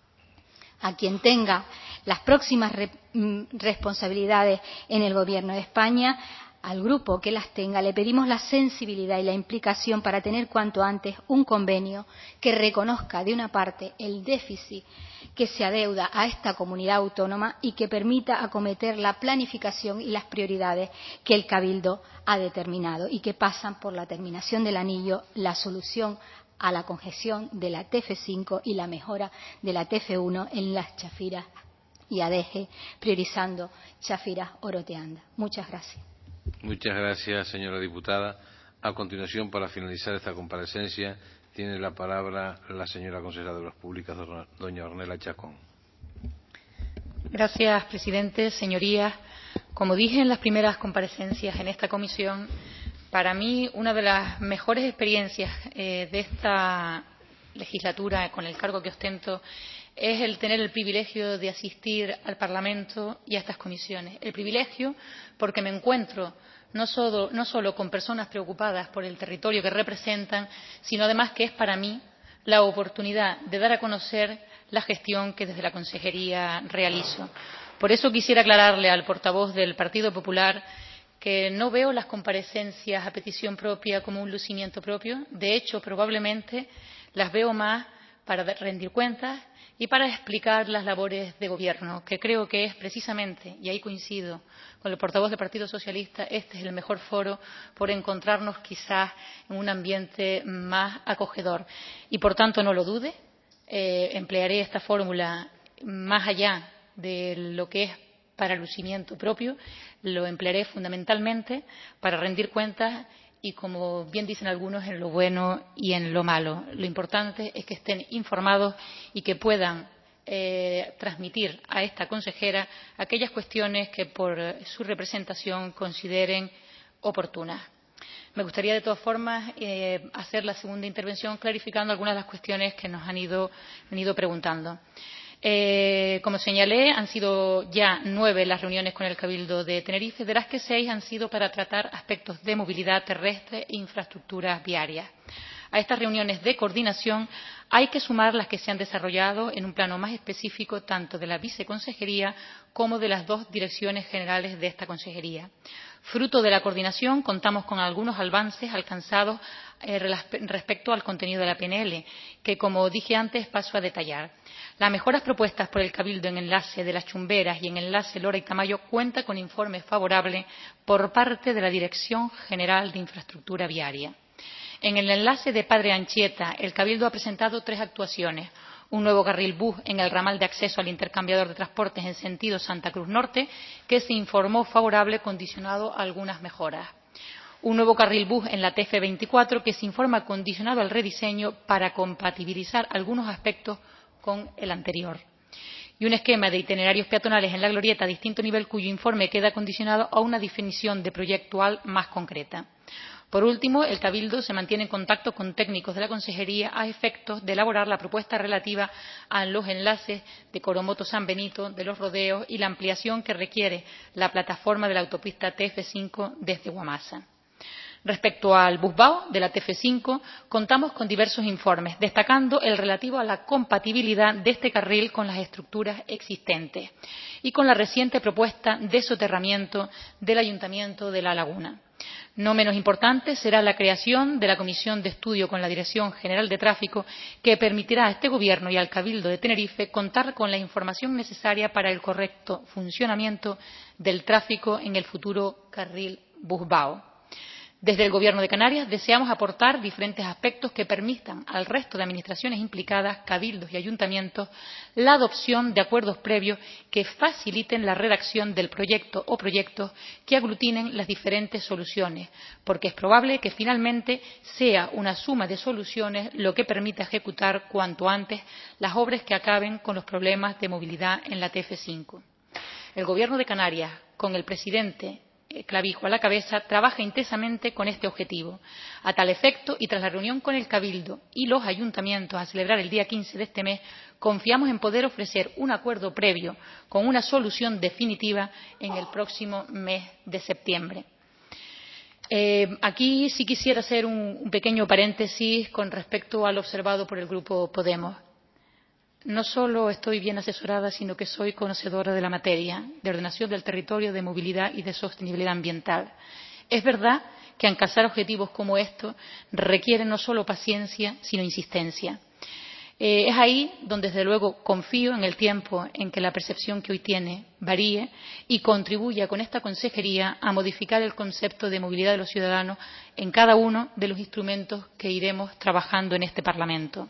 A quien tenga las próximas re, responsabilidades en el Gobierno de España, al grupo que las tenga, le pedimos la sensibilidad y la implicación para tener cuanto antes un convenio que reconozca de una parte el déficit que se adeuda a esta comunidad autónoma y que permita acometer la planificación y las prioridades que el Cabildo ha determinado y que pasan por la terminación del anillo, la solución a la congestión de la T F cinco y la mejora de la T F uno en las Chafiras y Adeje, priorizando Chafiras-Oroteanda. Muchas gracias. Muchas gracias, señora diputada. A continuación, para finalizar esta comparecencia, tiene la palabra la señora consejera de Obras Públicas, doña Ornella Chacón. Gracias, presidente. Señorías, como dije en las primeras comparecencias en esta comisión, para mí una de las mejores experiencias eh, de esta legislatura, con el cargo que ostento, es el tener el privilegio de asistir al Parlamento y a estas comisiones. El privilegio porque me encuentro no solo, no solo con personas preocupadas por el territorio que representan, sino además que es para mí la oportunidad de dar a conocer la gestión que desde la Consejería realizo. Por eso quisiera aclararle al portavoz del Partido Popular que no veo las comparecencias a petición propia como un lucimiento propio. De hecho, probablemente las veo más para rendir cuentas y para explicar las labores de gobierno, que creo que es precisamente, y ahí coincido con el portavoz del Partido Socialista, este es el mejor foro por encontrarnos quizás en un ambiente más acogedor. Y por tanto, no lo dude, eh, emplearé esta fórmula más allá de lo que es para lucimiento propio, lo emplearé fundamentalmente para rendir cuentas y, como bien dicen algunos, en lo bueno y en lo malo. Lo importante es que estén informados y que puedan eh, transmitir a esta consejera aquellas cuestiones que por su representación consideren oportunas. Me gustaría, de todas formas, eh, hacer la segunda intervención clarificando algunas de las cuestiones que nos han ido, han ido preguntando. Eh, como señalé, han sido ya nueve las reuniones con el Cabildo de Tenerife, de las que seis han sido para tratar aspectos de movilidad terrestre e infraestructuras viarias. A estas reuniones de coordinación hay que sumar las que se han desarrollado en un plano más específico tanto de la viceconsejería como de las dos direcciones generales de esta consejería. Fruto de la coordinación, contamos con algunos avances alcanzados eh, respecto al contenido de la P N L, que, como dije antes, paso a detallar. Las mejoras propuestas por el Cabildo en enlace de las Chumberas y en enlace Lora y Tamayo cuenta con informe favorable por parte de la Dirección General de Infraestructura Viaria. En el enlace de Padre Anchieta, el Cabildo ha presentado tres actuaciones: un nuevo carril bus en el ramal de acceso al intercambiador de transportes en sentido Santa Cruz Norte, que se informó favorable condicionado a algunas mejoras; un nuevo carril bus en la T F veinticuatro, que se informa condicionado al rediseño para compatibilizar algunos aspectos con el anterior; y un esquema de itinerarios peatonales en la glorieta a distinto nivel, cuyo informe queda condicionado a una definición de proyectual más concreta. Por último, el Cabildo se mantiene en contacto con técnicos de la Consejería a efectos de elaborar la propuesta relativa a los enlaces de Coromoto-San Benito, de los rodeos y la ampliación que requiere la plataforma de la autopista T F cinco desde Guamasa. Respecto al Busbao de la T F cinco, contamos con diversos informes, destacando el relativo a la compatibilidad de este carril con las estructuras existentes y con la reciente propuesta de soterramiento del Ayuntamiento de La Laguna. No menos importante será la creación de la Comisión de Estudio con la Dirección General de Tráfico, que permitirá a este Gobierno y al Cabildo de Tenerife contar con la información necesaria para el correcto funcionamiento del tráfico en el futuro carril Busbao. Desde el Gobierno de Canarias deseamos aportar diferentes aspectos que permitan al resto de administraciones implicadas, cabildos y ayuntamientos, la adopción de acuerdos previos que faciliten la redacción del proyecto o proyectos que aglutinen las diferentes soluciones, porque es probable que finalmente sea una suma de soluciones lo que permita ejecutar cuanto antes las obras que acaben con los problemas de movilidad en la T F cinco. El Gobierno de Canarias, con el presidente Clavijo a la cabeza, trabaja intensamente con este objetivo. A tal efecto, y tras la reunión con el Cabildo y los ayuntamientos a celebrar el día quince de este mes, confiamos en poder ofrecer un acuerdo previo con una solución definitiva en el próximo mes de septiembre. Eh, aquí sí quisiera hacer un, un pequeño paréntesis con respecto al observado por el Grupo Podemos. No solo estoy bien asesorada, sino que soy conocedora de la materia de ordenación del territorio, de movilidad y de sostenibilidad ambiental. Es verdad que alcanzar objetivos como estos requiere no solo paciencia, sino insistencia. Eh, es ahí donde, desde luego, confío en el tiempo en que la percepción que hoy tiene varíe y contribuya con esta consejería a modificar el concepto de movilidad de los ciudadanos en cada uno de los instrumentos que iremos trabajando en este Parlamento,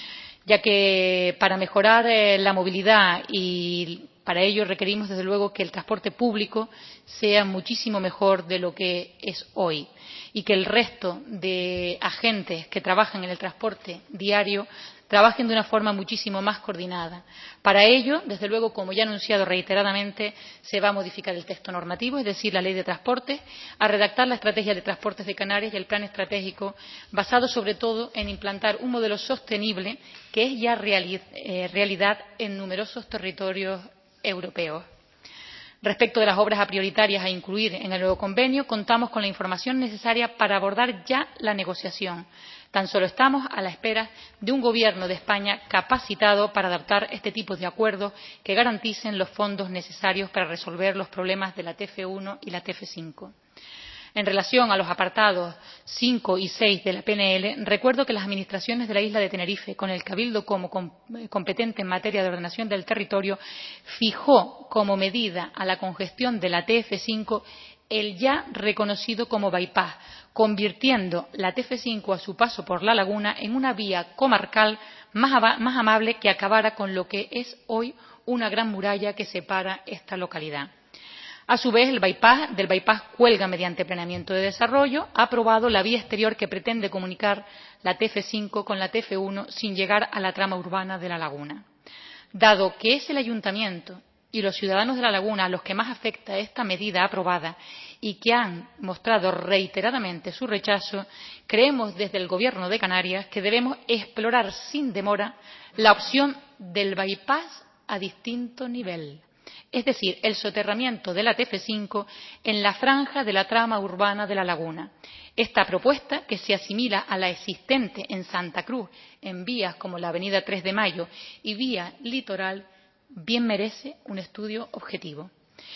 ya que para mejorar eh, la movilidad y para ello requerimos, desde luego, que el transporte público sea muchísimo mejor de lo que es hoy y que el resto de agentes que trabajan en el transporte diario trabajen de una forma muchísimo más coordinada. Para ello, desde luego, como ya he anunciado reiteradamente, se va a modificar el texto normativo, es decir, la Ley de Transportes, a redactar la Estrategia de Transportes de Canarias y el Plan Estratégico, basado sobre todo en implantar un modelo sostenible que es ya reali eh, realidad en numerosos territorios europeos. Respecto de las obras prioritarias a incluir en el nuevo convenio, contamos con la información necesaria para abordar ya la negociación. Tan solo estamos a la espera de un Gobierno de España capacitado para adoptar este tipo de acuerdos que garanticen los fondos necesarios para resolver los problemas de la T F uno y la T F cinco. En relación a los apartados cinco y seis de la P N L, recuerdo que las administraciones de la isla de Tenerife, con el Cabildo como competente en materia de ordenación del territorio, fijó como medida a la congestión de la T F cinco el ya reconocido como bypass, convirtiendo la T F cinco a su paso por La Laguna en una vía comarcal más, más amable que acabara con lo que es hoy una gran muralla que separa esta localidad. A su vez, el bypass, del bypass cuelga mediante planeamiento de desarrollo, ha aprobado la vía exterior que pretende comunicar la T F cinco con la T F uno sin llegar a la trama urbana de La Laguna. Dado que es el ayuntamiento y los ciudadanos de La Laguna a los que más afecta esta medida aprobada y que han mostrado reiteradamente su rechazo, creemos desde el Gobierno de Canarias que debemos explorar sin demora la opción del bypass a distinto nivel, es decir, el soterramiento de la T F cinco en la franja de la trama urbana de La Laguna. Esta propuesta, que se asimila a la existente en Santa Cruz en vías como la avenida tres de Mayo y vía Litoral, bien merece un estudio objetivo.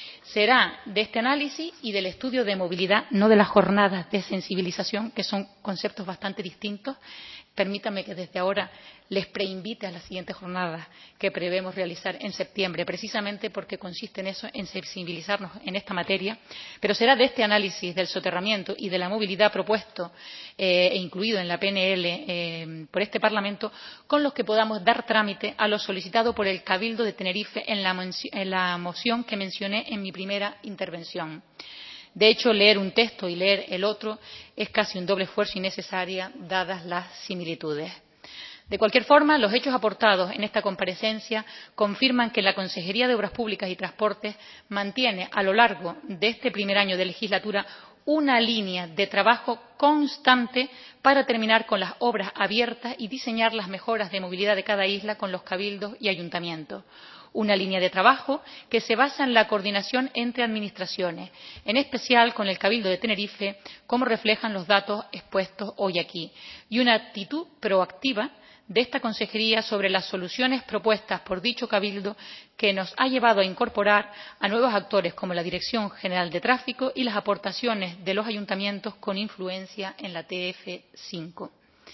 Será de este análisis y del estudio de movilidad, no de las jornadas de sensibilización, que son conceptos bastante distintos. Permítame que desde ahora les preinvite a las siguientes jornadas que prevemos realizar en septiembre, precisamente porque consiste en eso, en sensibilizarnos en esta materia, pero será de este análisis del soterramiento y de la movilidad propuesto eh, e incluido en la P N L eh, por este Parlamento, con los que podamos dar trámite a lo solicitado por el Cabildo de Tenerife en la, en la moción que mencioné en mi primera intervención. De hecho, leer un texto y leer el otro es casi un doble esfuerzo innecesaria, dadas las similitudes. De cualquier forma, los hechos aportados en esta comparecencia confirman que la Consejería de Obras Públicas y Transportes mantiene a lo largo de este primer año de legislatura una línea de trabajo constante para terminar con las obras abiertas y diseñar las mejoras de movilidad de cada isla con los cabildos y ayuntamientos. Una línea de trabajo que se basa en la coordinación entre administraciones, en especial con el Cabildo de Tenerife, como reflejan los datos expuestos hoy aquí, y una actitud proactiva de esta consejería sobre las soluciones propuestas por dicho Cabildo, que nos ha llevado a incorporar a nuevos actores como la Dirección General de Tráfico y las aportaciones de los ayuntamientos con influencia en la T F cinco.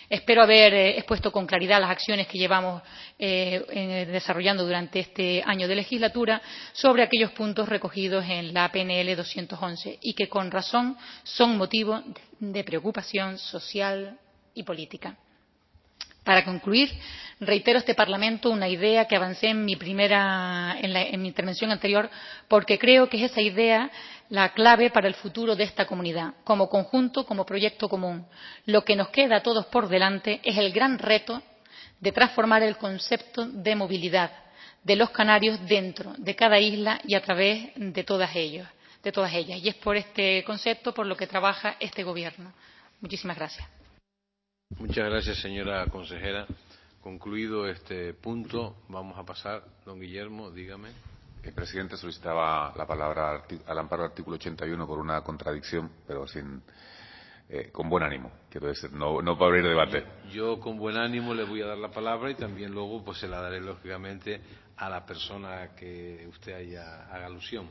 Espero haber eh, expuesto con claridad las acciones que llevamos eh, en, desarrollando durante este año de legislatura sobre aquellos puntos recogidos en la P N L doscientos once y que, con razón, son motivo de preocupación social y política. Para concluir, reitero a este Parlamento una idea que avancé en mi, primera, en, la, en mi intervención anterior, porque creo que es esa idea la clave para el futuro de esta comunidad, como conjunto, como proyecto común. Lo que nos queda a todos por delante es el gran reto de transformar el concepto de movilidad de los canarios dentro de cada isla y a través de todas ellas. De todas ellas. Y es por este concepto por lo que trabaja este Gobierno. Muchísimas gracias. Muchas gracias, señora consejera. Concluido este punto, vamos a pasar. Don Guillermo, dígame. El presidente solicitaba la palabra al amparo del artículo ochenta y uno por una contradicción, pero sin, eh, con buen ánimo, quiero decir, no, no para abrir debate. Yo, yo con buen ánimo le voy a dar la palabra y también luego pues se la daré lógicamente a la persona que usted haya, haga alusión.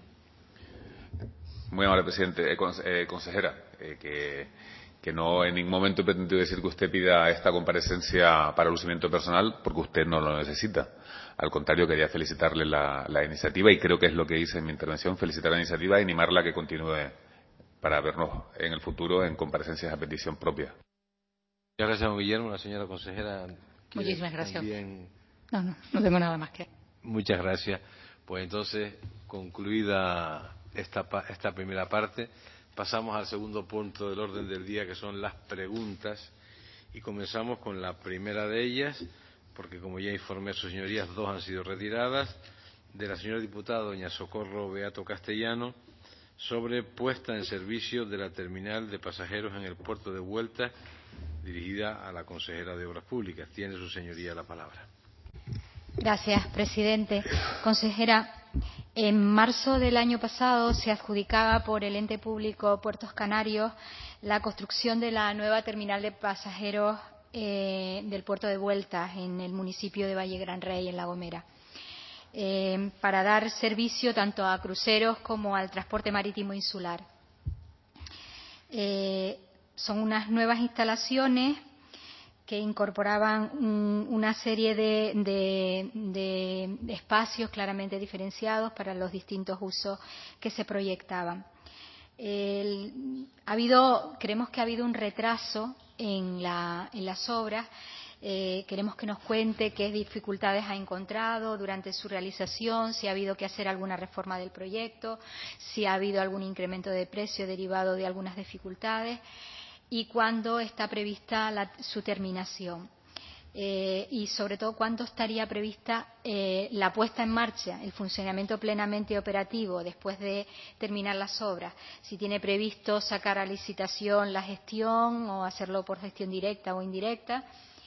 Muy amable presidente, eh, cons eh, consejera, eh, que, que no en ningún momento he pretendido decir que usted pida esta comparecencia para lucimiento personal, porque usted no lo necesita. Al contrario, quería felicitarle la, la iniciativa y creo que es lo que hice en mi intervención, felicitar la iniciativa y animarla a que continúe para vernos en el futuro en comparecencias a petición propia. Muchas gracias, don Guillermo. La señora consejera. Muchísimas gracias. También... No, no, no tengo nada más que. Muchas gracias. Pues entonces, concluida esta, esta primera parte, pasamos al segundo punto del orden del día, que son las preguntas, y comenzamos con la primera de ellas, porque como ya informé a sus señorías, dos han sido retiradas, de la señora diputada doña Socorro Beato Castellano, sobre puesta en servicio de la terminal de pasajeros en el puerto de Vuelta, dirigida a la consejera de Obras Públicas. Tiene su señoría la palabra. Gracias, presidente. Consejera, en marzo del año pasado se adjudicaba por el ente público Puertos Canarios la construcción de la nueva terminal de pasajeros eh, del puerto de Vuelta en el municipio de Valle Gran Rey, en La Gomera, eh, para dar servicio tanto a cruceros como al transporte marítimo insular. Eh, son unas nuevas instalaciones que incorporaban un, una serie de, de, de espacios claramente diferenciados para los distintos usos que se proyectaban. El, ha habido, creemos que ha habido un retraso en, la, en las obras. Eh, queremos que nos cuente qué dificultades ha encontrado durante su realización, si ha habido que hacer alguna reforma del proyecto, si ha habido algún incremento de precio derivado de algunas dificultades, y cuándo está prevista la, su terminación. Eh, y sobre todo cuándo estaría prevista eh, la puesta en marcha, el funcionamiento plenamente operativo después de terminar las obras. Si tiene previsto sacar a licitación la gestión o hacerlo por gestión directa o indirecta.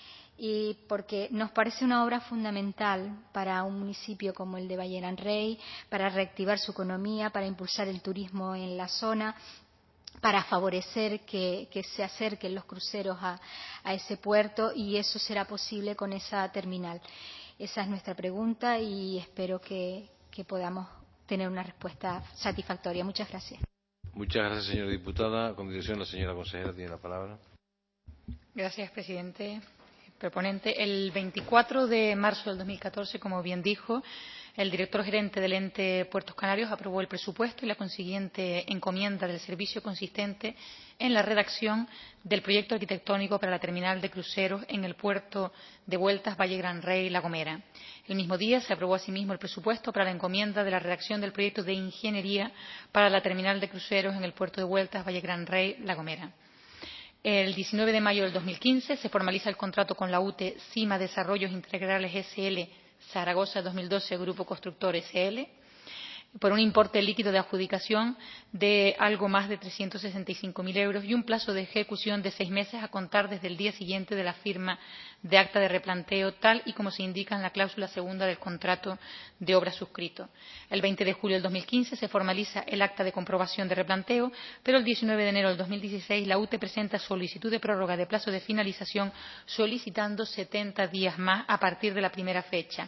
Y porque nos parece una obra fundamental para un municipio como el de Valle Gran Rey, para reactivar su economía, para impulsar el turismo en la zona, para favorecer que, que se acerquen los cruceros a, a ese puerto, y eso será posible con esa terminal. Esa es nuestra pregunta y espero que, que podamos tener una respuesta satisfactoria. Muchas gracias. Muchas gracias, señora diputada. A continuación, la señora consejera tiene la palabra. Gracias, presidente. Proponente. El veinticuatro de marzo del dos mil catorce, como bien dijo, el director gerente del ente Puertos Canarios aprobó el presupuesto y la consiguiente encomienda del servicio consistente en la redacción del proyecto arquitectónico para la terminal de cruceros en el puerto de Vueltas Valle Gran Rey La Gomera. El mismo día se aprobó asimismo el presupuesto para la encomienda de la redacción del proyecto de ingeniería para la terminal de cruceros en el puerto de Vueltas Valle Gran Rey La Gomera. El diecinueve de mayo del dos mil quince se formaliza el contrato con la U T E CIMA Desarrollos Integrales S L Zaragoza dos mil doce Grupo Constructor S L por un importe líquido de adjudicación de algo más de trescientos sesenta y cinco mil euros y un plazo de ejecución de seis meses a contar desde el día siguiente de la firma de acta de replanteo, tal y como se indica en la cláusula segunda del contrato de obra suscrito. El veinte de julio del dos mil quince se formaliza el acta de comprobación de replanteo, pero el diecinueve de enero del dos mil dieciséis la U T E presenta solicitud de prórroga de plazo de finalización solicitando setenta días más a partir de la primera fecha.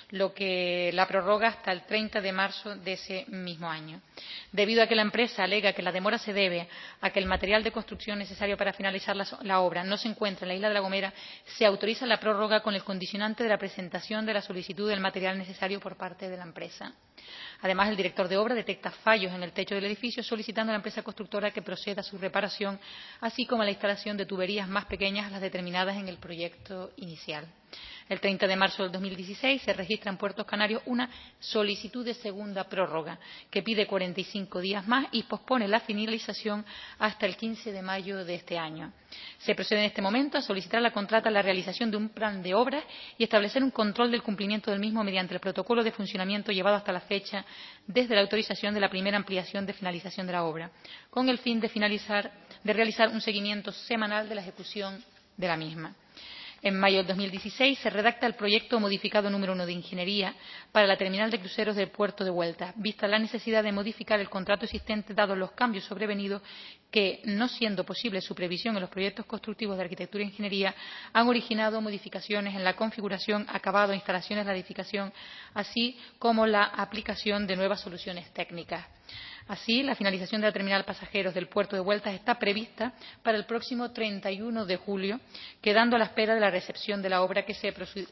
lo que la prorroga hasta el treinta de marzo de ese mismo año. Debido a que la empresa alega que la demora se debe a que el material de construcción necesario para finalizar la, la obra no se encuentra en la isla de La Gomera, se autoriza la prórroga con el condicionante de la presentación de la solicitud del material necesario por parte de la empresa. Además, el director de obra detecta fallos en el techo del edificio, solicitando a la empresa constructora que proceda a su reparación, así como a la instalación de tuberías más pequeñas a las determinadas en el proyecto inicial. El treinta de marzo del dos mil dieciséis se registra en Puertos Canarios una solicitud de segunda prórroga que pide cuarenta y cinco días más y pospone la finalización hasta el quince de mayo de este año. Se procede en este momento a solicitar a la contrata la realización de un plan de obras y establecer un control del cumplimiento del mismo mediante el protocolo de funcionamiento llevado hasta la fecha desde la autorización de la primera ampliación de finalización de la obra, con el fin de finalizar, de realizar un seguimiento semanal de la ejecución de la misma. En mayo del dos mil dieciséis se redacta el proyecto modificado número uno de ingeniería para la terminal de cruceros del puerto de Huelva, vista la necesidad de modificar el contrato existente dados los cambios sobrevenidos que, no siendo posible su previsión en los proyectos constructivos de arquitectura e ingeniería, han originado modificaciones en la configuración, acabado, instalaciones de la edificación, así como la aplicación de nuevas soluciones técnicas. Así, la finalización de la terminal de pasajeros del puerto de Hueltas está prevista para el próximo treinta y uno de julio, quedando a la espera de la recepción de la obra que se,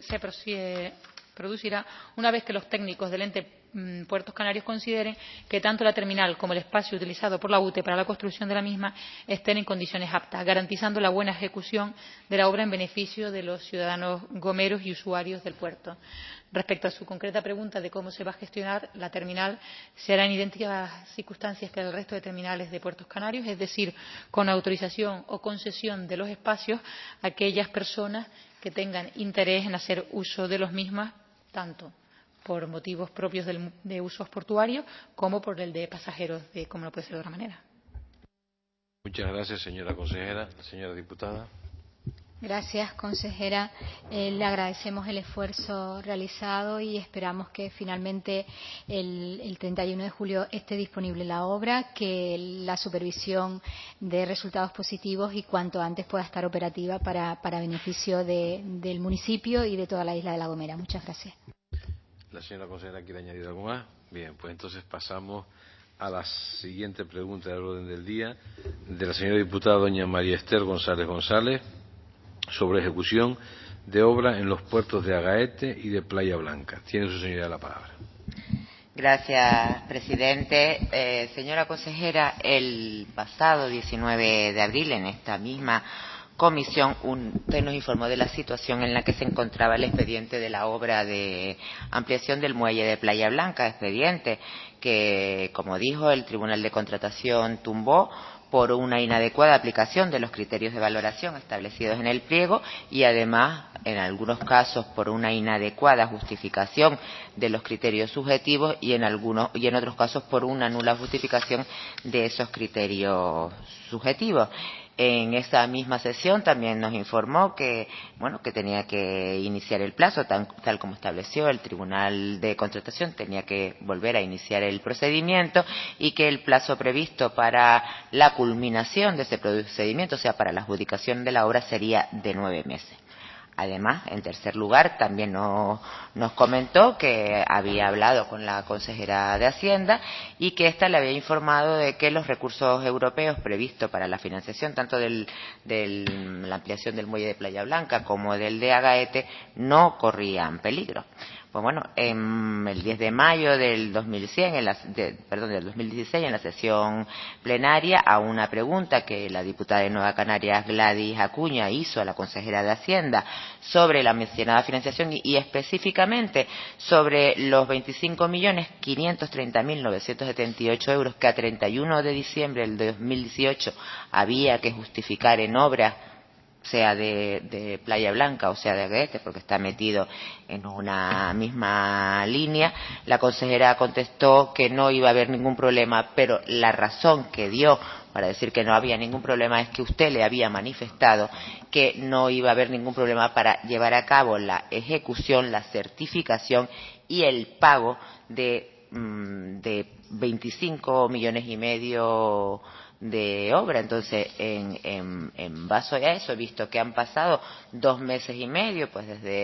se producirá una vez que los técnicos del ente mmm, Puertos Canarios consideren que tanto la terminal como el espacio utilizado por la U T E para la construcción de la misma estén en condiciones aptas, garantizando la buena ejecución de la obra en beneficio de los ciudadanos gomeros y usuarios del puerto. Respecto a su concreta pregunta de cómo se va a gestionar, la terminal se hará en idénticas circunstancias que el resto de terminales de Puertos Canarios, es decir, con autorización o concesión de los espacios a aquellas personas que tengan interés en hacer uso de los mismos, tanto por motivos propios del, de usos portuarios como por el de pasajeros, de, como no puede ser de otra manera. Muchas gracias, señora consejera. Señora diputada. Gracias, consejera. Eh, le agradecemos el esfuerzo realizado y esperamos que finalmente el, el treinta y uno de julio esté disponible la obra, que la supervisión dé resultados positivos y cuanto antes pueda estar operativa para, para beneficio de, del municipio y de toda la isla de La Gomera. Muchas gracias. ¿La señora consejera quiere añadir algo más? Bien, pues entonces pasamos a la siguiente pregunta del orden del día, de la señora diputada doña María Esther González González, sobre ejecución de obra en los puertos de Agaete y de Playa Blanca. Tiene su señoría la palabra. Gracias, presidente. Eh, señora consejera, el pasado diecinueve de abril, en esta misma comisión, un, usted nos informó de la situación en la que se encontraba el expediente de la obra de ampliación del muelle de Playa Blanca, expediente que, como dijo, el Tribunal de Contratación tumbó por una inadecuada aplicación de los criterios de valoración establecidos en el pliego y, además, en algunos casos, por una inadecuada justificación de los criterios subjetivos y en algunos y en otros casos por una nula justificación de esos criterios subjetivos. En esa misma sesión también nos informó que, bueno, que tenía que iniciar el plazo, tal, tal como estableció el Tribunal de Contratación, tenía que volver a iniciar el procedimiento y que el plazo previsto para la culminación de ese procedimiento, o sea, para la adjudicación de la obra, sería de nueve meses. Además, en tercer lugar, también nos, nos comentó que había hablado con la consejera de Hacienda y que ésta le había informado de que los recursos europeos previstos para la financiación tanto de la ampliación del muelle de Playa Blanca como del de Agaete no corrían peligro. Pues bueno, en el diez de mayo del dos mil cien, en la, de, perdón, del dos mil dieciséis, en la sesión plenaria, a una pregunta que la diputada de Nueva Canarias, Gladys Acuña, hizo a la consejera de Hacienda sobre la mencionada financiación y, y específicamente sobre los veinticinco millones quinientos treinta mil novecientos setenta y ocho euros que a treinta y uno de diciembre del dos mil dieciocho había que justificar en obras, sea de, de Playa Blanca o sea de Agaete, porque está metido en una misma línea, la consejera contestó que no iba a haber ningún problema, pero la razón que dio para decir que no había ningún problema es que usted le había manifestado que no iba a haber ningún problema para llevar a cabo la ejecución, la certificación y el pago de, de veinticinco millones y medio de obra. Entonces, en, en, en base a eso, he visto que han pasado dos meses y medio, pues desde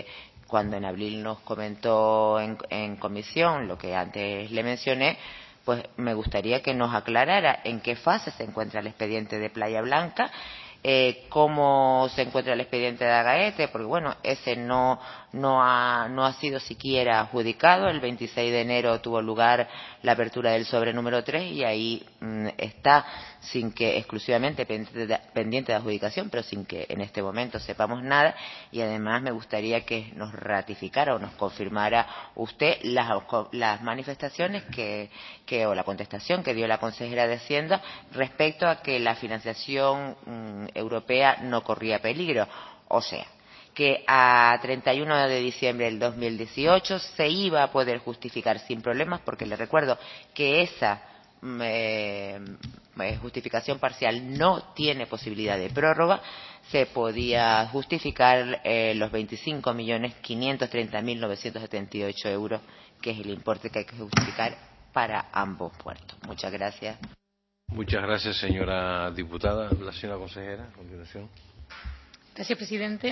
cuando en abril nos comentó en, en comisión lo que antes le mencioné, pues me gustaría que nos aclarara en qué fase se encuentra el expediente de Playa Blanca, eh, cómo se encuentra el expediente de Agaete, porque bueno, ese no, no, ha, no ha sido siquiera adjudicado. El veintiséis de enero tuvo lugar la apertura del sobre número tres y ahí mmm, está sin que exclusivamente pendiente de, pendiente de adjudicación, pero sin que en este momento sepamos nada. Y además me gustaría que nos ratificara o nos confirmara usted las, las manifestaciones que, que o la contestación que dio la consejera de Hacienda respecto a que la financiación mmm, europea no corría peligro, o sea, que a treinta y uno de diciembre del dos mil dieciocho se iba a poder justificar sin problemas, porque le recuerdo que esa eh, justificación parcial no tiene posibilidad de prórroga. Se podía justificar eh, los veinticinco millones quinientos treinta mil novecientos setenta y ocho euros, que es el importe que hay que justificar para ambos puertos. Muchas gracias. Muchas gracias, señora diputada. La señora consejera, a continuación. Gracias, presidente.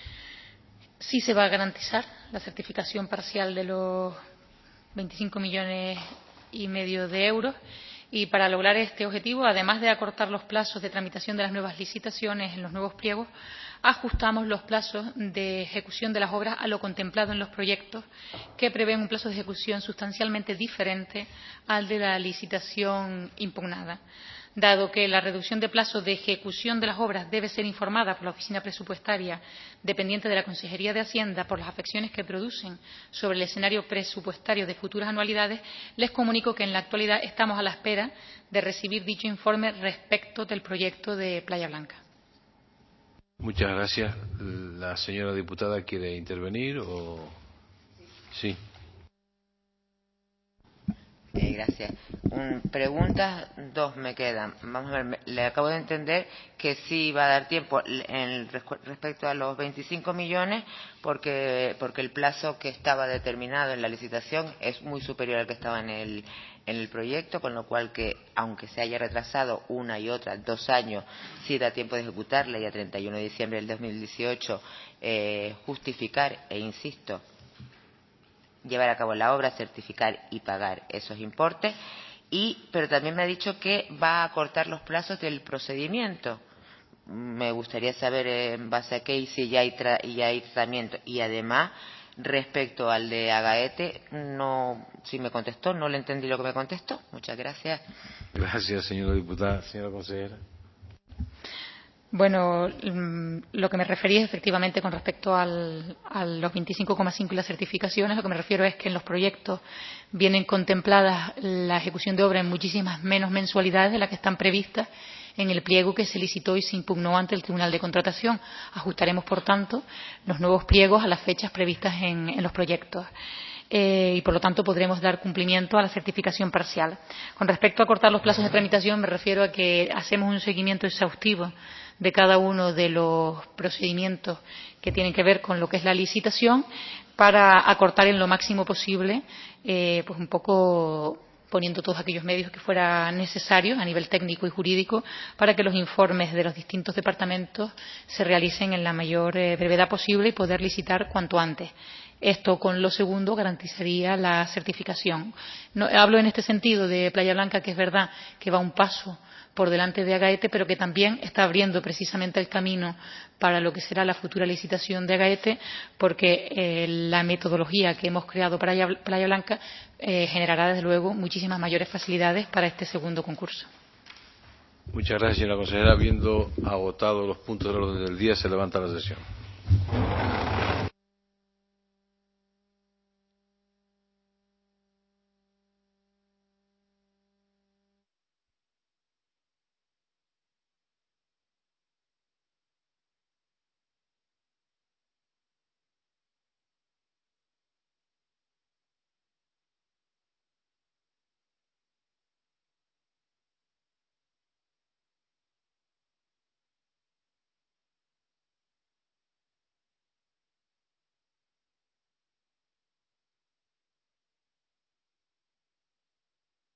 Sí se va a garantizar la certificación parcial de los veinticinco millones y medio de euros, y para lograr este objetivo, además de acortar los plazos de tramitación de las nuevas licitaciones en los nuevos pliegos, ajustamos los plazos de ejecución de las obras a lo contemplado en los proyectos, que prevén un plazo de ejecución sustancialmente diferente al de la licitación impugnada. Dado que la reducción de plazo de ejecución de las obras debe ser informada por la Oficina Presupuestaria dependiente de la Consejería de Hacienda por las afecciones que producen sobre el escenario presupuestario de futuras anualidades, les comunico que en la actualidad estamos a la espera de recibir dicho informe respecto del proyecto de Playa Blanca. Muchas gracias. ¿La señora diputada quiere intervenir o...? Sí. Eh, gracias. Um, preguntas, dos me quedan. Vamos a ver, le acabo de entender que sí va a dar tiempo en, respecto a los veinticinco millones, porque, porque el plazo que estaba determinado en la licitación es muy superior al que estaba en el, en el proyecto, con lo cual que, aunque se haya retrasado una y otra, dos años, sí da tiempo de ejecutarla y a treinta y uno de diciembre del dos mil dieciocho eh, justificar, e insisto, llevar a cabo la obra, certificar y pagar esos importes. Y, pero también me ha dicho que va a acortar los plazos del procedimiento. Me gustaría saber en base a qué y si ya hay, tra ya hay tratamiento. Y además, respecto al de Agaete, no, si me contestó, no le entendí lo que me contestó. Muchas gracias. Gracias, señora diputada. Señora consejera. Bueno, lo que me refería es efectivamente con respecto al, a los veinticinco coma cinco y las certificaciones. Lo que me refiero es que en los proyectos vienen contempladas la ejecución de obra en muchísimas menos mensualidades de las que están previstas en el pliego que se licitó y se impugnó ante el Tribunal de Contratación. Ajustaremos, por tanto, los nuevos pliegos a las fechas previstas en, en los proyectos. Eh, y por lo tanto podremos dar cumplimiento a la certificación parcial. Con respecto a cortar los plazos de tramitación, me refiero a que hacemos un seguimiento exhaustivo de cada uno de los procedimientos que tienen que ver con lo que es la licitación, para acortar en lo máximo posible, eh, pues un poco poniendo todos aquellos medios que fueran necesarios a nivel técnico y jurídico para que los informes de los distintos departamentos se realicen en la mayor eh, brevedad posible y poder licitar cuanto antes. Esto, con lo segundo, garantizaría la certificación. No, hablo en este sentido de Playa Blanca, que es verdad que va un paso por delante de Agaete, pero que también está abriendo precisamente el camino para lo que será la futura licitación de Agaete, porque eh, la metodología que hemos creado para Playa, Playa Blanca eh, generará, desde luego, muchísimas mayores facilidades para este segundo concurso. Muchas gracias, señora consejera. Habiendo agotado los puntos del orden del día, se levanta la sesión.